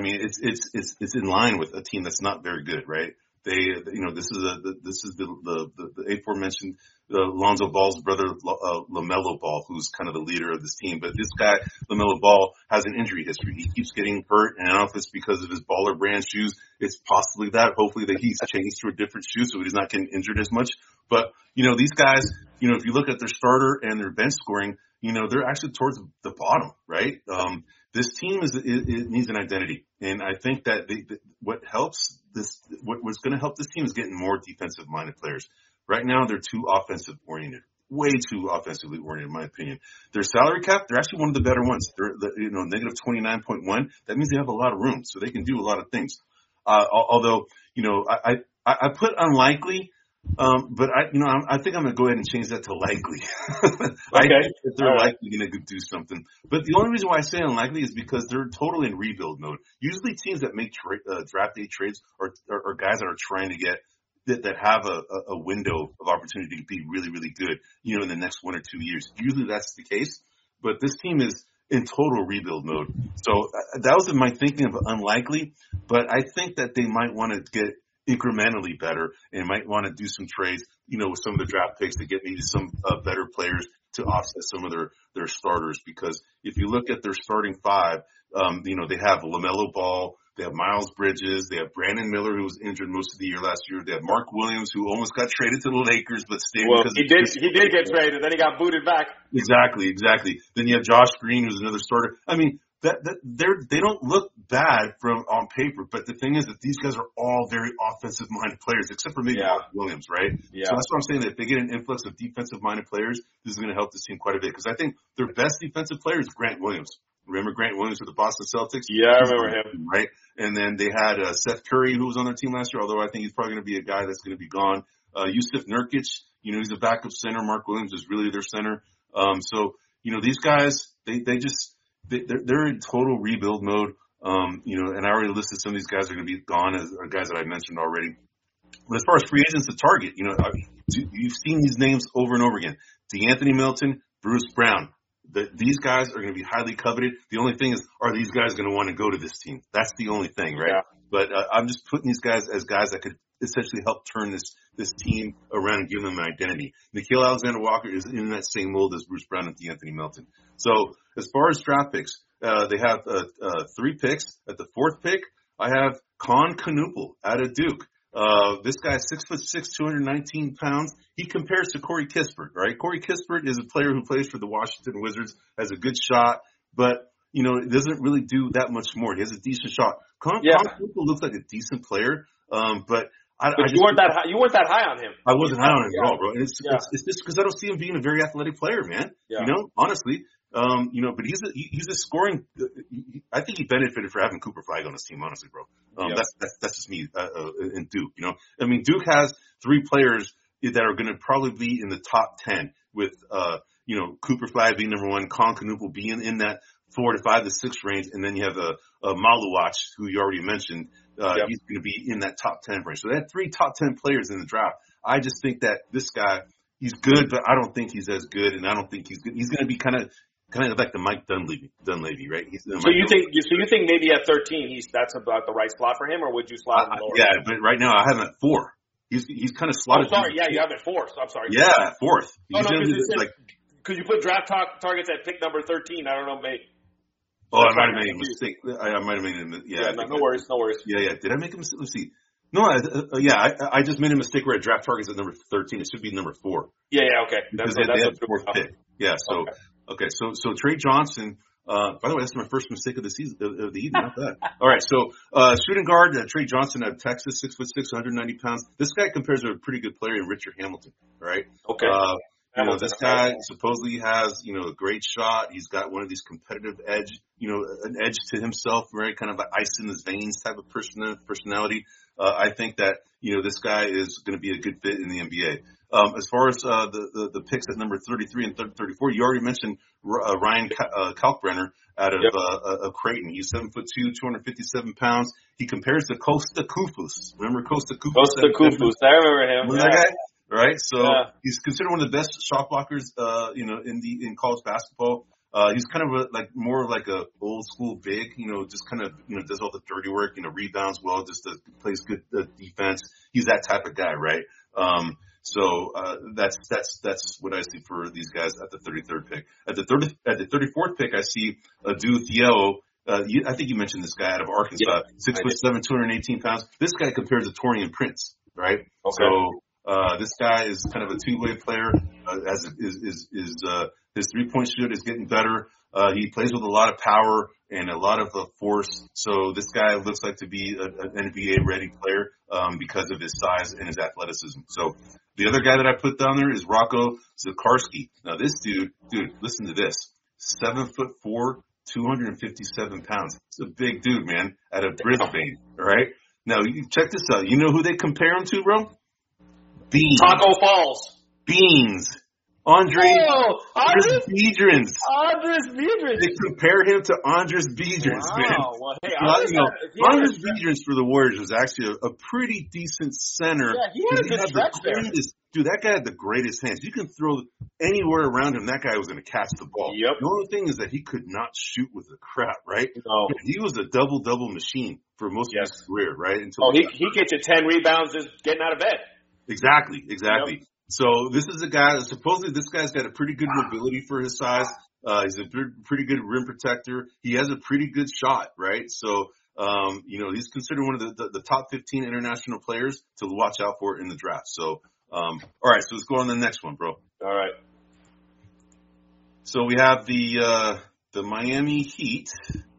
it's in line with a team that's not very good, right? This is the aforementioned Lonzo Ball's brother, LaMelo Ball, who's kind of the leader of this team. But this guy, LaMelo Ball, has an injury history. He keeps getting hurt, and I don't know if it's because of his baller brand shoes. It's possibly that. Hopefully that he's changed to a different shoe so he's not getting injured as much. But, these guys, if you look at their starter and their bench scoring, they're actually towards the bottom, right? This team it needs an identity. And I think that what's going to help this team is getting more defensive minded players. Right now, they're too offensive oriented, way too offensively oriented, in my opinion. Their salary cap, they're actually one of the better ones. They're, negative 29.1. That means they have a lot of room, so they can do a lot of things. Although, I put unlikely, but I think I'm going to go ahead and change that to likely. I think that they're likely going to do something. But the only reason why I say unlikely is because they're totally in rebuild mode. Usually teams that make draft day trades are guys that are trying to get that have a window of opportunity to be really, really good, in the next 1 or 2 years. Usually that's the case, but this team is in total rebuild mode. So that was my thinking of unlikely, but I think that they might want to get incrementally better and might want to do some trades, with some of the draft picks to get maybe some better players to offset some of their starters. Because if you look at their starting 5, they have LaMelo Ball, they have Miles Bridges, they have Brandon Miller, who was injured most of the year last year. They have Mark Williams, who almost got traded to the Lakers, but stayed. Well, he did get traded, then he got booted back. Exactly. Then you have Josh Green, who's another starter. I mean, they don't look bad on paper, but the thing is that these guys are all very offensive minded players, except for maybe Mark Williams, right? Yeah. So that's what I'm saying, that if they get an influx of defensive minded players, this is going to help this team quite a bit, because I think their best defensive player is Grant Williams. Remember Grant Williams with the Boston Celtics? Yeah, I remember him. Right? And then they had Seth Curry, who was on their team last year, although I think he's probably going to be a guy that's going to be gone. Yusuf Nurkic, he's a backup center. Mark Williams is really their center. So, these guys, they're in total rebuild mode. And I already listed some of these guys are going to be gone, as are guys that I mentioned already. But as far as free agents to target, you've seen these names over and over again. DeAnthony Melton, Bruce Brown. These guys are going to be highly coveted. The only thing is, are these guys going to want to go to this team? That's the only thing, right? Yeah. But I'm just putting these guys as guys that could essentially help turn this team around and give them an identity. Nickeil Alexander-Walker is in that same mold as Bruce Brown and DeAnthony Melton. So as far as draft picks, they have 3 picks. At the 4th pick, I have Con Knuppel out of Duke. This guy's 6'6", 219 pounds. He compares to Corey Kispert, right? Corey Kispert is a player who plays for the Washington Wizards, has a good shot, but it doesn't really do that much more. He has a decent shot. Con Knuppel looks like a decent player, but you weren't that high on him. I wasn't high on him at all, bro. It's just because I don't see him being a very athletic player, man. Yeah. Honestly. But he's a scoring. I think he benefited for having Cooper Flag on his team, honestly, bro. That's just me. In Duke, Duke has 3 players that are going to probably be in the top 10 with, Cooper Flag being number 1, Con Knuppel being in that 4 to 5 to 6 range, and then you have a Maluach, who you already mentioned. He's going to be in that top 10 range. So they had 3 top 10 players in the draft. I just think that this guy, he's good, but I don't think he's as good, and I don't think he's good. He's going to be kind of like the Mike Dunleavy, right? So you think maybe at 13 that's about the right slot for him, or would you slot him lower? Yeah, but right now I have him at 4. He's kind of slotted. Oh, sorry, you have him at 4. So I'm sorry. Yeah, at 4th. Because you put draft targets at pick number 13. I don't know, mate. Oh, I might have made a mistake. I might have made a mistake. Yeah, no worries. Yeah. Did I make a mistake? Let's see. No, I just made a mistake where I draft targets at number 13. It should be number 4. Yeah, okay. Because they have the 4th pick. Yeah, so okay. So Trey Johnson. By the way, that's my first mistake of the season of the evening. Not bad. All right, so shooting guard Trey Johnson out of Texas, 6'6", 190 pounds. This guy compares to a pretty good player in Richard Hamilton. Right. Okay. This guy supposedly has, a great shot. He's got one of these competitive edge, an edge to himself, right? Kind of an ice in his veins type of personality. I think that, this guy is going to be a good fit in the NBA. As far as the picks at number 33 and 34, you already mentioned Ryan Kalkbrenner out of Creighton. He's 7'2", 257 pounds. He compares to Kosta Koufos. Remember Kosta Koufos? Kosta Koufos. I remember him. Remember that guy? Right, so he's considered one of the best shot blockers, in college basketball. He's kind of more like a old school big, just kind of, does all the dirty work, rebounds well, just plays good defense. He's that type of guy, right? So that's what I see for these guys at the 33rd pick. At the 34th pick, I see Adou Thiago. I think you mentioned this guy out of Arkansas, 6'7", 218 pounds. This guy compares to Taurean Prince, right? Okay. So. This guy is kind of a two-way player. His three-point shoot is getting better. He plays with a lot of power and a lot of force. So this guy looks like to be an NBA-ready player because of his size and his athleticism. So the other guy that I put down there is Rocco Zikarsky. Now this dude, listen to this: 7'4", 257 pounds. It's a big dude, man, out of Brisbane. All right. Now you check this out. You know who they compare him to, bro? Beans. Taco Falls. Beans. Andres Biedrins. Andres Biedrins. They compare him to Andres Biedrins, man. Well, hey, Andres Biedrins for the Warriors was actually a pretty decent center. Yeah, he had a good stretch there. Dude, that guy had the greatest hands. You can throw anywhere around him. That guy was going to catch the ball. Yep. The only thing is that he could not shoot with the crap, right? No. He was a double-double machine for most of his career, right? He gets you 10 rebounds just getting out of bed. Exactly. Yep. So this is a guy, supposedly this guy's got a pretty good mobility for his size. He's a pretty good rim protector. He has a pretty good shot, right? So, he's considered one of the top 15 international players to watch out for in the draft. So, all right, so let's go on to the next one, bro. All right. So we have the Miami Heat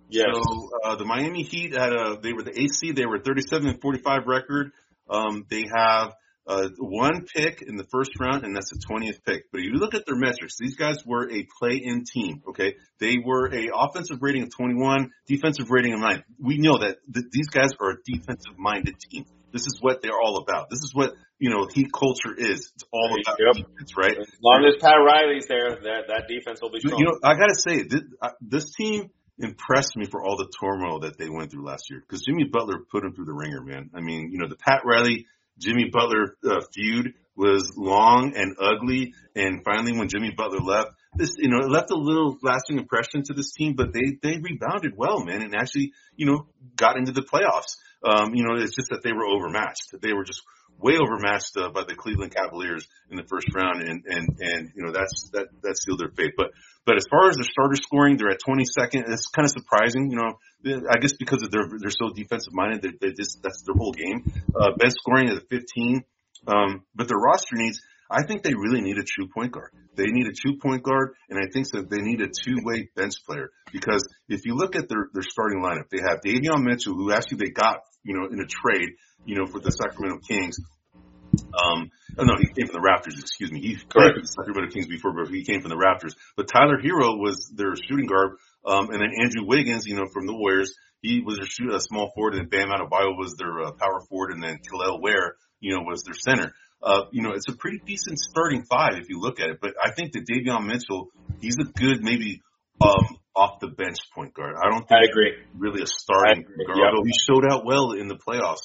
Yes. So the Miami Heat they were the 8th seed. They were 37-45 record. They have one pick in the first round, and that's the 20th pick. But if you look at their metrics, these guys were a play-in team. Okay, they were a offensive rating of 21, defensive rating of 9. We know that these guys are a defensive-minded team. This is what they're all about. This is what Heat culture is. It's all about defense, right? As long as Pat Riley's there, that defense will be strong. I gotta say this team impressed me for all the turmoil that they went through last year, because Jimmy Butler put them through the ringer, man. I mean, the Pat Riley Jimmy Butler feud was long and ugly, and finally when Jimmy Butler left, it left a little lasting impression to this team, but they rebounded well, man, and actually got into the playoffs. It's just that they were overmatched. They were just way overmatched by the Cleveland Cavaliers in the first round, and that sealed their fate. But as far as their starter scoring, they're at 22nd. It's kind of surprising, I guess because of they're so defensive minded. That's their whole game. Bench scoring is at 15. But their roster needs. I think they really need a true point guard. They need a true point guard, and I think that they need a two-way bench player. Because if you look at their starting lineup, they have Davion Mitchell, who actually they got, in a trade, for the Sacramento Kings. No, he came from the Raptors, excuse me. He played for the Sacramento Kings before, but he came from the Raptors. But Tyler Hero was their shooting guard, and then Andrew Wiggins, from the Warriors, he was a small forward, and Bam Adebayo was their power forward, and then Kel'el Ware, was their center. It's a pretty decent starting five if you look at it. But I think that Davion Mitchell, he's a good maybe off the bench point guard. I don't think I agree. He's really a starting guard, although he showed out well in the playoffs.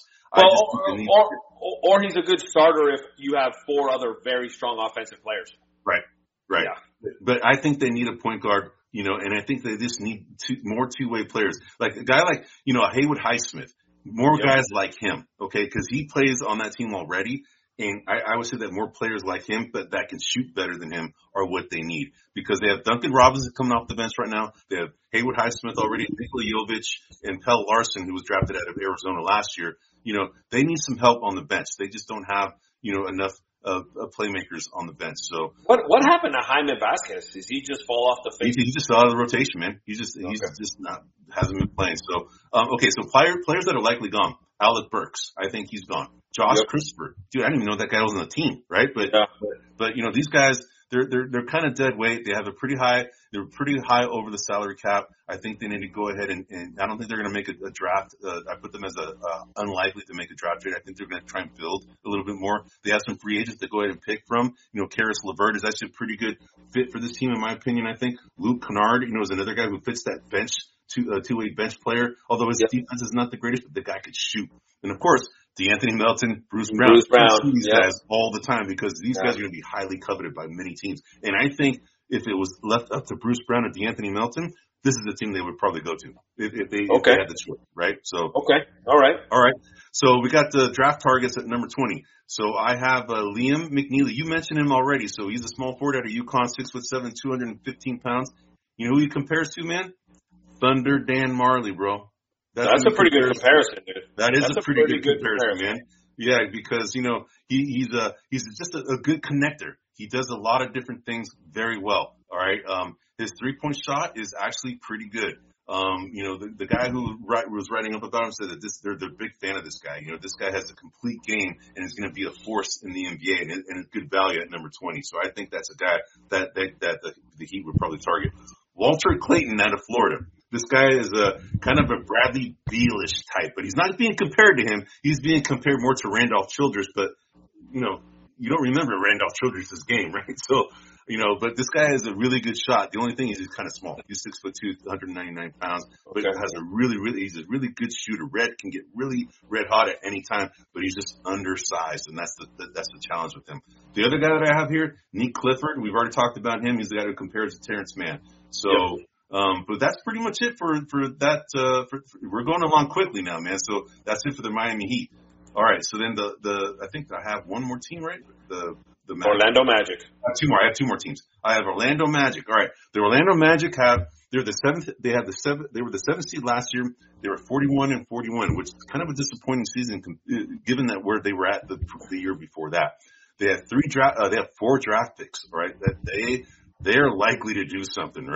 Or he's a good starter if you have four other very strong offensive players. Right. Yeah. But I think they need a point guard, and I think they just need more two-way players. Like a guy like, a Haywood Highsmith, more guys like him, okay, because he plays on that team already. And I would say that more players like him, but that can shoot better than him, are what they need. Because they have Duncan Robinson coming off the bench right now. They have Haywood Highsmith already, Nikola Jovic, and Pelle Larsson, who was drafted out of Arizona last year. They need some help on the bench. They just don't have, enough playmakers on the bench. So what happened to Jaime Vasquez? Does he just fall off the face? He just fell out of the rotation, man. He's just not hasn't been playing. So players that are likely gone. Alec Burks, I think he's gone. Josh Christopher, dude, I didn't even know that guy was on the team, right? But these guys, they're kind of dead weight. They're pretty high over the salary cap. I think they need to go ahead and I don't think they're going to make a draft. I put them as unlikely to make a draft trade. I think they're going to try and build a little bit more. They have some free agents to go ahead and pick from. Karis LeVert is actually a pretty good fit for this team, in my opinion. I think Luke Kennard, is another guy who fits that bench. Two-way bench player, although his defense is not the greatest, but the guy could shoot. And of course, DeAnthony Melton, Bruce Brown. These guys all the time, because these guys are going to be highly coveted by many teams. And I think if it was left up to Bruce Brown and DeAnthony Melton, this is the team they would probably go to if they had the choice, right? So all right. So we got the draft targets at number 20. So I have Liam McNeely. You mentioned him already. So he's a small forward out of UConn, 6'7", 215 pounds. You know who he compares to, man? Thunder Dan Marley, bro. That's a pretty good comparison, dude. That is a pretty good comparison, man. Yeah, because he's just a good connector. He does a lot of different things very well. All right, his 3-point shot is actually pretty good. The guy who was writing up about him said that they're a big fan of this guy. This guy has a complete game and is going to be a force in the NBA and a good value at number 20. So I think that's a guy that the Heat would probably target. Walter Clayton out of Florida. This guy is a kind of a Bradley Beal-ish type, but he's not being compared to him. He's being compared more to Randolph Childress, but, you don't remember Randolph Childress' game, right? So, but this guy has a really good shot. The only thing is he's kind of small. He's 6'2", 199 pounds, but he's a really good shooter. Can get really red hot at any time, but he's just undersized, and that's the challenge with him. The other guy that I have here, Nick Clifford, we've already talked about him. He's the guy who compares to Terrence Mann. So, but that's pretty much it for that. We're going along quickly now, man. So that's it for the Miami Heat. All right. So then I think I have one more team, right? The Orlando Magic. I have two more teams. I have Orlando Magic. All right. The Orlando Magic they're the seventh. They were the seventh seed last year. They were 41-41, which is kind of a disappointing season given that where they were at the year before that. They have 4 draft picks, right? That they are likely to do something, right?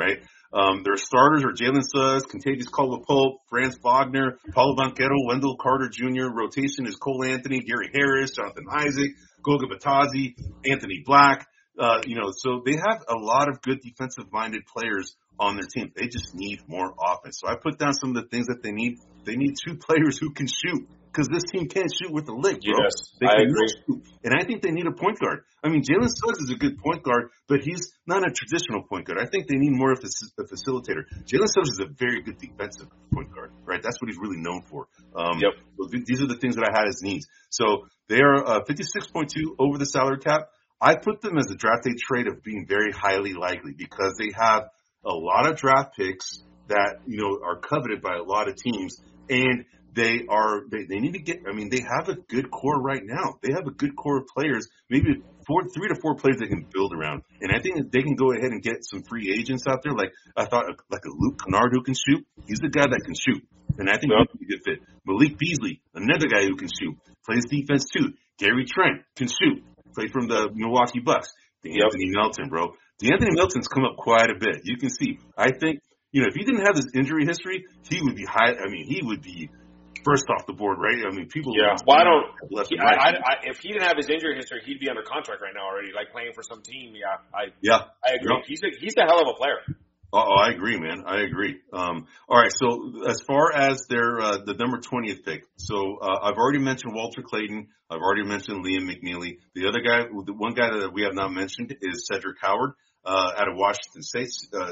Their starters are Jalen Suggs, Contagious Caldwell-Pope, Franz Wagner, Paulo Banchero, Wendell Carter Jr. Rotation is Cole Anthony, Gary Harris, Jonathan Isaac, Goga Batadze, Anthony Black. So they have a lot of good defensive-minded players on their team. They just need more offense. So I put down some of the things that they need. They need 2 players who can shoot, because this team can't shoot with a lick, bro. Yes, I agree. Shoot. And I think they need a point guard. I mean, Jalen Suggs is a good point guard, but he's not a traditional point guard. I think they need more of a facilitator. Jalen Suggs is a very good defensive point guard, right? That's what he's really known for. Yep. So these are the things that I had as needs. So they are 56.2 over the salary cap. I put them as a draft day trade of being very highly likely, because they have a lot of draft picks that, are coveted by a lot of teams, and they need to get, they have a good core right now. They have a good core of players, maybe 3 to 4 players they can build around. And I think that they can go ahead and get some free agents out there. Like I thought, like a Luke Kennard who can shoot. He's the guy that can shoot. And I think he'd be a good fit. Malik Beasley, another guy who can shoot. Plays defense too. Gary Trent can shoot. Played from the Milwaukee Bucks. D'Anthony Melton, bro. D'Anthony Melton's come up quite a bit. You can see. I think, if he didn't have this injury history, he would be high. He would be first off the board, right? People. Yeah. Why don't? If he didn't have his injury history, he'd be under contract right now already, like playing for some team. Yeah. I agree. Yep. He's a hell of a player. I agree, man. I agree. All right. So as far as the number 20th pick, so I've already mentioned Walter Clayton. I've already mentioned Liam McNeely. The other guy, the one guy that we have not mentioned, is Cedric Howard out of Washington State.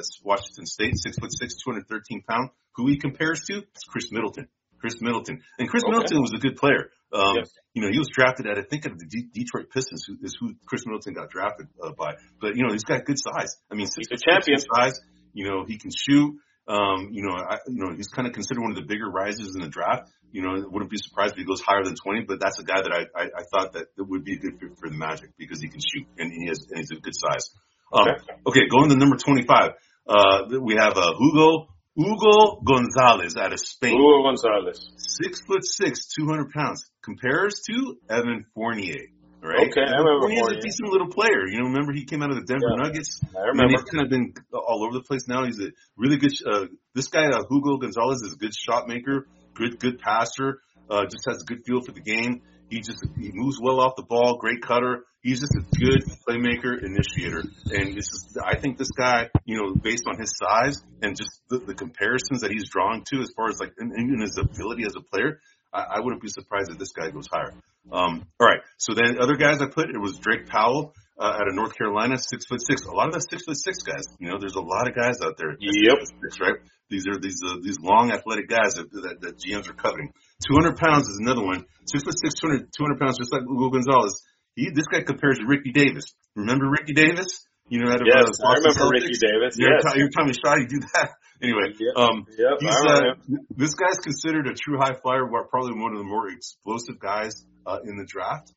6'6", 213 pounds. Who he compares to? It's Chris Middleton. And Chris Middleton was a good player. Yes. He was drafted at, I think, the Detroit Pistons, who Chris Middleton got drafted by. But he's got good size. He's a champion. Size. He can shoot. He's kind of considered one of the bigger risers in the draft. Wouldn't be surprised if he goes higher than 20, but that's a guy that I thought that would be a good fit for the Magic, because he can shoot and he's a good size. Okay, going to number 25. We have Hugo Gonzalez out of Spain. Hugo Gonzalez. 6'6", 200 pounds. Compares to Evan Fournier. Right? Okay, I remember Fournier's a decent little player. Remember he came out of the Denver Nuggets? I remember. He's kind of been all over the place now. He's a really good, this guy, Hugo Gonzalez, is a good shot maker, good passer, just has a good feel for the game. He moves well off the ball, great cutter. He's just a good playmaker, initiator. And I think this guy, based on his size and just the comparisons that he's drawing to as far as in his ability as a player, I wouldn't be surprised if this guy goes higher. All right. So then other guys I put, it was Drake Powell out of North Carolina, 6'6". A lot of the 6'6" guys, there's a lot of guys out there. Yep. 6'6", right? These are these long athletic guys that GMs are coveting. 200 pounds is another one. 6'6", 200 pounds, just like Hugo Gonzalez. This guy compares to Ricky Davis. Remember Ricky Davis? Yes, I remember Ricky Davis. You're telling me shy to do that. Anyway, this guy's considered a true high flyer, probably one of the more explosive guys in the draft.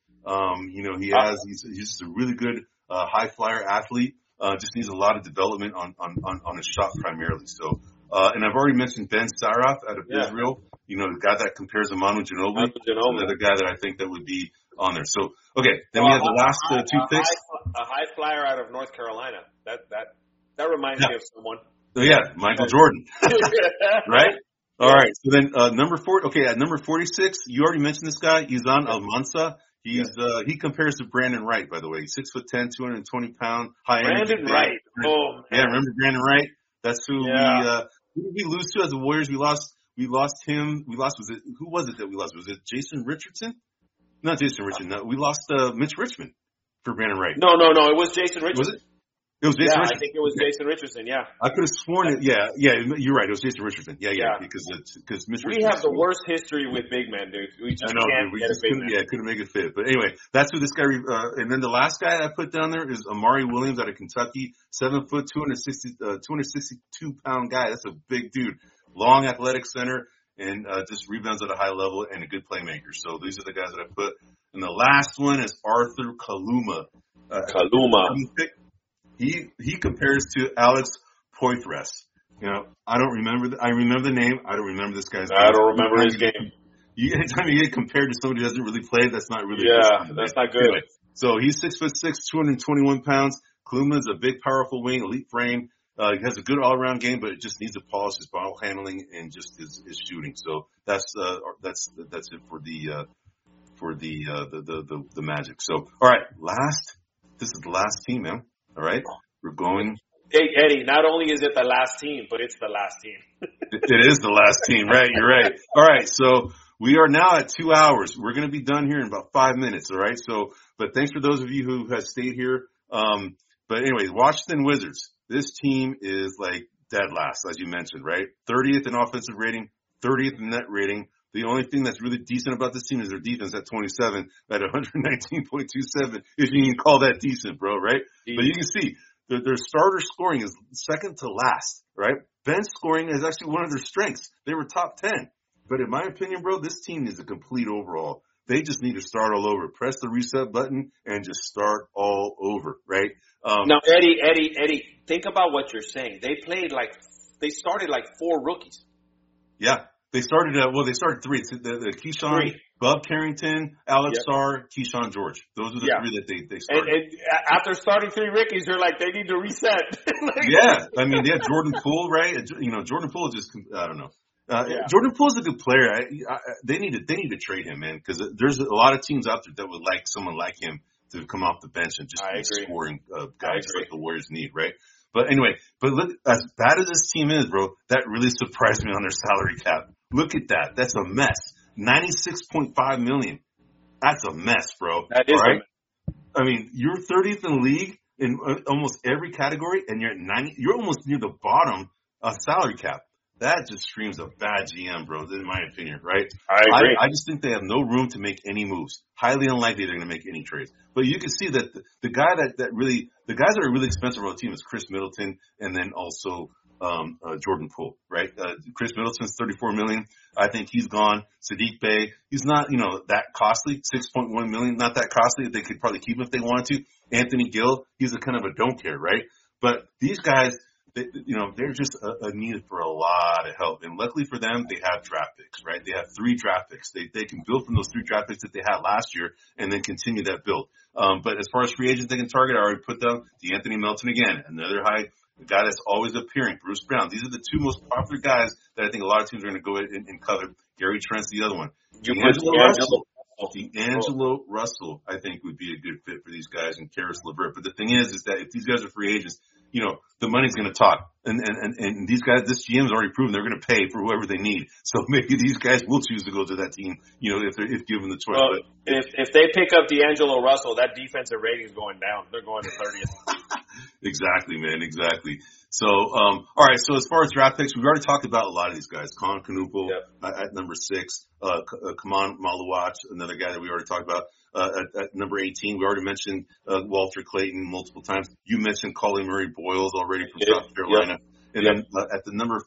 He's just a really good high flyer athlete. Just needs a lot of development on his shot primarily. So, and I've already mentioned Ben Saraf out of Israel. The guy that compares to Manu Ginobili. Another guy that I think that would be on there. So, okay, then we have the last 2 picks. A high flyer out of North Carolina. That reminds me of someone. Oh, yeah, Michael Jordan. Right? All right. So then number 4. Okay, at number 46, you already mentioned this guy, Izan Almansa. He compares to Brandon Wright, by the way. 6'10", 220 pound, high energy. Brandon Wright. Oh, man. Yeah, remember Brandon Wright? That's who who did we lose to as the Warriors? We lost him. Who was it that we lost? Was it Jason Richardson? Not Jason Richardson. No, we lost Mitch Richmond for Brandon Wright. No. It was Jason Richardson. Was it? It was Jason Richardson. I think it was Jason Richardson, yeah. I could have sworn it. Yeah, you're right. It was Jason Richardson. Yeah. Because Mitch Richardson. We have the worst history with big men, dude. We just can't get a big man. Yeah, couldn't make it fit. But anyway, that's who this guy. And then the last guy I put down there is Amari Williams out of Kentucky, 7 foot, 262 pound guy. That's a big dude. Long athletic center and just rebounds at a high level and a good playmaker. So these are the guys that I put. And the last one is Arthur Kaluma. He compares to Alex Poitras. I don't remember. I remember the name. I don't remember this guy's name. I don't remember his game. Anytime you get compared to somebody who doesn't really play, that's not really good. That's not good. Anyway, so he's 6'6", 221 pounds. Kaluma is a big, powerful wing, elite frame. He has a good all-around game, but it just needs to polish his ball handling and just his shooting. So that's it for the Magic. So all right, this is the last team, man. All right, we're going. Hey, Eddie, not only is it the last team, but it's the last team. It is the last team, right? You're right. All right, so we are now at 2 hours. We're going to be done here in about 5 minutes, all right? So, but thanks for those of you who have stayed here. But anyways, Washington Wizards. This team is like dead last, as you mentioned, right? 30th in offensive rating, 30th in net rating. The only thing that's really decent about this team is their defense at 27, at 119.27, if you can call that decent, bro, right? But you can see their starter scoring is second to last, right? Bench scoring is actually one of their strengths. They were top 10. But in my opinion, bro, this team is a complete overhaul. They just need to start all over. Press the reset button and just start all over, right? Now, Eddie, think about what you're saying. They started like 4 rookies. Yeah. They started 3. The Keyshawn, Bub Carrington, Alex Sarr, Keyshawn George. Those are the 3 that they started. And after starting 3 rookies, you're like, they need to reset. Yeah. I mean, they had Jordan Poole, right? Jordan Poole just, I don't know. Jordan Poole's a good player. They need to trade him, man, because there's a lot of teams out there that would like someone like him to come off the bench and just be scoring guys like the Warriors need, right? But anyway, look, as bad as this team is, bro, that really surprised me on their salary cap. Look at that. That's a mess. $96.5 million. That's a mess, bro. That is right. I mean, you're 30th in the league in almost every category, and you're at 90. You're almost near the bottom of salary cap. That just screams a bad GM, bro, in my opinion, right? I agree. I just think they have no room to make any moves. Highly unlikely they're going to make any trades. But you can see that the guys that are really expensive on the team is Chris Middleton and then also Jordan Poole, right? Chris Middleton's $34 million. I think he's gone. Saddiq Bey, he's not, that costly. $6.1 million, not that costly. They could probably keep him if they wanted to. Anthony Gill, he's a kind of a don't care, right? But these guys, they're just a need for a lot of help. And luckily for them, they have draft picks, right? They have 3 draft picks. They can build from those 3 draft picks that they had last year and then continue that build. But as far as free agents they can target, I already put down DeAnthony Melton again, another the guy that's always appearing, Bruce Brown. These are the 2 most popular guys that I think a lot of teams are going to go ahead and cover. Gary Trent's the other one. D'Angelo Russell, I think, would be a good fit for these guys, and Karis LeVert. But the thing is that if these guys are free agents, the money's going to talk. And these guys, this GM's already proven they're going to pay for whoever they need. So maybe these guys will choose to go to that team, if given the choice. Well, if they pick up D'Angelo Russell, that defensive rating is going down. They're going to 30th. Exactly, man. Exactly. So, all right. So as far as draft picks, we've already talked about a lot of these guys. Colin Knuppel at number 6. Kaman Maluach, another guy that we already talked about. At number 18, we already mentioned Walter Clayton multiple times. You mentioned Colin Murray Boyles already from South Carolina. And then at the number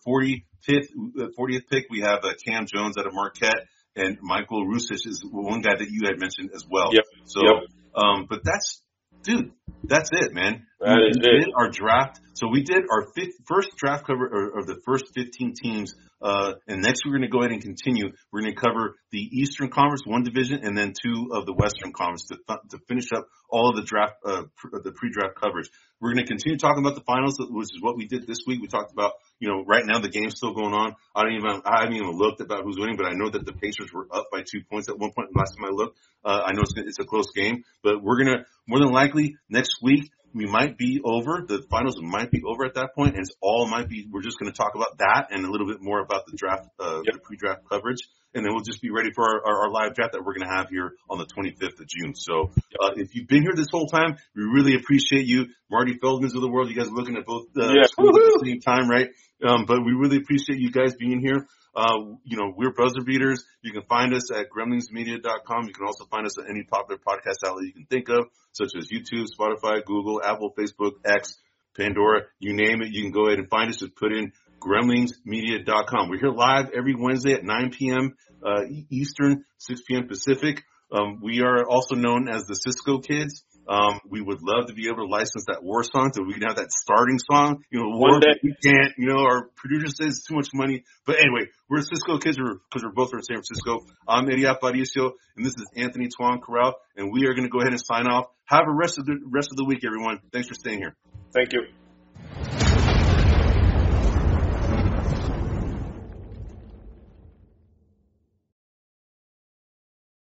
40th pick, we have Cam Jones out of Marquette, and Michael Rusich is one guy that you had mentioned as well. But that's it, man. We did our draft. So we did our first draft cover of the first 15 teams. And next we're going to go ahead and continue. We're going to cover the Eastern Conference, 1 division, and then 2 of the Western Conference to finish up all of the draft, the pre-draft coverage. We're going to continue talking about the finals, which is what we did this week. We talked about, right now the game's still going on. I haven't even looked about who's winning, but I know that the Pacers were up by 2 points at one point last time I looked. I know it's a close game, but we're going to, more than likely, next week, we might be over. The finals might be over at that point, and we're just going to talk about that and a little bit more about the draft, the pre-draft coverage. And then we'll just be ready for our live draft that we're going to have here on the 25th of June. So, if you've been here this whole time, we really appreciate you. Marty Feldman's of the world. You guys are looking at both, schools at the same time, right? But we really appreciate you guys being here. We're Buzzer Beaters. You can find us at gremlingsmedia.com. You can also find us at any popular podcast outlet you can think of, such as YouTube, Spotify, Google, Apple, Facebook, X, Pandora, you name it. You can go ahead and find us. Just put in gremlingsmedia.com. We're here live every Wednesday at 9 p.m. Eastern, 6 p.m. Pacific. We are also known as the Cisco Kids. We would love to be able to license that war song so we can have that starting song. One day we can't. Our producer says it's too much money. But anyway, we're Cisco Kids because we're both from San Francisco. I'm Eddie Aparicio, and this is Anthony Tuan Corral, and we are going to go ahead and sign off. Have a rest of the week, everyone. Thanks for staying here. Thank you.